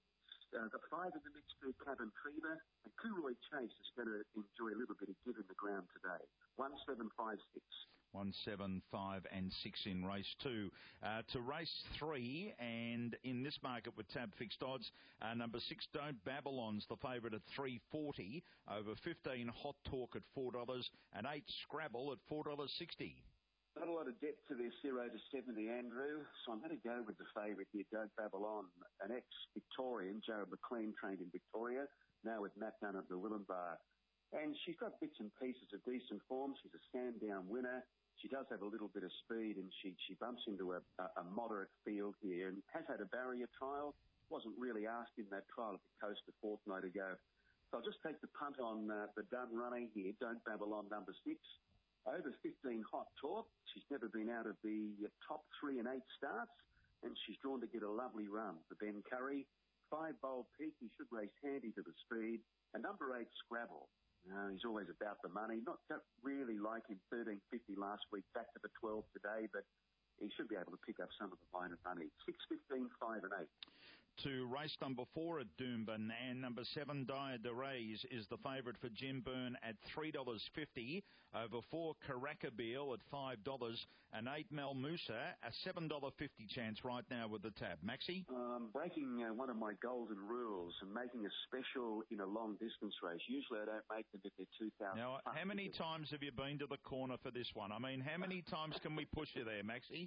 Speaker 23: Uh, the five in the mix for Cabin Fever, and Kuroy Chase is going to enjoy a little bit of giving the ground today. One, seven, five, six.
Speaker 4: One, seven, five and six in race two. Uh, to race three, and in this market with Tab fixed odds, uh, number six, Don't Babylon's the favourite at three forty, over fifteen, Hot Talk at four dollars, and eight, Scrabble at four dollars sixty.
Speaker 23: Not a lot of depth to their zero to seventy, Andrew, so I'm going to go with the favourite here, Don't Babylon, an ex-Victorian, Jared McLean, trained in Victoria, now with Matt Dunn at the Willenbar. And she's got bits and pieces of decent form. She's a stand-down winner. She does have a little bit of speed, and she, she bumps into a, a, a moderate field here and has had a barrier trial. Wasn't really asked in that trial at the Coast a fortnight ago. So I'll just take the punt on uh, the done running here, Don't Babylon, number six. Over fifteen, Hot Talk. She's never been out of the uh, top three and eight starts, and she's drawn to get a lovely run for Ben Curry. Five, Bold Peak. He should race handy to the speed. And number eight, Scrabble. Uh, he's always about the money. Not don't really like him, thirteen fifty last week, back to the twelve today, but he should be able to pick up some of the minor money. six, fifteen, five and eight.
Speaker 4: To race number four at Doomben, and number seven, Dia de Reyes, is the favourite for Jim Byrne at three dollars fifty, over four, Caracabeel at five dollars, and eight, Mel Musa, a seven dollars fifty chance right now with the Tab. Maxie?
Speaker 23: Um, breaking uh, one of my golden rules and making a special in a long distance race. Usually I don't make them if they're two thousand.
Speaker 4: Now, how many times have you been to the corner for this one? I mean, how many times can we push you there, Maxie?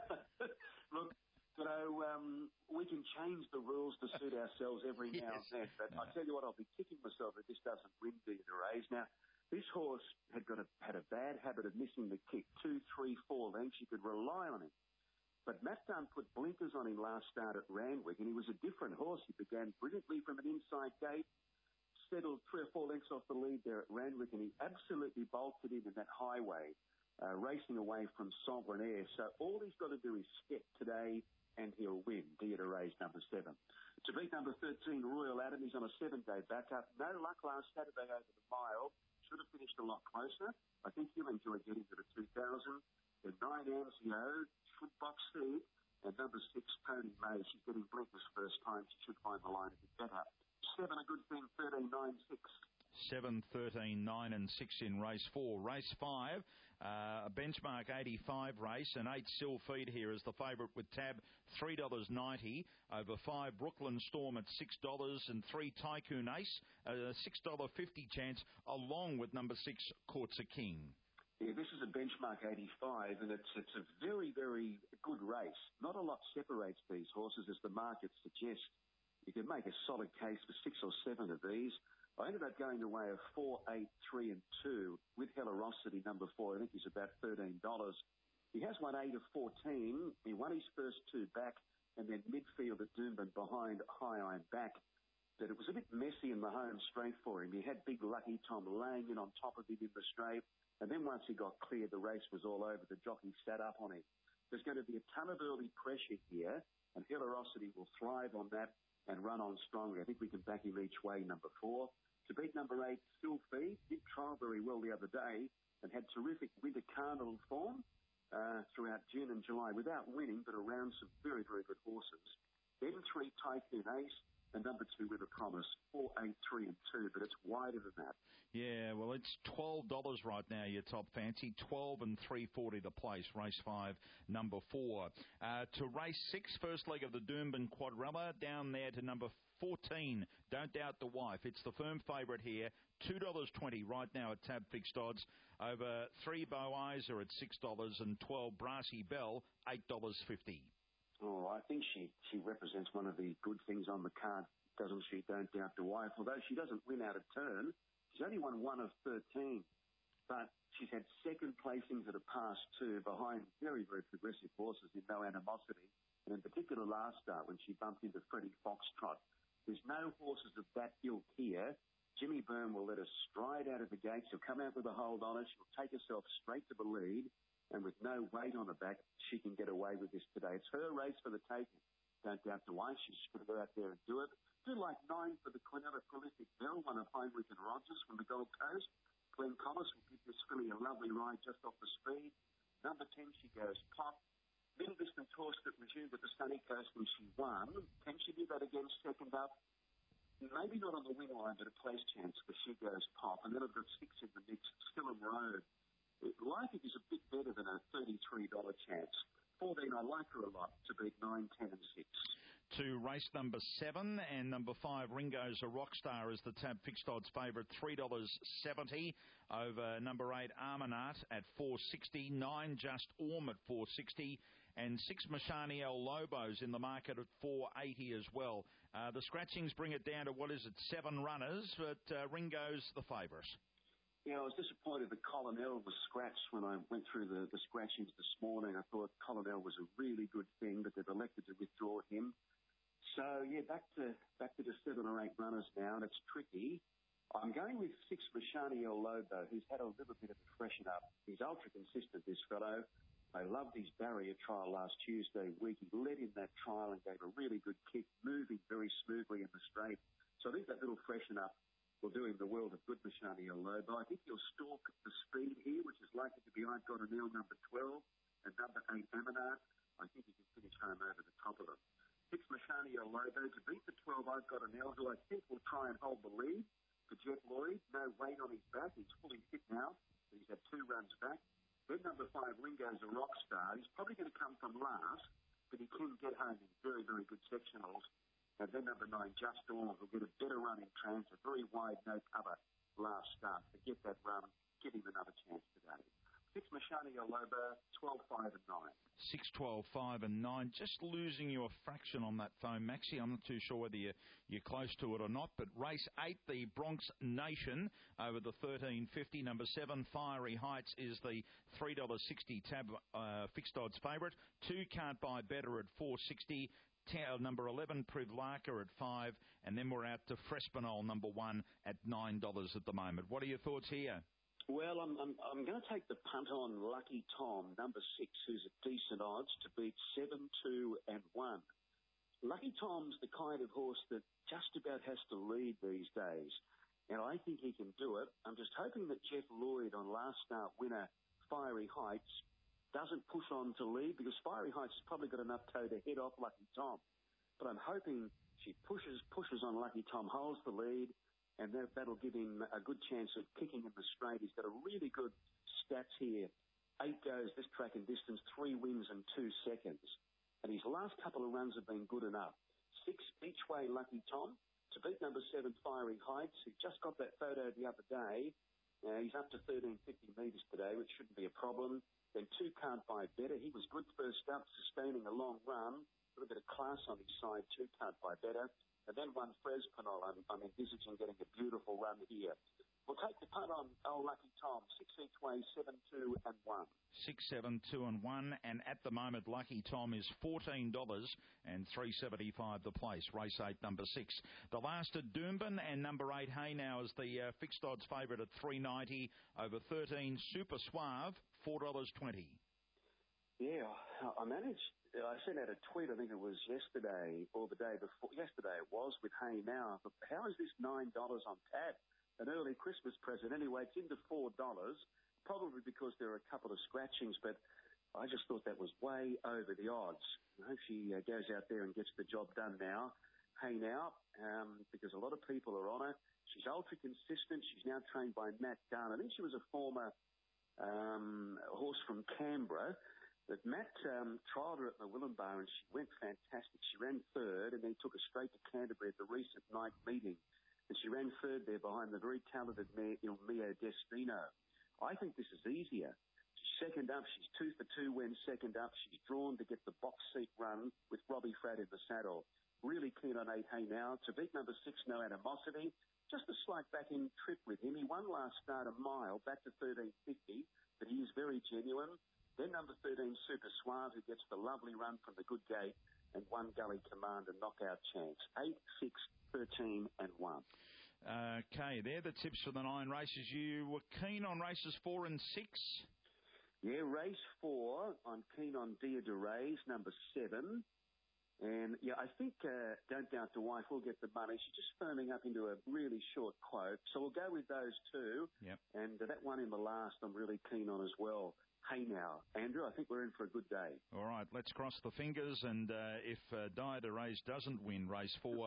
Speaker 23: Look, you know, um, we can change the rules to suit ourselves every now yes. and then. But no. I tell you what, I'll be kicking myself if this doesn't win Dia de Reyes. Now, this horse had got a, had a bad habit of missing the kick, two, three, four lengths. You could rely on him. But Matt Dunn put blinkers on him last start at Randwick, and he was a different horse. He began brilliantly from an inside gate, settled three or four lengths off the lead there at Randwick, and he absolutely bolted in in that highway, uh, racing away from Sovereign Air. So all he's got to do is step today, and he'll win. Dia de Reyes, number seven. To beat number thirteen, Royal Adam, he's on a seven-day backup. No luck last Saturday over the mile. Should have finished a lot closer. I think he'll enjoy getting to the two thousand. The nine, Anzio, should box seed. And number six, Tony May. She's getting blinkers first time. She should find the line a bit better. Seven, a good thing, thirteen, nine, six.
Speaker 4: seven, thirteen, nine and six in race four. Race five, uh, a benchmark eighty-five race, and eight, Sylpheed here is the favourite with Tab, three dollars ninety. Over five, Brooklyn Storm at six dollars, and three, Tycoon Ace, a six dollars fifty chance, along with number six, Courts a King.
Speaker 23: Yeah, this is a benchmark eighty-five, and it's it's a very, very good race. Not a lot separates these horses, as the market suggests. You can make a solid case for six or seven of these. I ended up going away of four, eight, three, and two with Hellerosity, number four. I think he's about thirteen dollars. He has won eight of fourteen. He won his first two back, and then midfield at Doomben behind High Iron back. But it was a bit messy in the home straight for him. He had Big Lucky Tom laying in on top of him in the straight, and then once he got clear, the race was all over. The jockey sat up on him. There's going to be a ton of early pressure here, and Hilarosity will thrive on that and run on strongly. I think we can back him each way, number four. To beat number eight, Sylphie, did trial very well the other day and had terrific Winter Carnival form uh, throughout June and July without winning, but around some very, very good horses. Then three, Typhoon Ace, and number two, With a Promise, four, eight, three, and two, but it's wider than that.
Speaker 4: Yeah, well, it's twelve dollars right now, your top fancy. twelve and three forty the place. Race five, number four. Uh, to race six, first leg of the Doomben Quadrella, down there to number fourteen, Don't Doubt the Wife. It's the firm favourite here. two dollars twenty right now at Tab Fixed Odds. Over three, Bow Eyes are at six dollars, and twelve, Brassy Bell, eight dollars fifty.
Speaker 23: Oh, I think she, she represents one of the good things on the card, doesn't she? Don't Doubt the Wife. Although she doesn't win out of turn, she's only won one of thirteen. But she's had second placings at a past two behind very, very progressive horses in No Animosity. And in particular last start when she bumped into Freddie Foxtrot. There's no horses of that ilk here. Jimmy Byrne will let her stride out of the gates. She'll come out with a hold on her. She'll take herself straight to the lead. And with no weight on her back, she can get away with this today. It's her race for the taking. Don't Doubt the Wife. She's going to go out there and do it. Do like nine for the Quinella Prolific Bell, one of Heinrich and Rogers from the Gold Coast. Glenn Thomas will give this filly a lovely ride just off the speed. Number ten, She Goes Pop. Middle distance horse that resumed at the Sunny Coast when she won. Can she do that again second up? Maybe not on the win line, but a place chance for She Goes Pop. And then I've got six in the mix, Skillam Road. Like it is a bit better than a thirty-three dollars chance. fourteen, I like her a lot to beat nine, ten and six.
Speaker 4: To race number seven and number five, Ringo's a Rockstar is the Tab Fixed Odds favourite, three dollars seventy over number eight, Armanat at four dollars sixty, nine, Just Orm at four dollars sixty, and six, Mashani El Lobos in the market at four dollars eighty as well. Uh, the scratchings bring it down to, what is it, seven runners, but uh, Ringo's the favourite.
Speaker 23: Yeah, I was disappointed that Colonel was scratched when I went through the, the scratchings this morning. I thought Colonel was a really good thing, but they've elected to withdraw him. So, yeah, back to back to the seven or eight runners now, and it's tricky. I'm going with six, Mashani El Lobo, who's had a little bit of a freshen up. He's ultra consistent, this fellow. I loved his barrier trial last Tuesday week. He led in that trial and gave a really good kick, moving very smoothly in the straight. So I think that little freshen up will do him the world of good, Mashani El Lobo. I think he'll stalk the speed here, which is likely to be I've Got a Nail number twelve and number eight, Amanat. I think he can finish home over the top of them. Six, Mashani El Lobo to beat the twelve, I've Got a Nail, who I think will try and hold the lead for Jeff Lloyd. No weight on his back. He's fully fit now. He's had two runs back. Then number five, Ringo's a Rockstar. He's probably going to come from last, but he can get home in very, very good sectionals. And then number nine, Just Orm, will get a better run in transit. Very wide, no cover last start. To get that run, give him another chance today. Six, Mashani El Lobo, twelve, five and nine.
Speaker 4: six, twelve, five and nine. Just losing you a fraction on that phone, Maxie. I'm not too sure whether you're, you're close to it or not. But race eight, the Bronx Nation over the thirteen fifty. Number seven, Fiery Heights is the three dollars sixty Tab uh, Fixed Odds favourite. Two, Can't Buy Better at four dollars sixty. Number eleven, Privlaka at five, and then we're out to Frespinol, number one, at nine dollars at the moment. What are your thoughts here?
Speaker 23: Well, I'm I'm, I'm going to take the punt on Lucky Tom, number six, who's at decent odds to beat seven, two, and one. Lucky Tom's the kind of horse that just about has to lead these days, and I think he can do it. I'm just hoping that Jeff Lloyd on last start winner Fiery Heights doesn't push on to lead, because Fiery Heights has probably got enough toe to head off Lucky Tom. But I'm hoping she pushes, pushes on Lucky Tom, holds the lead, and that, that'll give him a good chance of kicking in the straight. He's got a really good stats here. Eight goes this track and distance, three wins and two seconds. And his last couple of runs have been good enough. Six each way Lucky Tom to beat number seven, Fiery Heights, who just got that photo the other day. Uh, he's up to thirteen fifty metres today, which shouldn't be a problem. Then two, Can't Buy Better. He was good first up, sustaining a long run. A little bit of class on his side, two, Can't Buy Better. And then one, Frespinol. I'm, I'm envisaging getting a beautiful run here. We'll take the punt on old Lucky Tom, six each way, seven, two and one.
Speaker 4: Six, seven, two and one, and at the moment Lucky Tom is fourteen dollars and three seventy-five the place. Race eight, number six. The last at Doomben, and number eight Hey Now is the uh, fixed odds favourite at three ninety over thirteen. Super Suave, four dollars twenty.
Speaker 23: Yeah, I managed. I sent out a tweet. I think it was yesterday or the day before. Yesterday it was with Hey Now. But how is this nine dollars on Tab? An early Christmas present. Anyway, it's into four dollars. Probably because there are a couple of scratchings, but I just thought that was way over the odds. I hope she uh, goes out there and gets the job done now. Hey Now, um, because a lot of people are on her. She's ultra consistent. She's now trained by Matt Gunn. I think she was a former um, horse from Canberra. But Matt um, trialled her at Murwillumbah and she went fantastic. She ran third and then took her straight to Canterbury at the recent night meeting. And she ran third there behind the very talented mare Il Mio Destino. I think this is easier. She's second up. She's two for two when second up. She's drawn to get the box seat run with Robbie Fradd in the saddle. Really keen on eight Hey Now. To beat number six, No Animosity. Just a slight backing trip with him. He won last start a mile, back to thirteen fifty, but he is very genuine. Then number thirteen, Super Suave, who gets the lovely run from the good gate, and one Gully Commander knockout chance. eight, six, thirteen and one.
Speaker 4: Okay, they're the tips for the nine races. You were keen on races four and six?
Speaker 23: Yeah, race four, I'm keen on Dia de Reyes, number seven. And, yeah, I think uh, Don't Doubt the Wife will get the money. She's just firming up into a really short quote. So we'll go with those two.
Speaker 4: Yep.
Speaker 23: And uh, that one in the last I'm really keen on as well. Hey Now. Andrew, I think we're in for a good day.
Speaker 4: All right, let's cross the fingers, and uh, if uh, Dia de Reyes doesn't win race four,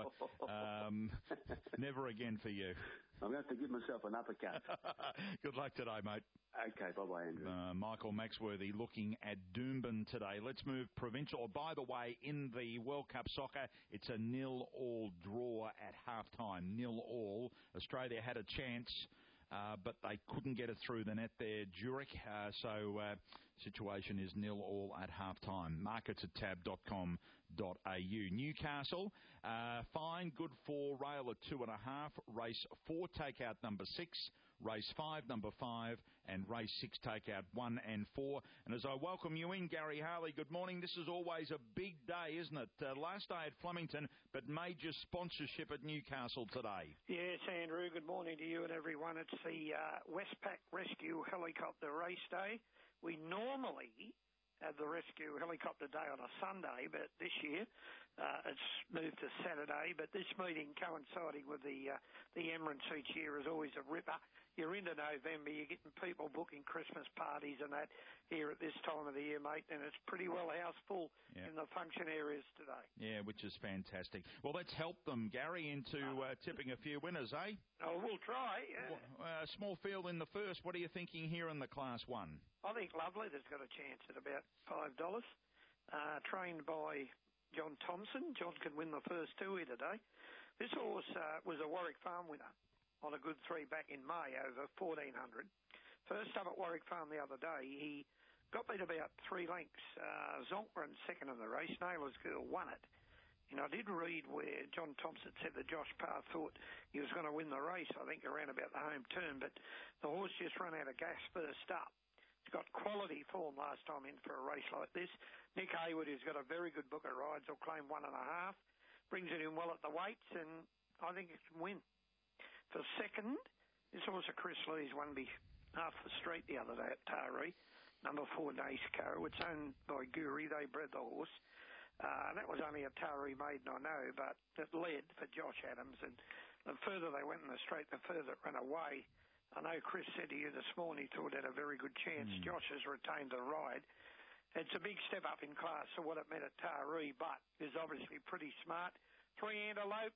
Speaker 4: um, never again for you.
Speaker 23: I'm going to have to give myself an uppercut.
Speaker 4: Good luck today, mate.
Speaker 23: Okay, bye-bye, Andrew.
Speaker 4: Uh, Michael Maxworthy looking at Doomben today. Let's move provincial. Oh, by the way, in the World Cup soccer, it's a nil-all draw at half-time. Nil-all. Australia had a chance. Uh, but they couldn't get it through the net there, Zurich. Uh, so uh, situation is nil all at half-time. Markets at tab dot com dot a u. Newcastle, uh, fine, good for rail at two and a half. Race four, take out number six. Race five, number five, and race six, take out one and four. And as I welcome you in, Gary Harley, good morning. This is always a big day, isn't it? Uh, last day at Flemington, but major sponsorship at Newcastle today.
Speaker 11: Yes, Andrew, good morning to you and everyone. It's the uh, Westpac Rescue Helicopter Race Day. We normally have the Rescue Helicopter Day on a Sunday, but this year uh, it's moved to Saturday. But this meeting coinciding with the uh, the Emirates each year is always a ripper. You're into November, you're getting people booking Christmas parties and that here at this time of the year, mate, and it's pretty well house full yeah. in the function areas today.
Speaker 4: Yeah, which is fantastic. Well, let's help them, Gary, into uh, tipping a few winners, eh?
Speaker 11: Oh, we'll try. Yeah.
Speaker 4: Well, uh, small field in the first. What are you thinking here in the Class one?
Speaker 11: I think Lovely. There's got a chance at about five dollars. Uh, trained by John Thompson. John can win the first two here today. This horse uh, was a Warwick Farm winner on a good three back in May over fourteen hundred. First up at Warwick Farm the other day, he got beat about three lengths. Uh, Zonk ran second in the race. Naylor's Girl won it. And I did read where John Thompson said that Josh Parr thought he was going to win the race, I think around about the home turn, but the horse just ran out of gas first up. He's got quality form last time in for a race like this. Nick Hayward, who's got a very good book of rides, will claim one and a half. Brings it in well at the weights, and I think it can win. For second, this horse of Chris Lee's won me half the street the other day at Taree. Number four, Naceco. It's owned by Guri. They bred the horse. Uh, that was only a Taree maiden, I know, but it led for Josh Adams. And the further they went in the straight, the further it ran away. I know Chris said to you this morning he thought it had a very good chance. Mm. Josh has retained the ride. It's a big step up in class for what it meant at Taree, but is obviously pretty smart. Three Antelope.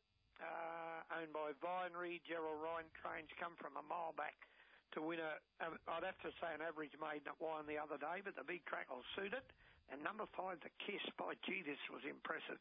Speaker 11: Uh, owned by Vinery, Gerald Ryan. Trains come from a mile back to win a, um, I'd have to say an average maiden at Wine the other day, but the big track will suit it. And number five, the Kiss by G, this was impressive.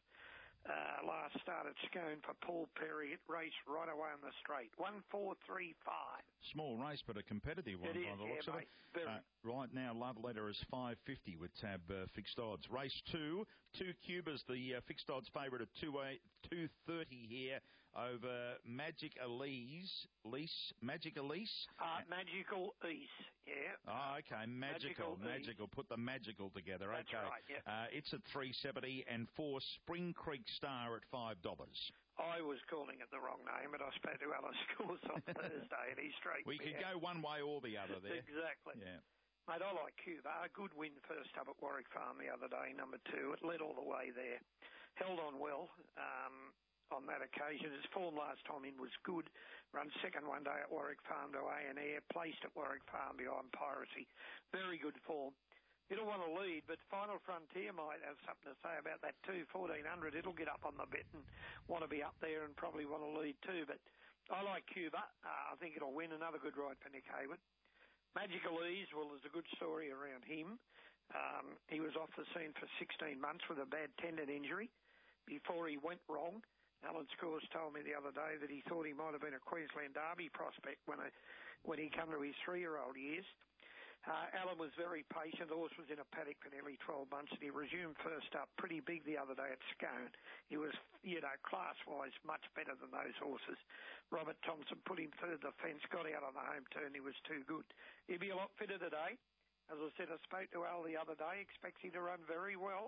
Speaker 11: Uh, last start at Scone for Paul Perry. It raced right away on the straight. one four three five.
Speaker 4: Small race, but a competitive one
Speaker 11: it
Speaker 4: by
Speaker 11: is,
Speaker 4: the looks
Speaker 11: yeah,
Speaker 4: of
Speaker 11: mate.
Speaker 4: it. Uh, right now, Love Letter is five fifty with tab uh, fixed odds. Race two, two Cubas, the uh, fixed odds favourite at two thirty here over Magic Elise. Elise? Magic Elise?
Speaker 11: Uh, Magical Ease, yeah.
Speaker 4: Oh, okay. Magical.
Speaker 11: Magical.
Speaker 4: Magical. Put the magical together.
Speaker 11: That's
Speaker 4: okay.
Speaker 11: right, yeah.
Speaker 4: Uh, it's at three seventy, and four Spring Creek Star at five dollars.
Speaker 11: I was calling it the wrong name, but I spoke to Alan Scores on Thursday, and he straightened
Speaker 4: We
Speaker 11: me
Speaker 4: could
Speaker 11: out.
Speaker 4: go one way or the other there.
Speaker 11: Exactly.
Speaker 4: Yeah.
Speaker 11: Mate, I like Cuba. A good win first up at Warwick Farm the other day, number two. It led all the way there. Held on well um, on that occasion. His form last time in was good. Run second one day at Warwick Farm to A and Air. Placed at Warwick Farm behind Piracy. Very good form. It'll want to lead, but Final Frontier might have something to say about that too. fourteen hundred, it'll get up on the bet and want to be up there and probably want to lead too. But I like Cuba. Uh, I think it'll win. Another good ride for Nick Hayward. Magical Ease, well, there's a good story around him. Um, he was off the scene for sixteen months with a bad tendon injury before he went wrong. Alan Scores told me the other day that he thought he might have been a Queensland Derby prospect when, I, when he came to his three-year-old years. Uh, Alan was very patient. The horse was in a paddock for nearly twelve months, and he resumed first up pretty big the other day at Scone. He was, you know, class-wise much better than those horses. Robert Thompson put him through the fence, got out on the home turn. He was too good. He'll be a lot fitter today. As I said, I spoke to Al the other day. Expects him to run very well.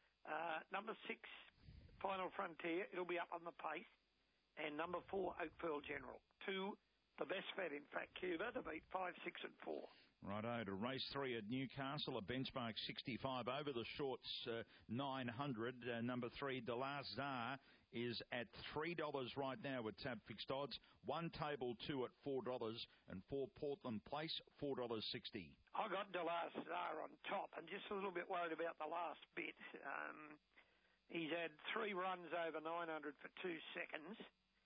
Speaker 11: Uh, number six, Final Frontier. It'll be up on the pace. And number four, Oakville General. Two, the best bet, in fact, Cuba, to beat five, six, and four.
Speaker 4: Righto, to race three at Newcastle, a benchmark sixty-five over the shorts, uh, nine hundred. Uh, number three, De La Czar, is at three dollars right now with tab fixed odds. One table two at four dollars, and four Portland Place, four dollars sixty.
Speaker 11: I got De La Czar on top, and just a little bit worried about the last bit. Um, he's had three runs over nine hundred for two seconds.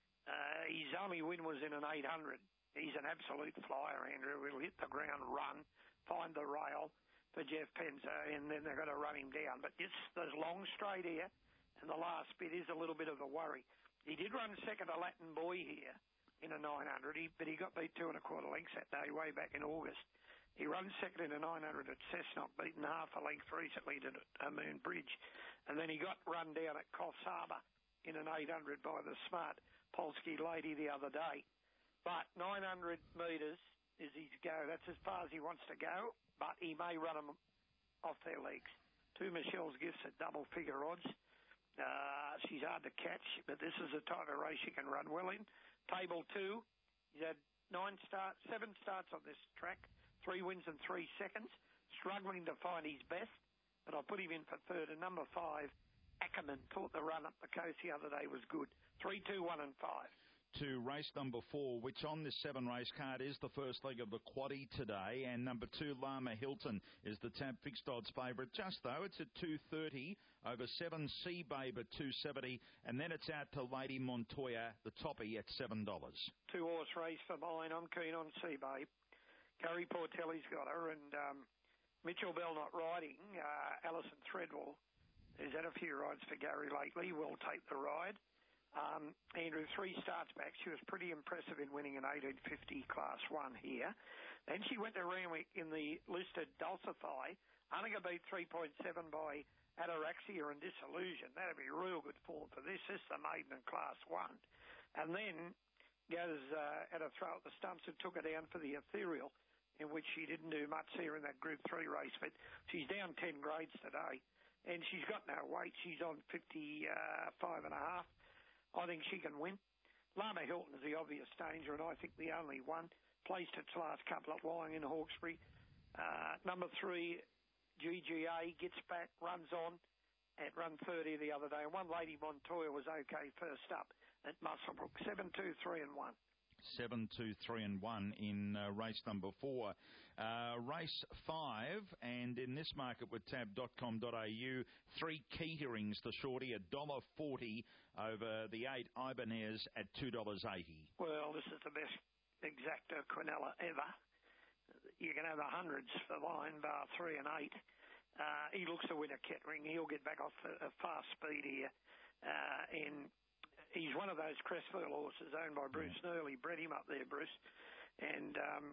Speaker 11: Uh, his only win was in an eight hundred. He's an absolute flyer, Andrew. He'll hit the ground, run, find the rail for Jeff Penza, and then they're going to run him down. But it's there's long straight here, and the last bit is a little bit of a worry. He did run second to Latin Boy here in a nine hundred, he, but he got beat two and a quarter lengths that day way back in August. He runs second in a nine hundred at Cessnock, beaten half a length recently to uh, Moon Bridge. And then he got run down at Coffs Harbour in an eight hundred by the smart Polsky lady the other day. But nine hundred metres is his go. That's as far as he wants to go, but he may run them off their legs. Two Michelle's Gifts at double figure odds. Uh, she's hard to catch, but this is a type of race she can run well in. Table two, he's had nine starts, seven starts on this track, three wins and three seconds. Struggling to find his best, but I put him in for third. And number five, Ackerman, thought the run up the coast the other day was good. Three, two, one, and five.
Speaker 4: To race number four, which on this seven-race card is the first leg of the quaddie today, and number two, Lama Hilton, is the tab fixed odds favourite. Just though, it's at two thirty over seven, Sea Babe at two seventy, and then it's out to Lady Montoya, the toppy, at seven dollars.
Speaker 11: Two-horse race for mine. I'm keen on Sea Babe. Gary Portelli's got her, and um, Mitchell Bell not riding. Uh, Alison Threadwell has had a few rides for Gary lately. Will take the ride. Um, Andrew, three starts back. She was pretty impressive in winning an eighteen fifty Class one here. Then she went to Randwick in the listed Dulcify. Only got beat three point seven by Ataraxia and Disillusion. That'd be real good form for this. This is the maiden in Class one. And then goes uh, at a throw at the stumps and took her down for the Ethereal, in which she didn't do much here in that Group three race. But she's down ten grades today, and she's got no weight. She's on fifty-five and a half. I think she can win. Lama Hilton is the obvious danger, and I think the only one. Placed its last couple at Wyong in Hawkesbury. Uh, number three, G G A, gets back, runs on at run thirty the other day. And one Lady Montoya was okay first up at Muswellbrook. Seven, two, three, and one.
Speaker 4: Seven, two, three, and one in uh, race number four. Uh, race five, and in this market with tab dot com dot a u, three Keaterings, the shorty, one dollar forty over the eight Ibanez at two dollars eighty.
Speaker 11: Well, this is the best exacta Quinella ever. You can have the hundreds for line, bar three and eight. Uh, he looks to win a Kettering. He'll get back off a fast speed here. Uh, and he's one of those Crestfield horses owned by Bruce yeah. Nerley. Bred him up there, Bruce. And um,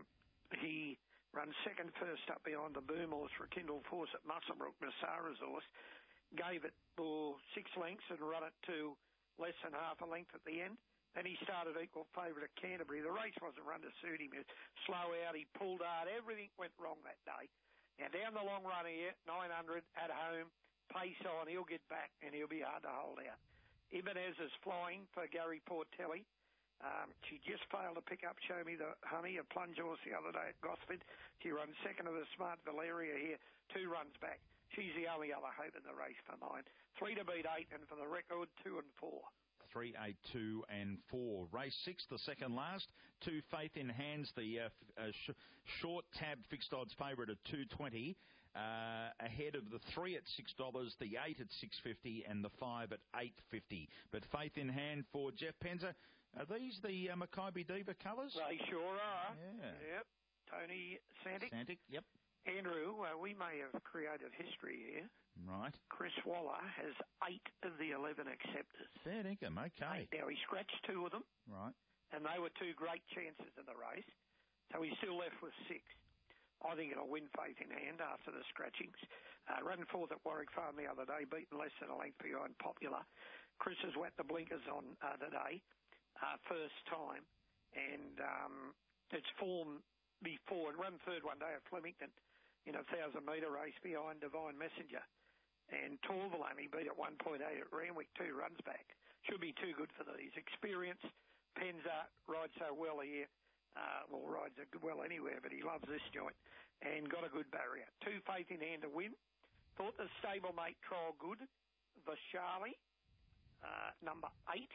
Speaker 11: he runs second first up behind the boom horse for Kindle Force at Muswellbrook, Nassara's horse. Gave it for six lengths and run it to less than half a length at the end. Then he started equal favourite at Canterbury. The race wasn't run to suit him. He was slow out, he pulled hard. Everything went wrong that day. Now, down the long run here, nine hundred at home, pace on. He'll get back and he'll be hard to hold out. Ibanez is flying for Gary Portelli. Um, she just failed to pick up Show Me the Honey, a plunge horse the other day at Gosford. She runs second to the Smart Valeria here, two runs back. She's the only other hope in the race for mine. Three to beat eight, and for the record, two and four.
Speaker 4: Three, eight, two, and four. Race six, the second last. Two Faith in Hands, the uh, f- uh, sh- short tab fixed odds favourite at two twenty. Uh, ahead of the three at six dollars, the eight at six fifty, and the five at eight fifty. But Faith in Hand for Jeff Penza. Are these the uh, Maccabi Diva colours?
Speaker 11: They sure are.
Speaker 4: Yeah.
Speaker 11: Yep. Tony Santic.
Speaker 4: Santic, yep.
Speaker 11: Andrew, uh, we may have created history here.
Speaker 4: Right.
Speaker 11: Chris Waller has eight of the eleven acceptors.
Speaker 4: Fair dinkum, okay.
Speaker 11: Eight. Now, he scratched two of them.
Speaker 4: Right.
Speaker 11: And they were two great chances in the race. So he's still left with six. I think it'll win Faith in Hand after the scratchings. Uh, ran fourth at Warwick Farm the other day, beaten less than a length behind Popular. Chris has whacked the blinkers on uh, today, uh, first time. And um, it's form before. It ran third one day at Flemington in a one thousand metre race behind Divine Messenger. And Torvalani beat at one point eight at Randwick, two runs back. Should be too good for these. Experience, Penza rides so well here. Uh, well, rides well anywhere, but he loves this joint. And got a good barrier. Two Faith in Hand to win. Thought the stablemate trial good. Vashali, uh, number eight.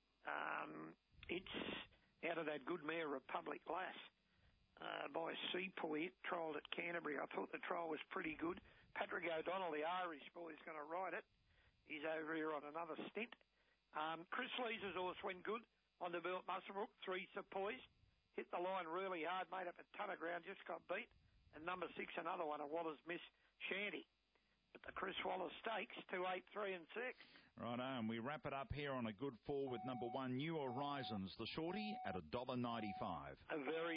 Speaker 11: Um, it's out of that good mare, Republic Lass, uh, by Seapoy, trialled at Canterbury. I thought the trial was pretty good. Patrick O'Donnell, the Irish boy, is going to ride it. He's over here on another stint. Um, Chris Lee's horse went good on the Belt Musselbrook. Three Sepoys. Hit the line really hard, made up a ton of ground, just got beat. And number six, another one of Waller's Miss Shanty. But the Chris Waller Stakes, two, eight, three and six.
Speaker 4: Right, and we wrap it up here on a good four with number one, New Horizons, the shorty, at one dollar ninety-five.
Speaker 11: A very